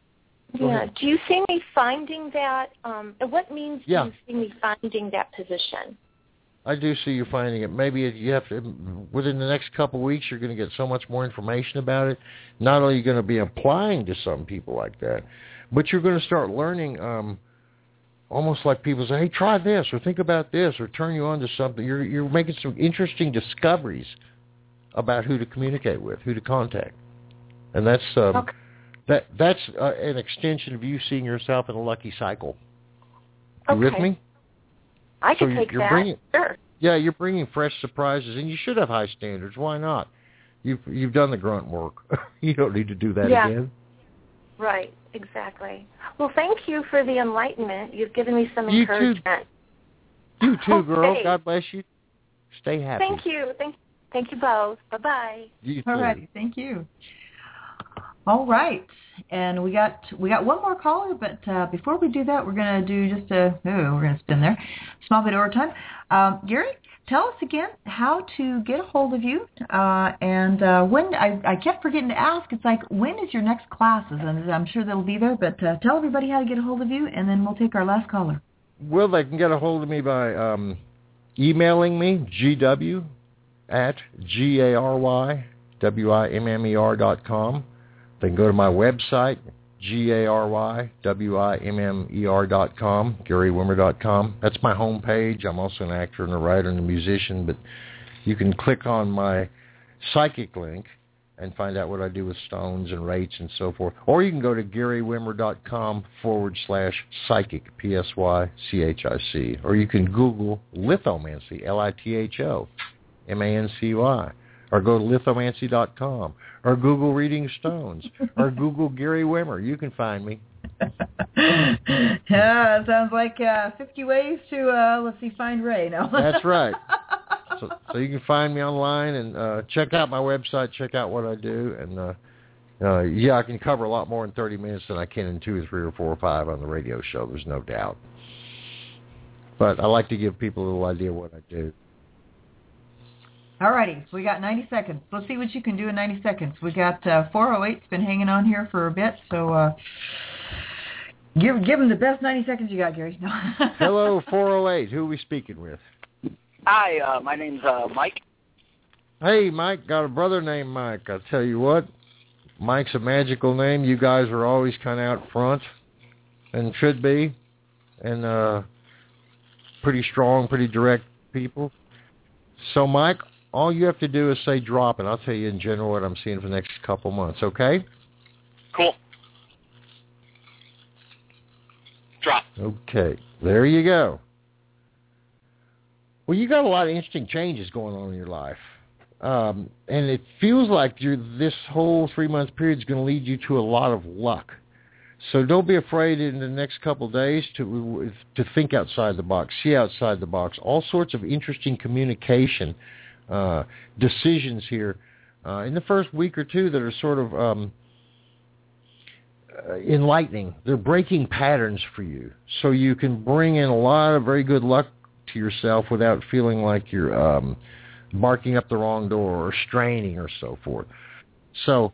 M: Do you see me finding that? What means do you see me finding that position?
D: I do see you finding it. Maybe you have to, within the next couple of weeks, you're going to get so much more information about it. Not only are you going to be applying to some people like that, but you're going to start learning almost like people say, hey, try this, or think about this, or turn you on to something. You're making some interesting discoveries about who to communicate with, who to contact. And that's that's an extension of you seeing yourself in a lucky cycle. You with me?
M: I can take that. Sure.
D: Yeah, you're bringing fresh surprises, and you should have high standards. Why not? You've done the grunt work. You don't need to do that again.
M: Right, exactly. Well, thank you for the enlightenment. You've given me some encouragement.
D: You too, girl. God bless you. Stay happy.
M: Thank you. Thank you both. Bye-bye.
D: You too.
C: All right. Thank you. All right. And we got one more caller, but before we do that, we're going to do just we're going to spin there. Small bit overtime. Gary, tell us again how to get a hold of you, and when, I kept forgetting to ask, it's like, when is your next classes? And I'm sure they'll be there, but tell everybody how to get a hold of you, and then we'll take our last caller.
D: Well, they can get a hold of me by emailing me, GW@GaryWimmer.com. They can go to my website, GaryWimmer.com, GaryWimmer.com. That's my homepage. I'm also an actor and a writer and a musician, but you can click on my psychic link and find out what I do with stones and rates and so forth. Or you can go to GaryWimmer.com/psychic, PSYCHIC. Or you can Google lithomancy, LITHOMANCY. Or go to lithomancy.com, or Google Reading Stones, or Google Gary Wimmer. You can find me.
C: Yeah, it sounds like 50 ways to, find Ray now.
D: That's right. So you can find me online and check out my website, check out what I do. And, I can cover a lot more in 30 minutes than I can in 2 or 3 or 4 or 5 on the radio show. There's no doubt. But I like to give people a little idea of what I do.
C: All righty, we got 90 seconds. Let's see what you can do in 90 seconds. We got 408's been hanging on here for a bit, so give him the best 90 seconds you got, Gary.
D: Hello, 408. Who are we speaking with?
N: Hi, my name's Mike.
D: Hey, Mike. Got a brother named Mike. I'll tell you what, Mike's a magical name. You guys are always kind of out front, and should be, and pretty strong, pretty direct people. So, Mike, all you have to do is say drop, and I'll tell you in general what I'm seeing for the next couple months, okay?
N: Cool. Drop.
D: Okay, there you go. Well, you got a lot of interesting changes going on in your life. And it feels like this whole 3-month period is going to lead you to a lot of luck. So don't be afraid in the next couple of days to think outside the box, see outside the box. All sorts of interesting communication decisions here in the first week or two that are sort of enlightening. They're breaking patterns for you, so you can bring in a lot of very good luck to yourself without feeling like you're barking up the wrong door or straining or so forth. So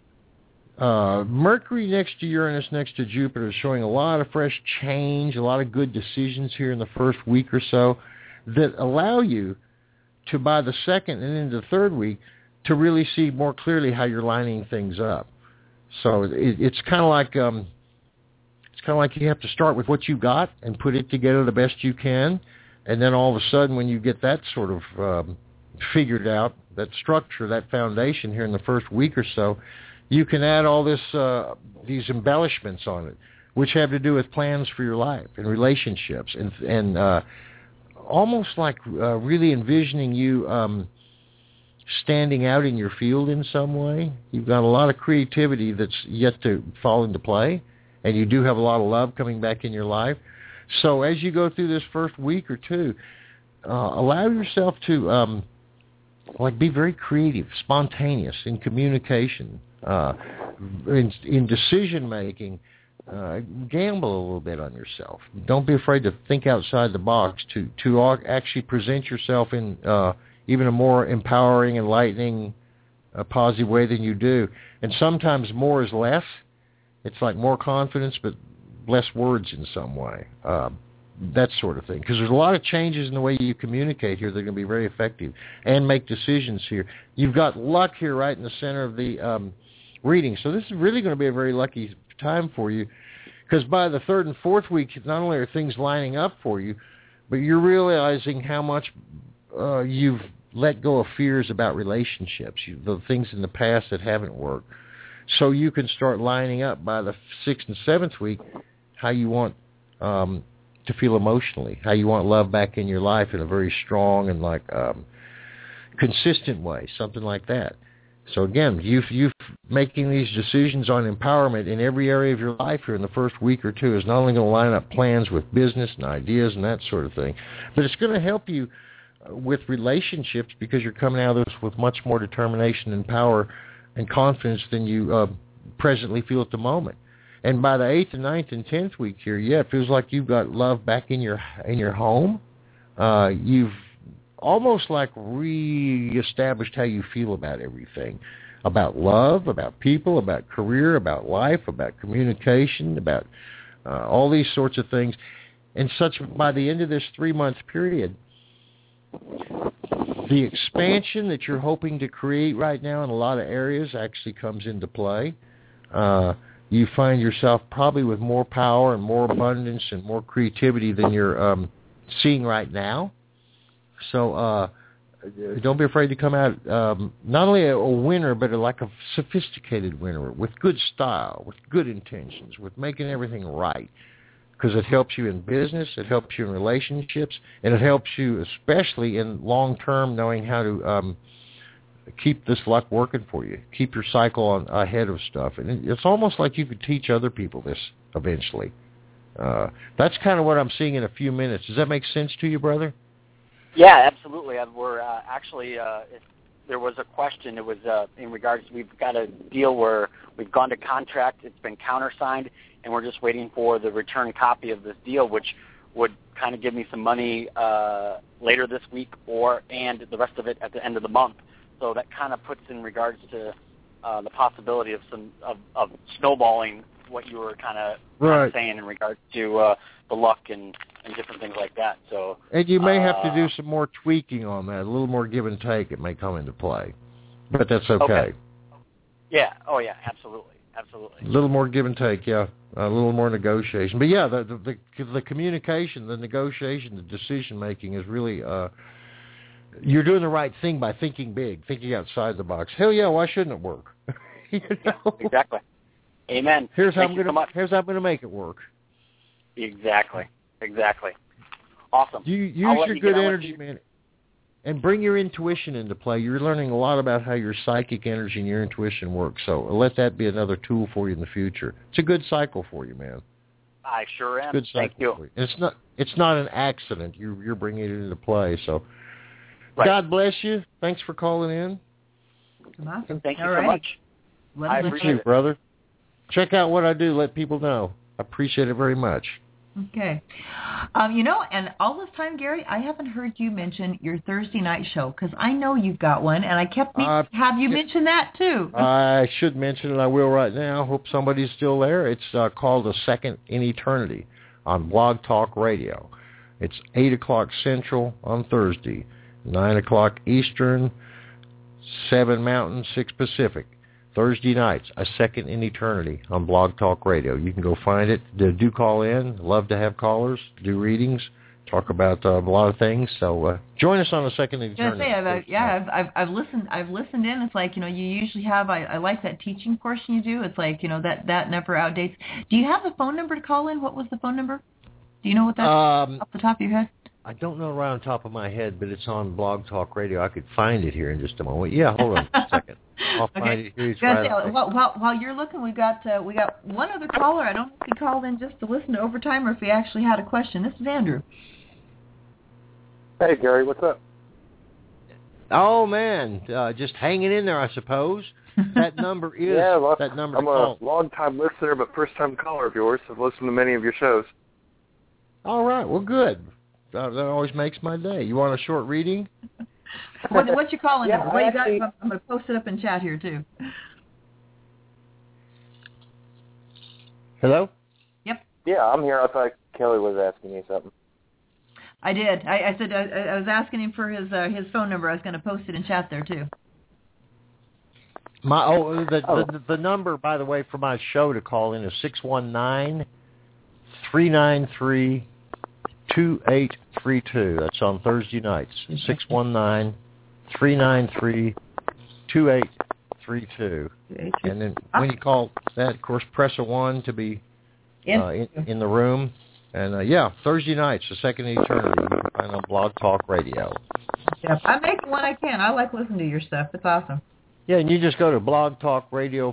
D: Mercury next to Uranus, next to Jupiter, is showing a lot of fresh change, a lot of good decisions here in the first week or so that allow you to, by the second and into the third week, to really see more clearly how you're lining things up. So it's kind of like you have to start with what you got and put it together the best you can, and then all of a sudden when you get that sort of figured out, that structure, that foundation here in the first week or so, you can add all these embellishments on it, which have to do with plans for your life and relationships, and almost like really envisioning you standing out in your field in some way. You've got a lot of creativity that's yet to fall into play, and you do have a lot of love coming back in your life. So as you go through this first week or two, allow yourself to be very creative, spontaneous in communication. In decision making, gamble a little bit on yourself. Don't be afraid to think outside the box to actually present yourself in even a more empowering, enlightening, positive way than you do. And sometimes more is less. It's like more confidence, but less words in some way. That sort of thing. Because there's a lot of changes in the way you communicate here that are going to be very effective and make decisions here. You've got luck here right in the center of the reading. So this is really going to be a very lucky time for you, because by the third and fourth week, not only are things lining up for you, but you're realizing how much you've let go of fears about relationships, the things in the past that haven't worked. So you can start lining up by the sixth and seventh week how you want to feel emotionally, how you want love back in your life in a very strong and consistent way, something like that. So again, you making these decisions on empowerment in every area of your life here in the first week or two is not only going to line up plans with business and ideas and that sort of thing, but it's going to help you with relationships, because you're coming out of this with much more determination and power and confidence than you presently feel at the moment. And by the 8th and 9th and 10th week here, it feels like you've got love back in your home. You've almost like reestablished how you feel about everything, about love, about people, about career, about life, about communication, about all these sorts of things. And such, by the end of this 3-month period, the expansion that you're hoping to create right now in a lot of areas actually comes into play. You find yourself probably with more power and more abundance and more creativity than you're seeing right now. So don't be afraid to come out not only a winner, but like a sophisticated winner with good style, with good intentions, with making everything right. Because it helps you in business, it helps you in relationships, and it helps you especially in long-term knowing how to keep this luck working for you, keep your cycle ahead of stuff. And it's almost like you could teach other people this eventually. That's kind of what I'm seeing in a few minutes. Does that make sense to you, brother?
N: Yeah, absolutely. We're actually, there was a question. It was in regards, we've got a deal where we've gone to contract, it's been countersigned, and we're just waiting for the return copy of this deal, which would kind of give me some money later this week and the rest of it at the end of the month. So that kind of puts in regards to the possibility of of snowballing what you were kind of saying in regards to the luck and different things like that. So, and
D: you may have to do some more tweaking on that, a little more give and take. It may come into play, but that's okay.
N: Yeah. Oh, yeah. Absolutely. Absolutely.
D: A little more give and take. Yeah. A little more negotiation. But yeah, the communication, the negotiation, the decision making is really. You're doing the right thing by thinking big, thinking outside the box. Hell yeah, why shouldn't it work?
N: You know? Exactly. Amen.
D: Here's how I'm going to make it work.
N: Exactly. Awesome.
D: Use your good energy, man. And bring your intuition into play. You're learning a lot about how your psychic energy and your intuition works. So let that be another tool for you in the future. It's a good cycle for you, man.
N: I sure am.
D: Good
N: Thank you.
D: For you. It's not an accident. You're bringing it into play. So
N: right.
D: God bless you. Thanks for calling in.
C: Awesome.
N: Thank you
C: All
N: so
C: right.
N: much. I appreciate it,
D: brother. Check out what I do. Let people know. I appreciate it very much.
C: Okay. And all this time, Gary, I haven't heard you mention your Thursday night show because I know you've got one, and I kept have you mention that too.
D: I should mention it. I will right now. Hope somebody's still there. It's called A Second in Eternity on Blog Talk Radio. It's 8 o'clock Central on Thursday, 9 o'clock Eastern, 7 Mountain, 6 Pacific. Thursday nights, A Second in Eternity on Blog Talk Radio. You can go find it. Do call in. Love to have callers. Do readings. Talk about a lot of things. So join us on A Second in Eternity.
C: I've listened in. It's like, you usually have. I like that teaching portion you do. It's like, that never outdates. Do you have the phone number to call in? What was the phone number? Do you know what that's off the top of your head?
D: I don't know right on top of my head, but it's on Blog Talk Radio. I could find it here in just a moment. Yeah, hold on a second. I'll find it here.
C: While you're looking, we got one other caller. I don't know if he called in just to listen to Overtime or if he actually had a question. This is Andrew.
O: Hey, Gary, what's up?
D: Oh, man, just hanging in there, I suppose. That number is that number.
O: I'm a long-time listener but first-time caller of yours. I've listened to many of your shows.
D: All right, well, good. That always makes my day. You want a short reading?
C: What's your calling number? What
O: actually,
C: you got? I'm going to post it up in chat here, too.
D: Hello?
C: Yep.
O: Yeah, I'm here. I thought Kelly was asking you something.
C: I did. I said I was asking him for his phone number. I was going to post it in chat there, too.
D: The number, by the way, for my show to call in is 619-393-2832. That's on Thursday nights. 619-393-2832. And then when you call that, of course, press a 1 to be in the room. And, Thursday nights, A Second in Eternity. You can find on Blog Talk Radio.
C: Yeah, I make it when I can. I like listening to your stuff. It's awesome.
D: Yeah, and you just go to Blog Talk Radio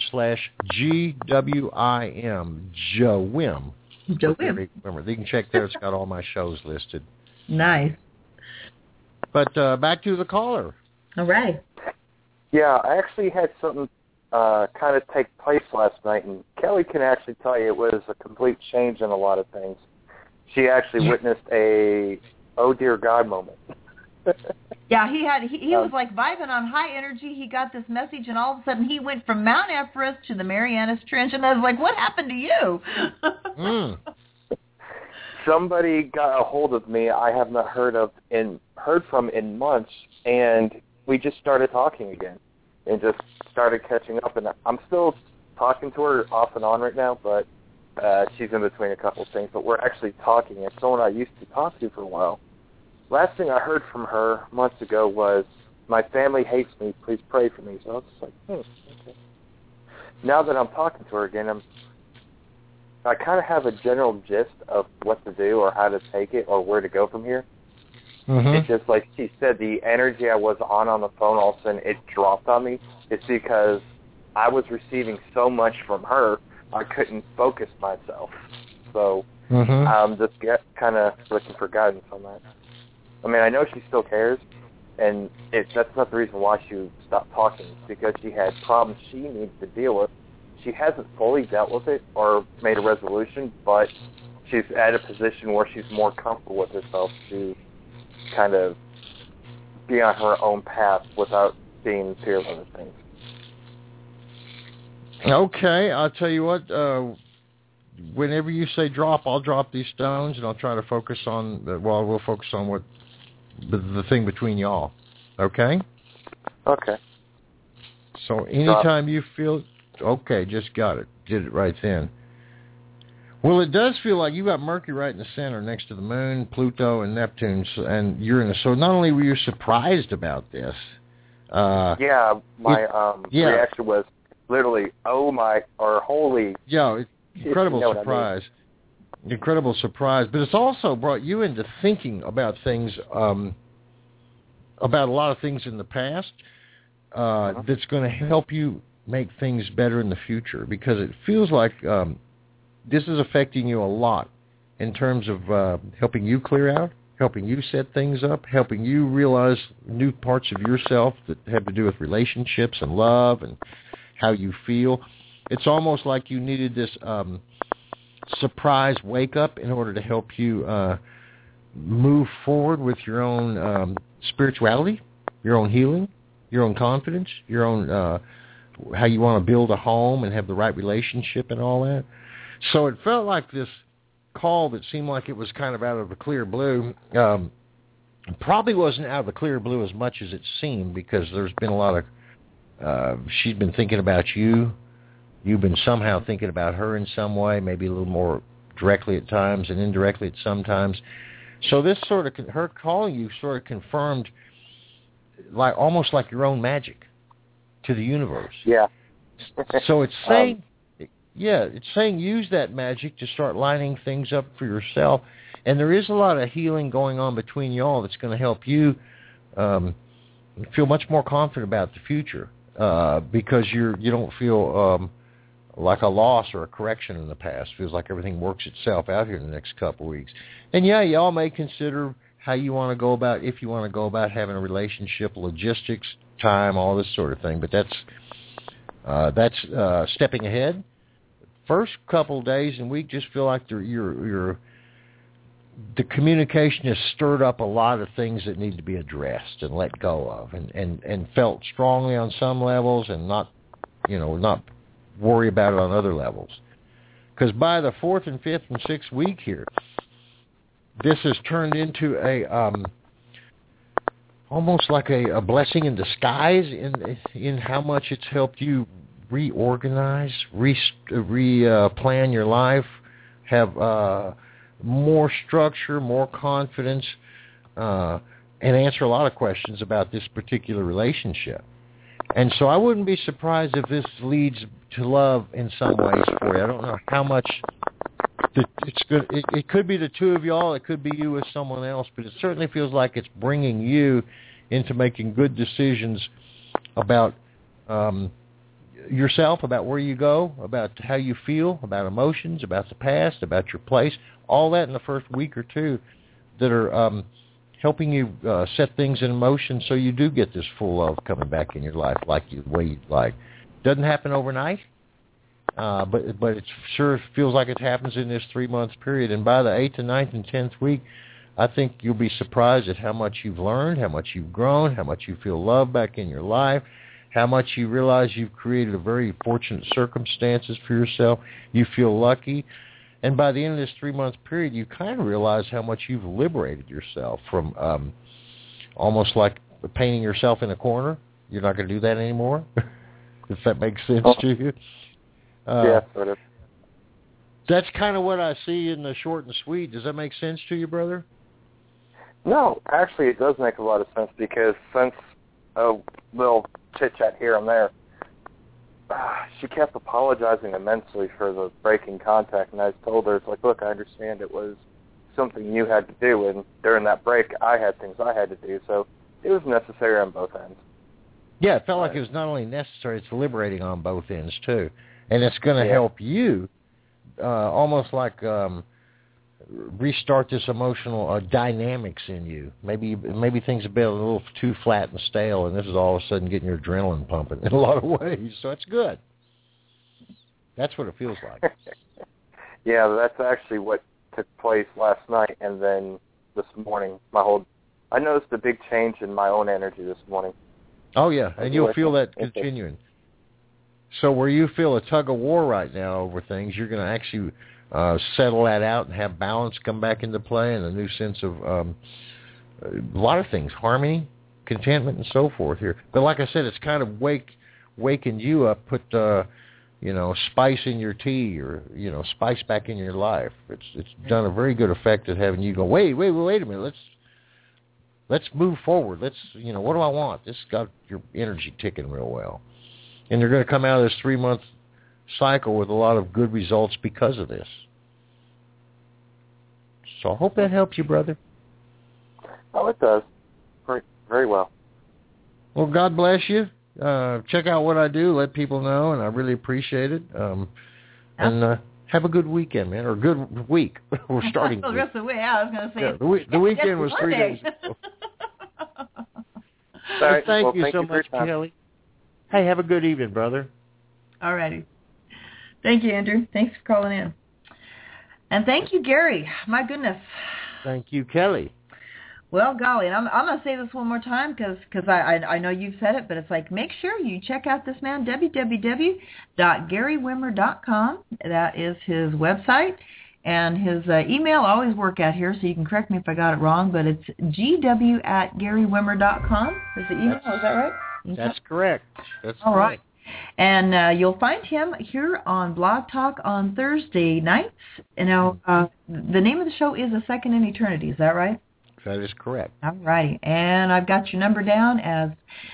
D: /GWIM. Joe Wim.
C: Joe Wim.
D: Remember, you can check there. It's got all my shows listed.
C: Nice.
D: But back to the caller.
C: All right.
O: Yeah, I actually had something kind of take place last night, and Kelly can actually tell you it was a complete change in a lot of things. She actually witnessed a oh dear God moment.
C: Yeah, he was like vibing on high energy. He got this message, and all of a sudden he went from Mount Everest to the Marianas Trench, and I was like, what happened to you?
O: Somebody got a hold of me I have not heard from in months, and we just started talking again and just started catching up. And I'm still talking to her off and on right now, but she's in between a couple of things. But we're actually talking. It's someone I used to talk to for a while. Last thing I heard from her months ago was, my family hates me, please pray for me. So I was just like, okay. Now that I'm talking to her again, I kind of have a general gist of what to do or how to take it or where to go from here. Mm-hmm. It's just like she said, the energy I was on the phone, all of a sudden it dropped on me. It's because I was receiving so much from her, I couldn't focus myself. So I'm just kind of looking for guidance on that. I mean, I know she still cares, and that's not the reason why she stopped talking. It's because she had problems she needs to deal with. She hasn't fully dealt with it or made a resolution, but she's at a position where she's more comfortable with herself to kind of be on her own path without being in fear of other things.
D: Okay, I'll tell you what. Whenever you say drop, I'll drop these stones, and I'll try to focus on. We'll focus on what the thing between y'all. Okay.
O: Okay.
D: So anytime you feel okay, just got it. Did it right then. Well, it does feel like you got Mercury right in the center, next to the Moon, Pluto, and Neptune, and Uranus. So not only were you surprised about this.
O: My reaction was literally, oh my, or holy.
D: Yeah, incredible surprise. I mean. Incredible surprise. But it's also brought you into thinking about things about a lot of things in the past that's going to help you make things better in the future, because it feels like this is affecting you a lot in terms of helping you clear out, helping you set things up, helping you realize new parts of yourself that have to do with relationships and love and how you feel. It's almost like you needed this surprise wake-up in order to help you move forward with your own spirituality, your own healing, your own confidence, your own how you want to build a home and have the right relationship and all that. So it felt like this call that seemed like it was kind of out of the clear blue. Probably wasn't out of the clear blue as much as it seemed, because there's been a lot of, she's been thinking about you. You've been somehow thinking about her in some way, maybe a little more directly at times and indirectly at some times. So this sort of, her calling you sort of confirmed like almost like your own magic to the universe.
O: Yeah.
D: So it's saying, it's saying use that magic to start lining things up for yourself. And there is a lot of healing going on between y'all that's going to help you feel much more confident about the future, because you don't feel like a loss or a correction in the past. It feels like everything works itself out here in the next couple of weeks. And yeah, y'all may consider how you want to go about, if you want to go about having a relationship, logistics, time, all this sort of thing. But that's stepping ahead. First couple of days and week just feel like the communication has stirred up a lot of things that need to be addressed and let go of, and felt strongly on some levels, and not worry about it on other levels. Because by the 4th and 5th and 6th week here, this has turned into a almost like a blessing in disguise in how much it's helped you reorganize, plan your life, have more structure, more confidence, and answer a lot of questions about this particular relationship. And so I wouldn't be surprised if this leads to love in some ways for you. I don't know how much it's good. It could be the two of y'all. It could be you with someone else. But it certainly feels like it's bringing you into making good decisions about yourself, about where you go, about how you feel, about emotions, about the past, about your place. All that in the first week or two that are helping you set things in motion so you do get this full love coming back in your life the way you'd like. Doesn't happen overnight, but it sure feels like it happens in this 3-month period. And by the 8th and 9th and 10th week, I think you'll be surprised at how much you've learned, how much you've grown, how much you feel love back in your life, how much you realize you've created a very fortunate circumstances for yourself. You feel lucky. And by the end of this 3-month period, you kind of realize how much you've liberated yourself from almost like painting yourself in a corner. You're not going to do that anymore, if that makes sense to you.
O: Yeah, sort of.
D: That's kind of what I see in the short and sweet. Does that make sense to you, brother?
O: No, actually it does make a lot of sense, because since a little chit-chat here and there, she kept apologizing immensely for the breaking contact, and I told her, it's like, look, I understand it was something you had to do, and during that break, I had things I had to do, so it was necessary on both ends.
D: Yeah, it felt like it was not only necessary, it's liberating on both ends, too. And it's going to help you almost like restart this emotional dynamics in you. Maybe things have been a little too flat and stale, and this is all of a sudden getting your adrenaline pumping in a lot of ways. So it's good. That's what it feels like.
O: Yeah, that's actually what took place last night, and then this morning, I noticed a big change in my own energy this morning.
D: Oh, yeah, and you'll feel that continuing. So where you feel a tug of war right now over things, you're going to actually settle that out and have balance come back into play, and a new sense of a lot of things, harmony, contentment, and so forth here. But like I said, it's kind of waking you up, put spice in your tea, or spice back in your life. It's done a very good effect at having you go, wait a minute, let's move forward. What do I want? This has got your energy ticking real well. And you're going to come out of this 3-month cycle with a lot of good results because of this. So I hope that helps you, brother.
O: Oh, it does. Very, very well.
D: Well, God bless you. Check out what I do. Let people know, and I really appreciate it. And have a good weekend, man, or good week. We're starting.
C: The rest of the week, I was going to say.
D: Yeah, the weekend was 3 days ago. Thank you so much, Kelly. Hey, have a good evening, brother.
C: All righty. Thank you, Andrew. Thanks for calling in. And thank you, Gary. My goodness.
D: Thank you, Kelly.
C: Well, golly, and I'm going to say this one more time because I know you've said it, but it's like, make sure you check out this man, www.garywimmer.com. That is his website. And his email I always work at here, so you can correct me if I got it wrong, but it's gw@garywimmer.com is the email. Is that right?
D: That's correct. That's
C: all right. And you'll find him here on Blog Talk on Thursday nights. You know, the name of the show is A Second in Eternity. Is that right?
D: That is correct.
C: All righty. And I've got your number down as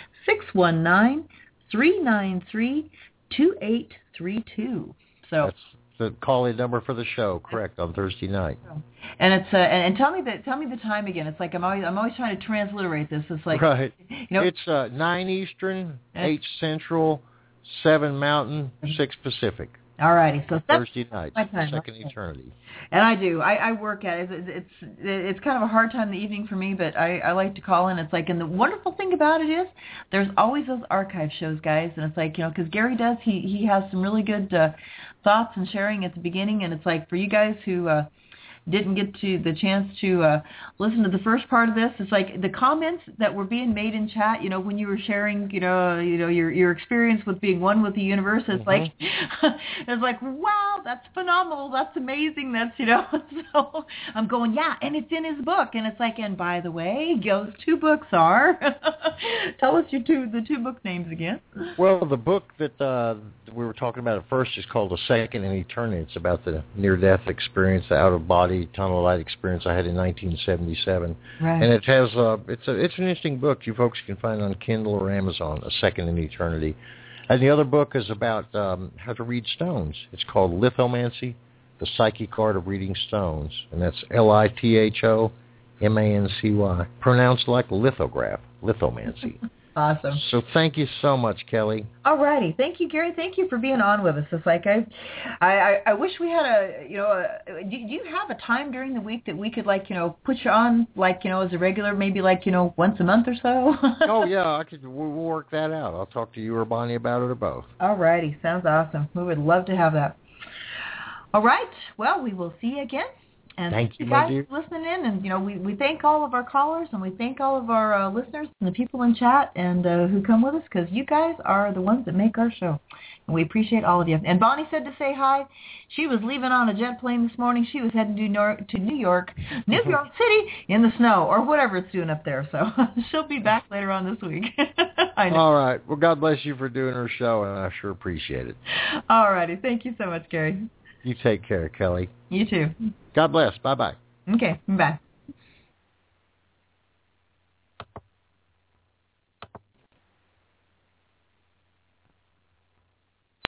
C: 619-393-2832. So
D: that's the call-in number for the show, correct, on Thursday night.
C: And it's and tell me the time again. It's like I'm always trying to transliterate this. It's like
D: right.
C: You know,
D: it's 9 Eastern, 8 Central, 7 Mountain, 6 Pacific.
C: All righty, so
D: Thursday night, Second Eternity.
C: And I do. I work at it. It's kind of a hard time in the evening for me, but I like to call in. It's like, and the wonderful thing about it is there's always those archive shows, guys. And it's like, you know, because Gary does, he has some really good thoughts and sharing at the beginning. And it's like for you guys who didn't get to the chance to listen to the first part of this, it's like the comments that were being made in chat, you know, when you were sharing, you know your experience with being one with the universe, it's like it's like, wow, that's phenomenal, that's amazing, that's, you know. So I'm going, yeah, and it's in his book, and it's like, and by the way, those 2 books are tell us the 2 book names again.
D: Well, the book that we were talking about at first is called A Second in Eternity. It's about the near-death experience, the out-of-body tunnel light experience I had in 1977.
C: Right.
D: And it has it's an interesting book you folks can find on Kindle or Amazon, A Second in Eternity. And the other book is about how to read stones. It's called Lithomancy, The Psychic Art of Reading Stones. And that's Lithomancy, pronounced like lithograph, lithomancy.
C: Awesome.
D: So thank you so much, Kelly.
C: All righty. Thank you, Gary. Thank you for being on with us. It's like I wish we had do you have a time during the week that we could, like, you know, put you on, like, you know, as a regular, maybe like, you know, once a month or so?
D: Oh, yeah. We'll work that out. I'll talk to you or Bonnie about it or both.
C: All righty. Sounds awesome. We would love to have that. All right. Well, we will see you again. And
D: thank you,
C: guys, for listening in. And, you know, we thank all of our callers, and we thank all of our listeners and the people in chat and who come with us, because you guys are the ones that make our show. And we appreciate all of you. And Bonnie said to say hi. She was leaving on a jet plane this morning. She was heading to New York City in the snow, or whatever it's doing up there. So she'll be back later on this week. I know.
D: All right. Well, God bless you for doing her show, and I sure appreciate it.
C: All righty. Thank you so much, Gary.
D: You take care, Kelly.
C: You too.
D: God bless. Bye-bye.
C: Okay. Bye.